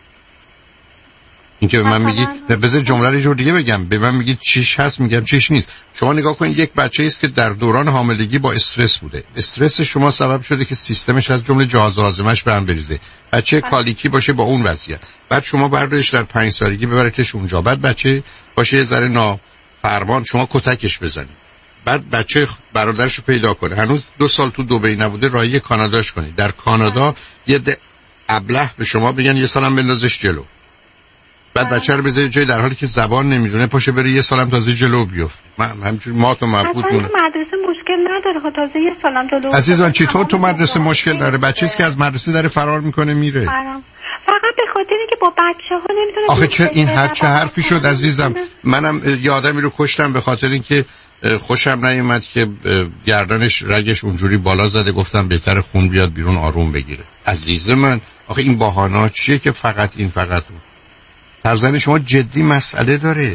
این که به من میگی بذار جمله رو جور دیگه بگم، به من میگی چیش هست، میگم چیش نیست. شما نگاه کنید یک بچه است که در دوران حاملگی با استرس بوده، استرس شما سبب شده که سیستمش از جمله جهاز هاضمه‌اش به هم بریزه، بچه کالیکی باشه با اون وضعیت، بعد شما بردارش در پنج سالگی ببرتش اونجا، بعد بچه باشه یه ذره نافرمان شما کتکش بزنید، بعد بچه برادرش رو پیدا کنه، هنوز دو سال تو دبی نبوده، راهی کاناداش کنید، در کانادا یه ابله به شما بگن یه سالم بندازش جلو، بعد بچه رو بذارید جای در حالی که زبان نمیدونه پاشه بره یه سالم تازه جلو بیفت. من همینجوری ما تو مبهوت مونه. مدرسه مشکل نداره، تازه یه سالم جلو. عزیزان چطور تو مدرسه مشکل داره؟ بچه‌ای که از مدرسه داره فرار میکنه میره. فقط به خاطر اینکه با بچه‌ها نمیتونه. آخه چه این هر چه حرفی شد عزیزم؟ منم یه آدمی رو کشتم به خاطر اینکه خوشم نیومد که گردنش رگش اونجوری بالا زده، گفتم بهتر خون بیاد بیرون آروم بگیره. عزیز من آخه این بهانه‌ها چیه که فقط این فقط اون؟ فرزند شما جدی مسئله داره.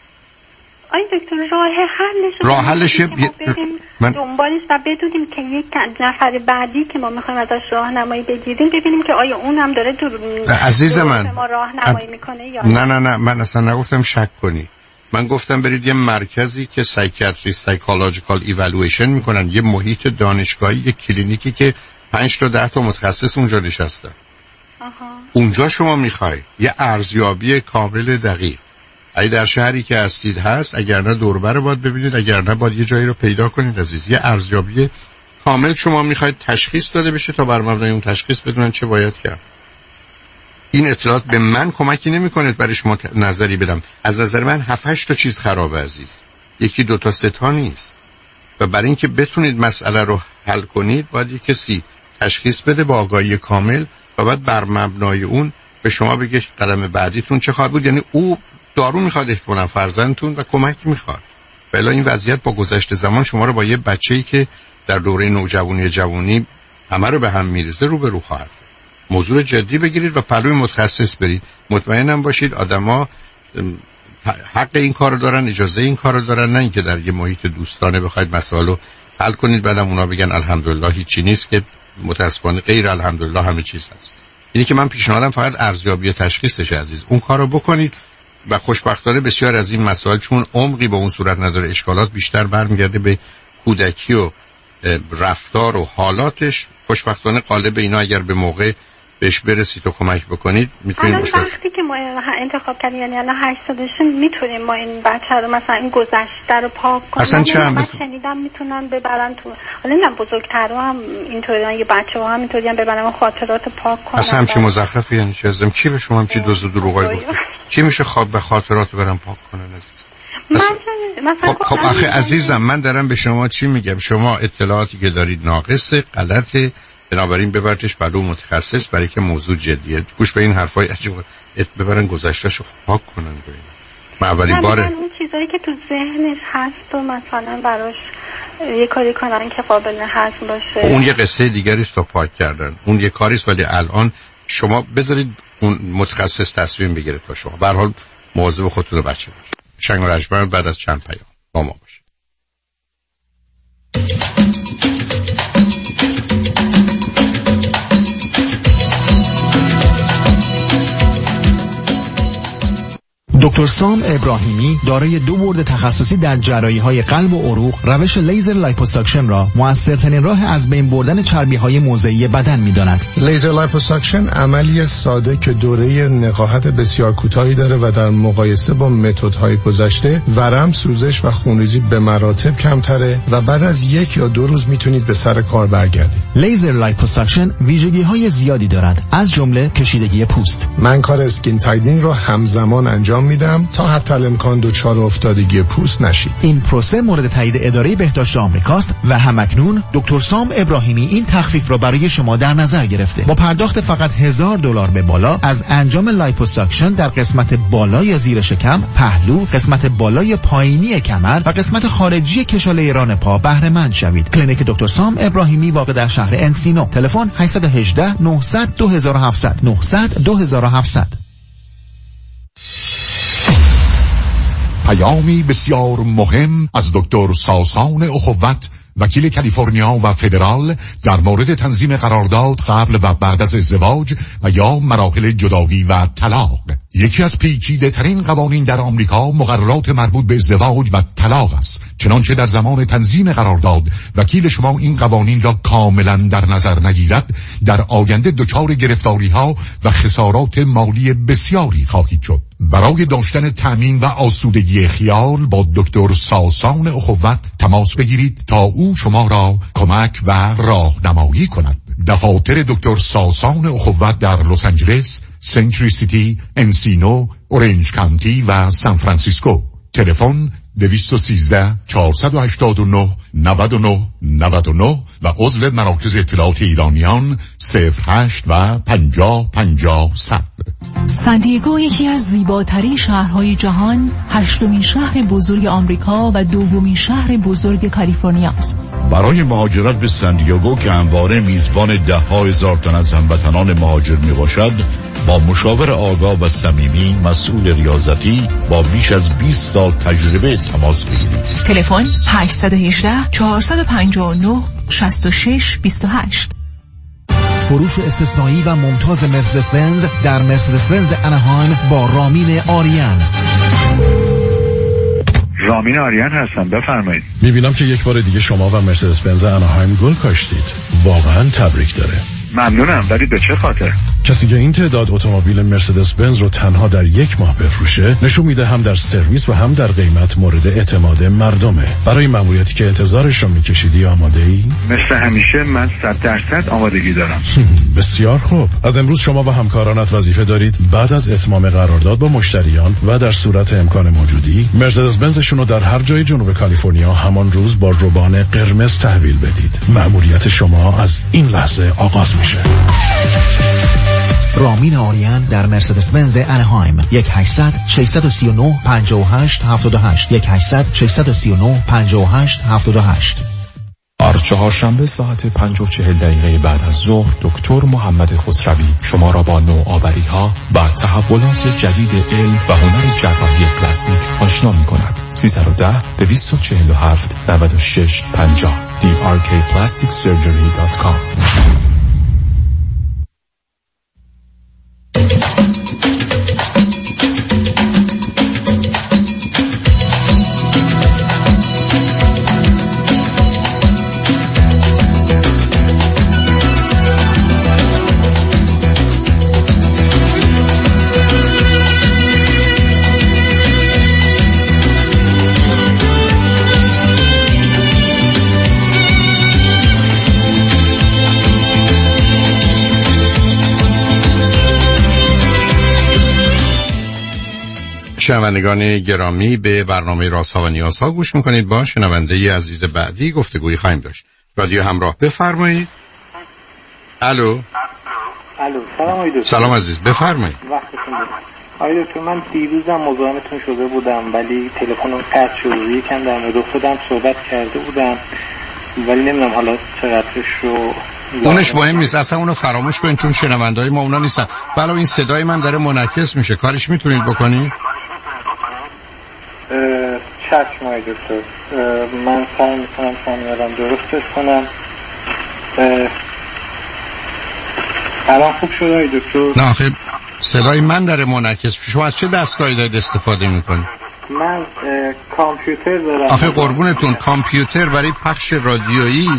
آی دکتر راه حلش راه حلش من دنبالش و بدونیم که یک نفر بعدی که ما میخوایم ازش راهنمایی بگیریم ببینیم که آیا اون هم داره دور عزیز من ما راهنمایی میکنه یا نه. نه نه من اصلا نگفتم شک کنی، من گفتم برید یه مرکزی که سایکیاتری سایکولوژیکال ایوالویشن میکنن، یه محیط دانشگاهی، یه کلینیکی که پنج تا ده تا متخصص اونجا نشستن. آها. اونجا شما میخوای یه ارزیابی کامل دقیق اگه در شهری که هستید هست، اگر نه دور و بر باید ببینید، اگر نه باید یه جایی رو پیدا کنید عزیز. یه ارزیابی کامل شما میخواید تشخیص داده بشه تا بر مبنای اون تشخیص بدونن چه باید کرد. این اطلاعات به من کمکی نمیکنه برای شما نظری بدم. از نظر من هفت هشت تا چیز خرابه عزیز، یکی دو تا سه تا نیست. و برای اینکه بتونید مسئله رو حل کنید باید یه کسی تشخیص بده با آگاهی کامل و بعد بر مبنای اون به شما بگه قدم بعدیتون چه خواهد بود. یعنی او دارو میخواد احتمالاً فرزندتون و کمک میخواد. بلا این وضعیت با گذشت زمان شما رو با یه بچه‌ای که در دوره نوجوانی جوانی همه رو به هم میریزه رو به رو خواهد. موضوع جدی بگیرید و پلوی متخصص برید. مطمئنم باشید آدما حق این کارو دارن، اجازه این کارو دارن، نه اینکه در یه محیط دوستانه بخواید مسائل رو حل کنید بعدم اونا بگن الحمدلله هیچی نیست، که متاسفانه غیر الحمدلله همه چیز هست. اینی که من پیشنهادم فقط ارزیابی تشخیصش عزیز. اون کارو بکنید و خوشبختانه بسیار از این مسائل چون عمقی به اون صورت نداره، اشکالات بیشتر برمیگرده به کودکی و رفتار و حالاتش، خوشبختانه قالب اینا اگر به موقع بهش برسید و کمک بکنید میتونید مشکل. وقتی که ما انتخاب کردیم یعنی الان هشت سالشه میتونیم ما این بچه رو مثلا این گذشته رو پاک کنیم. اصلا چه هم شنیدم میتونن ببرن تو، حالا نه بزرگترها هم اینطوریان، یه بچه ها هم اینطوریان ببرن خاطرات پاک کنن. اصلا همچی مزخرفی یعنی چه ازم کی به شما همچی دوز و دروغای گفت؟ کی میشه خواب به خاطرات برام پاک کنن عزیز؟ مثلا خب, خب آخه عزیزم من دارم به شما چی میگم؟ شما اطلاعاتی که دارید ناقصه، غلطه، بنابراین ببرتش بلو متخصص برای که موضوع جدیه. گوش به این حرفای عجیب ببرن گذشتهشو پاک کنن. من اولین باره اون چیزایی که تو ذهنش هست و مثلا براش یه کاری کنن که قابل هضم باشه، اون یه قصه دیگری است تا پاک کردن، اون یه کاری است. ولی الان شما بذارید اون متخصص تصمیم بگیره تا شما به هر حال مواظب خودتون و بچه باشید. شنگ و رجمن بعد از چند پیام با ما باشید. دکتر سام ابراهیمی دارای دو بورد تخصصی در جراحی‌های قلب و عروق، روش لیزر لایپوساکشن را مؤثرترین راه از بین بردن چربی‌های موضعی بدن می‌داند. لیزر لایپوساکشن عملی ساده که دوره نقاهت بسیار کوتاهی داره و در مقایسه با متدهای گذشته ورم، سوزش و خونریزی به مراتب کمتره و بعد از یک یا دو روز میتونید به سر کار برگردید. لیزر لایپوساکشن ویژگی‌های زیادی دارد، از جمله کشیدگی پوست. من کار اسکین تایدینگ رو همزمان انجام میدم تا حتی امکان دچار افتادگی پوست نشید. این پروسه مورد تایید اداره بهداشت آمریکاست و همکنون دکتر سام ابراهیمی این تخفیف را برای شما در نظر گرفته. با پرداخت فقط هزار دلار به بالا از انجام لایپوساکشن در قسمت بالای زیر شکم، پهلو، قسمت بالای پایینی کمر و قسمت خارجی کشاله ران پا بهره مند شوید. کلینیک دکتر سام ابراهیمی واقع در شهر انسینو. تلفن هشت یک هشت نه صفر صفر دو هفت صفر صفر نه صفر صفر دو هفت صفر صفر. پیامی بسیار مهم از دکتر ساسان اخوت، وکیل کالیفرنیا و فدرال در مورد تنظیم قرارداد قبل و بعد از ازدواج و یا مراحل جدایی و طلاق. یکی از پیچیده ترین قوانین در آمریکا مقررات مربوط به ازدواج و طلاق است. چنانچه در زمان تنظیم قرارداد وکیل شما این قوانین را کاملا در نظر نگیرد، در آینده دچار گرفتاری ها و خسارات مالی بسیاری خواهید شد. برای داشتن تأمین و آسودگی خیال با دکتر ساسان اخوت تماس بگیرید تا او شما را کمک و راهنمایی کند. دفاتر دکتر ساسان اخوت در لس آنجلس، سنچری سیتی، انسینو، اورنج کانتی و سان فرانسیسکو. تلفن دویست و سیزده چهارصد و هشتاد و نه نود و نه نود و نه و عضو مراکز اطلاعات ایرانیان صفر هشت و پنجاه پنجاه صد. سان دیگو یکی از زیباترین شهرهای جهان، هشتمین شهر بزرگ آمریکا و دومین شهر بزرگ کالیفرنیا است. برای مهاجرت به سان دیگو که همواره میزبان ده ها هزار تن از هموطنان مهاجر می باشد، با مشاور آگاه و صمیمی مسئول ریاضتی با بیش از بیست سال تجربه تماس بگیرید. تلفن هشت یک هشت چهار پنج نه شش شش دو هشت. فروش استثنایی و ممتاز مرسدس بنز در مرسدس بنز اناهایم با رامین آریان. رامین آریان هستم، بفرمایید. میبینم که یک بار دیگه شما و مرسدس بنز اناهایم گل کاشتید. واقعا تبریک داره. ممنونم، ولی به چه خاطر؟ کسی که این تعداد اتومبیل مرسدس بنز رو تنها در یک ماه بفروشه نشون میده هم در سرویس و هم در قیمت مورد اعتماد مردمه. برای ماموریتی که انتظارش رو میکشیدی آماده ای؟ مثل همیشه من صد درصد آمادگی دارم. بسیار خوب. از امروز شما و همکارانت وظیفه دارید بعد از اتمام قرارداد با مشتریان و در صورت امکان موجودی مرسدس بنزشون رو در هر جای جنوب کالیفرنیا همان روز با روبان قرمز تحویل بدید. ماموریت شما از این لحظه آغاز میشه. رامین آریان در مرسدس بنز اناهایم. یک هشتصد ششصد و سی و نه پنجاه و هشت هفتاد و هشت یک هشتصد ششصد و سی و نه پنجاه و هشت هفتاد و هشت. هر چهارشنبه ساعت پنج و چهل دقیقه بعد از ظهر دکتر محمد خسروی شما را با نوآوری ها و تحولات جدید علم و هنر جراحی پلاستیک آشنا می کند. سیصد و ده دویست و چهل و هفت نود و شش پنجاه دی آر کی پلاستیک سرجری دات کام. شنوندگان گرامی، به برنامه رازها و نیازها گوش میکنید. با شنونده عزیز بعدی گفتگویی خواهیم داشت. رادیو همراه، بفرمایید. الو. الو، سلام آقای دکتر. سلام عزیز، بفرمایید. وقتتون بخیر. آقای دکتر، من دیروزم مزاحمتون شده بودم ولی تلفنم قطع شد. یکم در مورد خودم صحبت کرده بودم ولی نمیدونم حالا چقدرش رو. اونش مهم نیست، اصلا اونو فراموش کنید چون شنونده‌های ما اونا نیستن. بله این صدای من داره منعکس میشه، کارش میتونید بکنید؟ چشم آقای دکتر، من سعی میکنم کامیرم درستش کنم. الان خوب شد آقای دکتر؟ نه آخه صدای من داره منعکس. شما از چه دستگاهی دارید استفاده میکنید؟ من کامپیوتر دارم. آخه قربونتون کامپیوتر برای پخش رادیویی.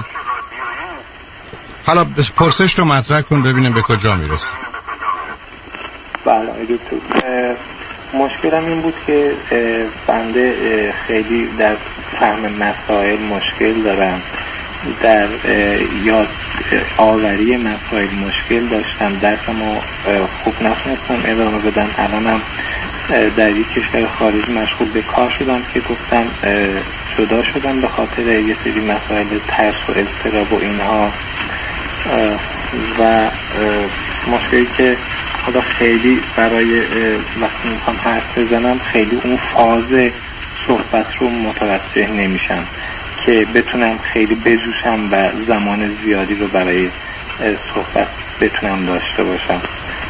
حالا پرسش رو مطرح کن ببینیم به کجا میرسه. بله دکتر، مشکلم این بود که بنده خیلی در فهم مسائل مشکل دارم، در یاد آوری مسائل مشکل داشتم، درسمو خوب نتونستم ادامه بدم. الانم در یک کشور خارج مشغول به کار شدم که گفتم جدا شدم به خاطر یه سری مسائل ترس و اضطراب و اینها، و مشکلی که حالا خیلی برای وقتی میخوام حرف بزنم خیلی اون فاز صحبت رو متوجه نمیشم که بتونم خیلی بجوشم و زمان زیادی رو برای صحبت بتونم داشته باشم.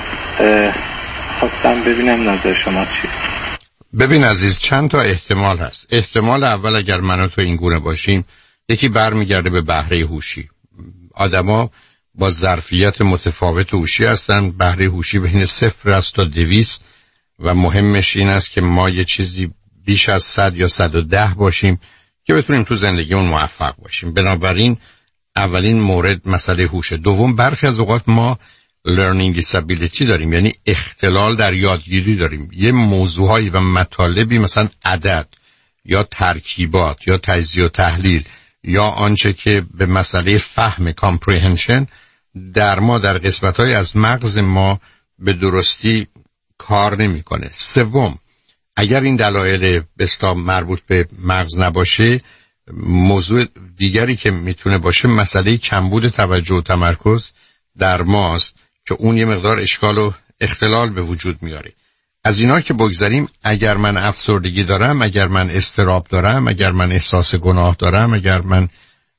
خواستم ببینم نظر شما چی؟ ببین عزیز، چند تا احتمال هست. احتمال اول اگر من و تو این گونه باشیم، یکی برمیگرده به بهره هوشی. آدما با ظرفیت متفاوت هوشی هستن. بهره هوشی بین صفر است تا دویست و مهمش این است که ما یه چیزی بیش از صد یا صد و ده باشیم که بتونیم تو زندگیمون موفق باشیم. بنابراین اولین مورد مسئله هوشه. دوم، برخی از اوقات ما learning disability داریم، یعنی اختلال در یادگیری داریم. یه موضوعهایی و مطالبی مثلا عدد یا ترکیبات یا تجزیه و تحلیل یا آنچه که به مسئله فهم comprehension در ما در قسمت‌های از مغز ما به درستی کار نمی‌کنه. سوم، اگر این دلایل بستا مربوط به مغز نباشه، موضوع دیگری که میتونه باشه مسئله کمبود توجه و تمرکز در ماست که اون یه مقدار اشکال و اختلال به وجود میاره. از اینا که بگذاریم، اگر من افسردگی دارم، اگر من اضطراب دارم، اگر من احساس گناه دارم، اگر من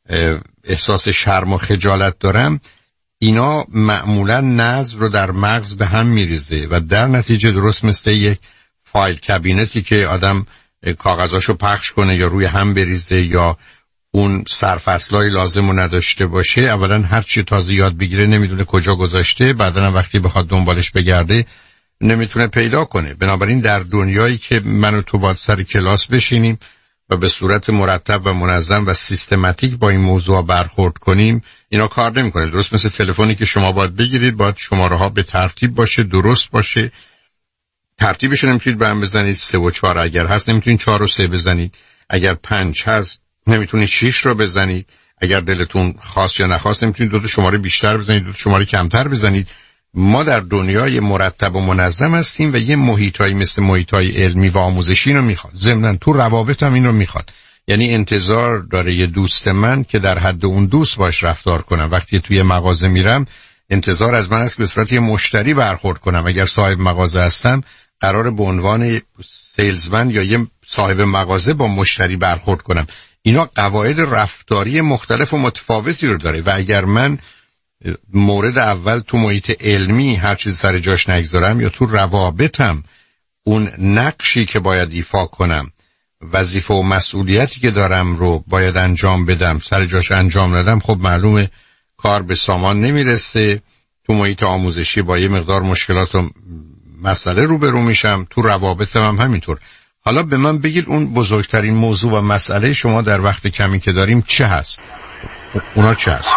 احساس شرم و خجالت دارم، اینا معمولا نظم رو در مغز به هم میریزه و در نتیجه درست مثل یک فایل کابینتی که آدم کاغذاشو پخش کنه یا روی هم بریزه یا اون سرفصلای لازم رو نداشته باشه، اولا هر چی تازه یاد بگیره نمیدونه کجا گذاشته، بعدا وقتی بخواد دنبالش بگرده نمیتونه پیدا کنه. بنابراین در دنیایی که من و تو باید سر کلاس بشینیم و به صورت مرتب و منظم و سیستماتیک با این موضوع برخورد کنیم، اینا کار نمیکنه. درست مثل تلفنی که شما باید بگیرید، باید شماره ها به ترتیب باشه، درست باشه. ترتیبش نمیتونید به هم بزنید سه و چهار، اگر هست نمیتونید چهار و سه بزنید، اگر پنج هست نمیتونید شیش رو بزنید، اگر دلتون خواست یا نخواست نمیتونید دو تا شماره بیشتر بزنید، دو تا شماره کمتر بزنید. ما در دنیای مرتب و منظم هستیم و یه محیطایی مثل محیطای علمی و آموزشی رو میخواد. ضمناً تو روابط هم این رو میخواد. یعنی انتظار داره یه دوست من که در حد اون دوست باش رفتار کنم. وقتی توی مغازه میرم انتظار از من است که به صورت یه مشتری برخورد کنم. اگر صاحب مغازه هستم قرار به عنوان سیلزمن یا یه صاحب مغازه با مشتری برخورد کنم. اینا قواعد رفتاری مختلف و متفاوتی رو داره و اگر من مورد اول تو محیط علمی هر چیز سر جاش نگذارم یا تو روابطم اون نقشی که باید ایفا کنم، وظیفه و مسئولیتی که دارم رو باید انجام بدم سر جاش انجام ندم، خب معلومه کار به سامان نمیرسه. تو محیط آموزشی با یه مقدار مشکلات و مسئله روبرو میشم، تو روابطم هم همینطور. حالا به من بگید اون بزرگترین موضوع و مسئله شما در وقت کمی که داریم چه هست؟ اونا چه هست؟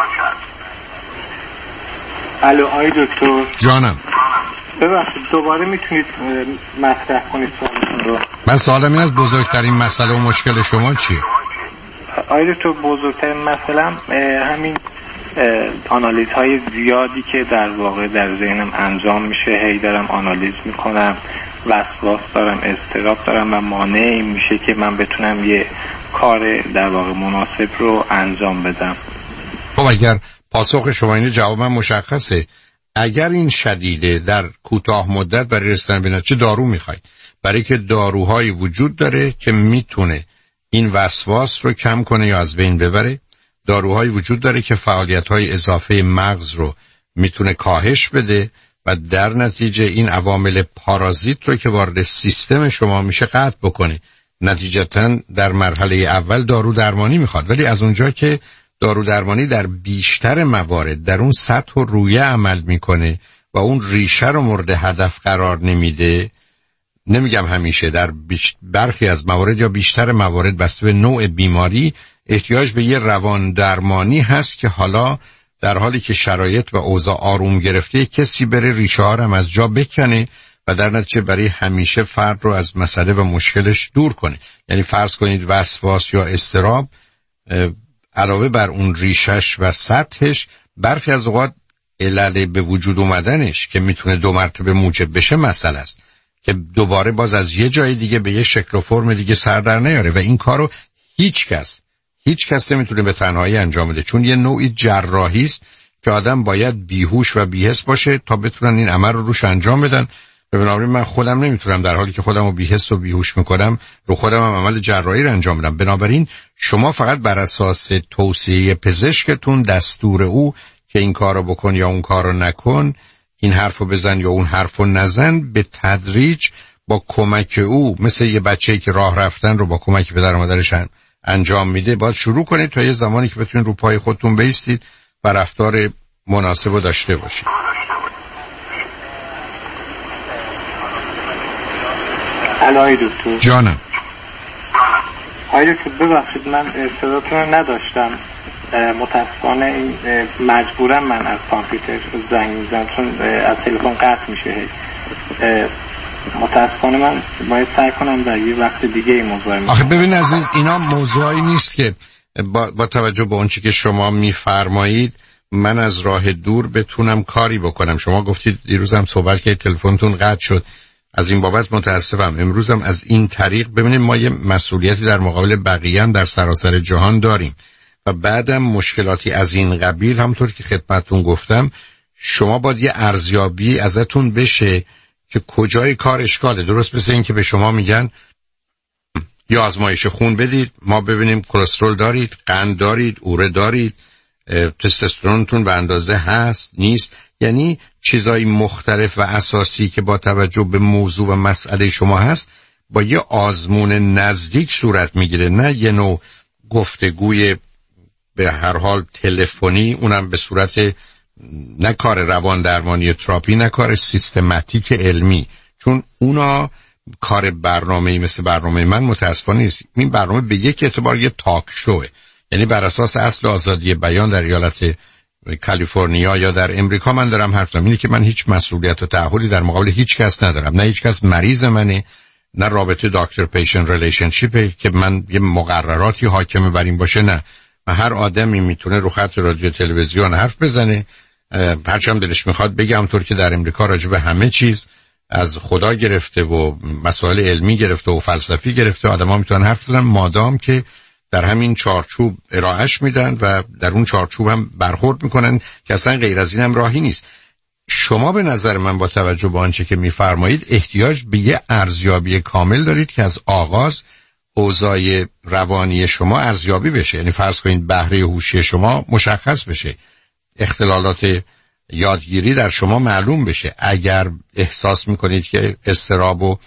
الو آی دکتر جانم، ببخشید دوباره میتونید مطرح کنید سوالتون رو؟ من سوالم این از بزرگترین مسئله و مشکل شما چیه؟ آی دکتر بزرگترین مسئله همین آنالیز های زیادی که در واقع در ذهنم انجام میشه، هی دارم آنالیز میکنم، وسواس دارم، اضطراب دارم و مانع این میشه که من بتونم یه کار در واقع مناسب رو انجام بدم. خب اگر پاسخ شما اینه جواب من مشخصه. اگر این شدیده در کوتاه مدت برای رسیدن به نتیجه دارو میخوای، برای که داروهایی وجود داره که میتونه این وسواس رو کم کنه یا از بین ببره. داروهایی وجود داره که فعالیت‌های اضافه مغز رو میتونه کاهش بده و در نتیجه این عوامل پارازیت رو که وارد سیستم شما میشه قطع بکنه. نتیجتاً در مرحله اول دارو درمانی میخواد، ولی از اونجا که دارو درمانی در بیشتر موارد در اون سطح و رویه عمل میکنه، و اون ریشه رو مورد هدف قرار نمیده، نمیگم همیشه، در بیش... برخی از موارد یا بیشتر موارد بسته به نوع بیماری احتیاج به یه روان درمانی هست که حالا در حالی که شرایط و اوضاع آروم گرفته کسی بره ریشه ها رو از جا بکنه و در نتیجه برای همیشه فرد رو از مسئله و مشکلش دور کنه. یعنی فرض کنید وسواس یا اضطراب علاوه بر اون ریشش و سطحش، برخی از اوقات علل به وجود اومدنش که میتونه دو مرتبه موجب بشه مسئله است که دوباره باز از یه جای دیگه به یه شکل و فرم دیگه سر در نیاره و این کارو هیچ کس هیچ کس نمیتونه به تنهایی انجام بده، چون یه نوعی جراحی است که آدم باید بیهوش و بی‌حس باشه تا بتونن این عمل رو روش انجام بدن. بنابراین من خودم نمیتونم در حالی که خودم رو بی‌حس و بیهوش میکنم رو خودم هم عمل جراحی رو انجام بدم. بنابراین شما فقط بر اساس توصیه پزشکتون، دستور او که این کارو بکن یا اون کارو نکن، این حرفو بزن یا اون حرفو نزن، به تدریج با کمک او، مثل یه بچه‌ای که راه رفتن رو با کمک پدر و مادرش انجام میده، باید شروع کنید تا یه زمانی که بتونید رو پای خودتون بایستید و رفتار مناسب رو داشته باشید. الهی دکتر جانم. آقای دکتر ببخشید من صداتون رو نداشتم، متاسفانه این مجبورم من از کامپیوتر زنگ میزنم چون از تلفن قطع میشه. متاسفانه من باید سعی کنم در یه وقت دیگه این موضوع میکنم. آخه ببین عزیز، اینا موضوعی نیست که با, با توجه به اونچه که شما میفرمایید من از راه دور بتونم کاری بکنم. شما گفتید دیروزم صحبت که تلفنتون قطع شد، از این بابت متاسفم. امروزم از این طریق ببینید ما یه مسئولیتی در مقابل بقیه هم در سراسر جهان داریم و بعدم مشکلاتی از این قبیل، همونطور که خدمتتون گفتم شما باید یه ارزیابی ازتون بشه که کجای کار اشکاله. درست مثل این که به شما میگن یا آزمایش خون بدید ما ببینیم کلسترول دارید، قند دارید، اوره دارید، تستوسترونتون به اندازه هست نیست، یعنی چیزای مختلف و اساسی که با توجه به موضوع و مسئله شما هست با یه آزمون نزدیک صورت میگیره، نه یه نوع گفتگوی به هر حال تلفنی، اونم به صورت نه کار روان درمانی تراپی، نه کار سیستماتیک علمی، چون اونا کار برنامه‌ای مثل برنامه من متاسفانه نیست. این برنامه به یک اعتبار یه تاک شوه، یعنی بر اساس اصل آزادی بیان در ایالت کالیفرنیا یا در امریکا من دارم حرف میزنم. اینه که من هیچ مسئولیت و تعهدی در مقابل هیچ کس ندارم، نه هیچ کس مریض منه، نه رابطه دکتر پیشنت ریلیشنشیپه که من یه مقرراتی حاکم بر این باشه، نه. و هر آدمی میتونه رو خط رادیو تلویزیون حرف بزنه، هرچند دلش میخواد بگه، همونطور که در امریکا راجع به همه چیز از خدا گرفته و مسائل علمی گرفته و فلسفی گرفته آدم‌ها میتونن حرف بزنن، مادام که در همین چارچوب ارائهش میدن و در اون چارچوب هم برخورد میکنن که اصلا غیر از این هم راهی نیست. شما به نظر من با توجه به آنچه که میفرمایید احتیاج به یه ارزیابی کامل دارید که از آغاز اوضاع روانی شما ارزیابی بشه. یعنی فرض کنید بهره هوشی شما مشخص بشه، اختلالات یادگیری در شما معلوم بشه. اگر احساس میکنید که اضطراب و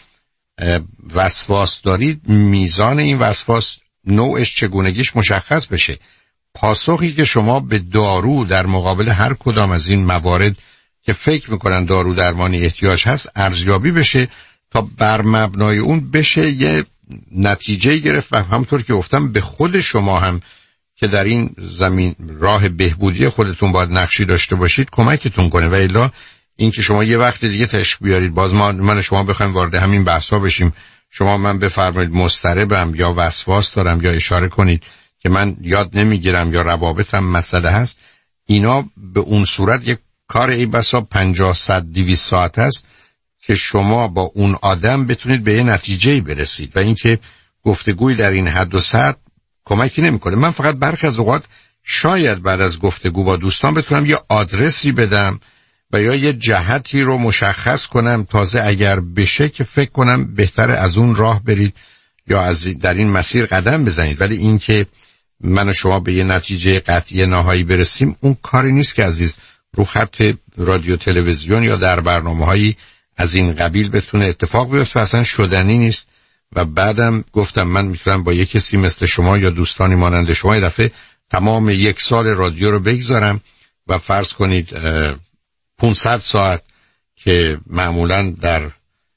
وسواس دارید، میزان این وسواس، نوعش، چگونگیش مشخص بشه. پاسخی که شما به دارو در مقابل هر کدام از این موارد که فکر میکنن دارو درمانی احتیاج هست ارزیابی بشه تا بر مبنای اون بشه یه نتیجه گرفت و همونطور که گفتم به خود شما هم که در این زمین راه بهبودی خودتون باید نقشی داشته باشید کمکتون کنه. و الا این که شما یه وقت دیگه تشک بیارید باز ما من شما بخوایم وارد همین بحثا بشیم، شما من بفرمایید مضطربم یا وسواس دارم یا اشاره کنید که من یاد نمیگیرم یا روابطم مسئله هست، اینا به اون صورت یک کار ای بسا پنجاه صد دویست ساعت هست که شما با اون آدم بتونید به یه نتیجه‌ای برسید و اینکه گفتگوی در این حد و سطح کمکی نمیکنه. من فقط برخی از اوقات شاید بعد از گفتگو با دوستان بتونم یه آدرسی بدم و یا یه جهتی رو مشخص کنم، تازه اگر بشه که فکر کنم بهتره از اون راه برید یا از در این مسیر قدم بزنید. ولی این که من و شما به یه نتیجه قطعی نهایی برسیم اون کاری نیست که عزیز رو خط رادیو تلویزیون یا در برنامه‌هایی از این قبیل بتونه اتفاق بیفته، اصلا شدنی نیست. و بعدم گفتم من میتونم با یک کسی مثل شما یا دوستانی مانند شما یه دفعه تمام یک سال رادیو رو بگذارم و فرض کنید پانصد ساعت که معمولا در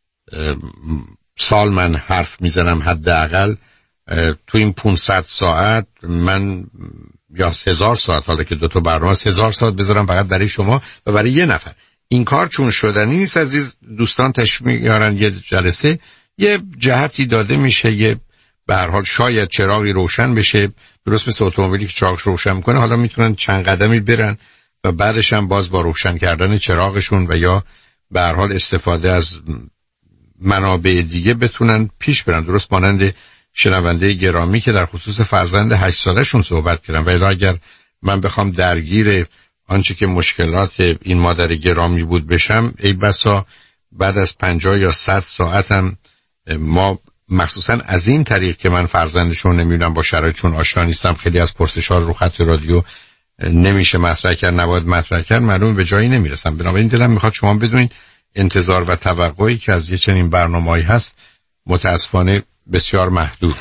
سال من حرف میزنم حداقل تو این پانصد ساعت من یا هزار ساعت، حالا که دو تا برنامه هزار ساعت بذارم فقط برای شما و برای یه نفر. این کار چون شدنی نیست عزیز دوستان، تشمیع میارن یه جلسه یه جهتی داده میشه، یه به هر حال شاید چراغی روشن بشه، درست مثل اتومبیلی که چراغش روشن میکنه، حالا میتونن چند قدمی برن و بعدش هم باز با روشن کردن چراغشون و یا به هر حال استفاده از منابع دیگه بتونن پیش برن، درست مانند شنونده گرامی که در خصوص فرزند هشت سالشون صحبت کردن. و اگر من بخوام درگیر آنچه که مشکلات این مادر گرامی بود بشم، ای بسا بعد از پنجاه یا صد ساعتم ما مخصوصا از این طریق که من فرزندشون نمیدونم با شرایطشون آشنا نیستم، خیلی از پرسش‌ها رو خط رادیو نمیشه مطرح کرد، نباید مطرح کرد، معلوم به جایی نمیرسم. بنابراین دلم میخواد شما بدونید انتظار و توقعی که از یه چنین برنامه‌ای هست متاسفانه بسیار محدوده.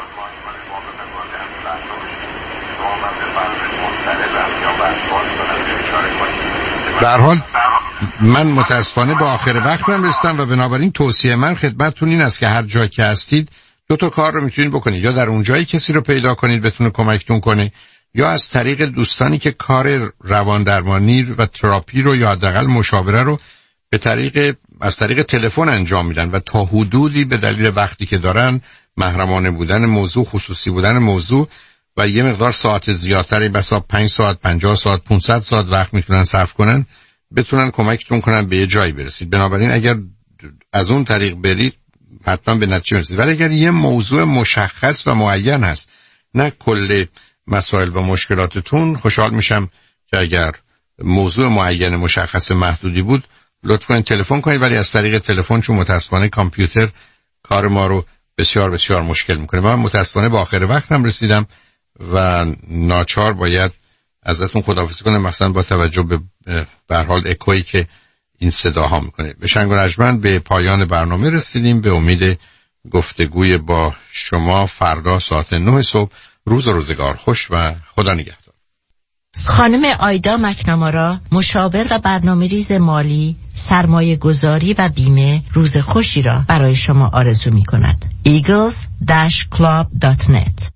به هر حال من متاسفانه به آخر وقتم رسیدم و بنابراین توصیه من خدمتتون این است که هر جا که هستید دو تا کار رو میتونید بکنید، یا در اون جایی کسی رو پیدا کنید بتونه کمکتون کنه، یا از طریق دوستانی که کار روان درمانی و تراپی رو یا حداقل مشاوره رو به طریق از طریق تلفن انجام میدن و تا حدودی به دلیل وقتی که دارن، محرمانه بودن موضوع، خصوصی بودن موضوع و یه مقدار ساعت زیادتری، بسا پنج ساعت، پنجاه ساعت، پانصد ساعت وقت میتونن صرف کنن، بتونن کمکتون کنن به یه جایی برسید. بنابراین اگر از اون طریق برید حتما به نتیجه میرسید. ولی اگر یه موضوع مشخص و معین هست، نه کل مسائل و مشکلاتتون، خوشحال میشم که اگر موضوع معین مشخص محدودی بود لطفاً تلفن کنید. ولی از طریق تلفن چون متاسفانه کامپیوتر کار ما رو بسیار بسیار مشکل میکنه. من متاسفانه به آخر وقتم رسیدم و ناچار باید ازتون خداحافظی کنم، مثلا با توجه به به هر حال اکویی که این صداها میکنه. به شنگ و رجمن به پایان برنامه رسیدیم. به امید گفتگوی با شما فردا ساعت نه صبح. روز و روزگار خوش و خدا نگهدار. خانم آیدا مکنامارا، مشاور و برنامه‌ریز مالی، سرمایه گذاری و بیمه، روز خوشی را برای شما آرزو می کند. ایگلز داش کلاب دات نت.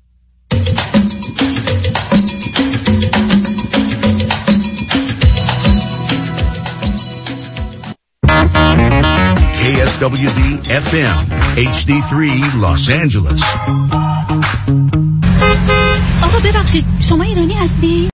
K S W D F M H D three Los Angeles. آقا ببخشید، شما ایرانی هستی؟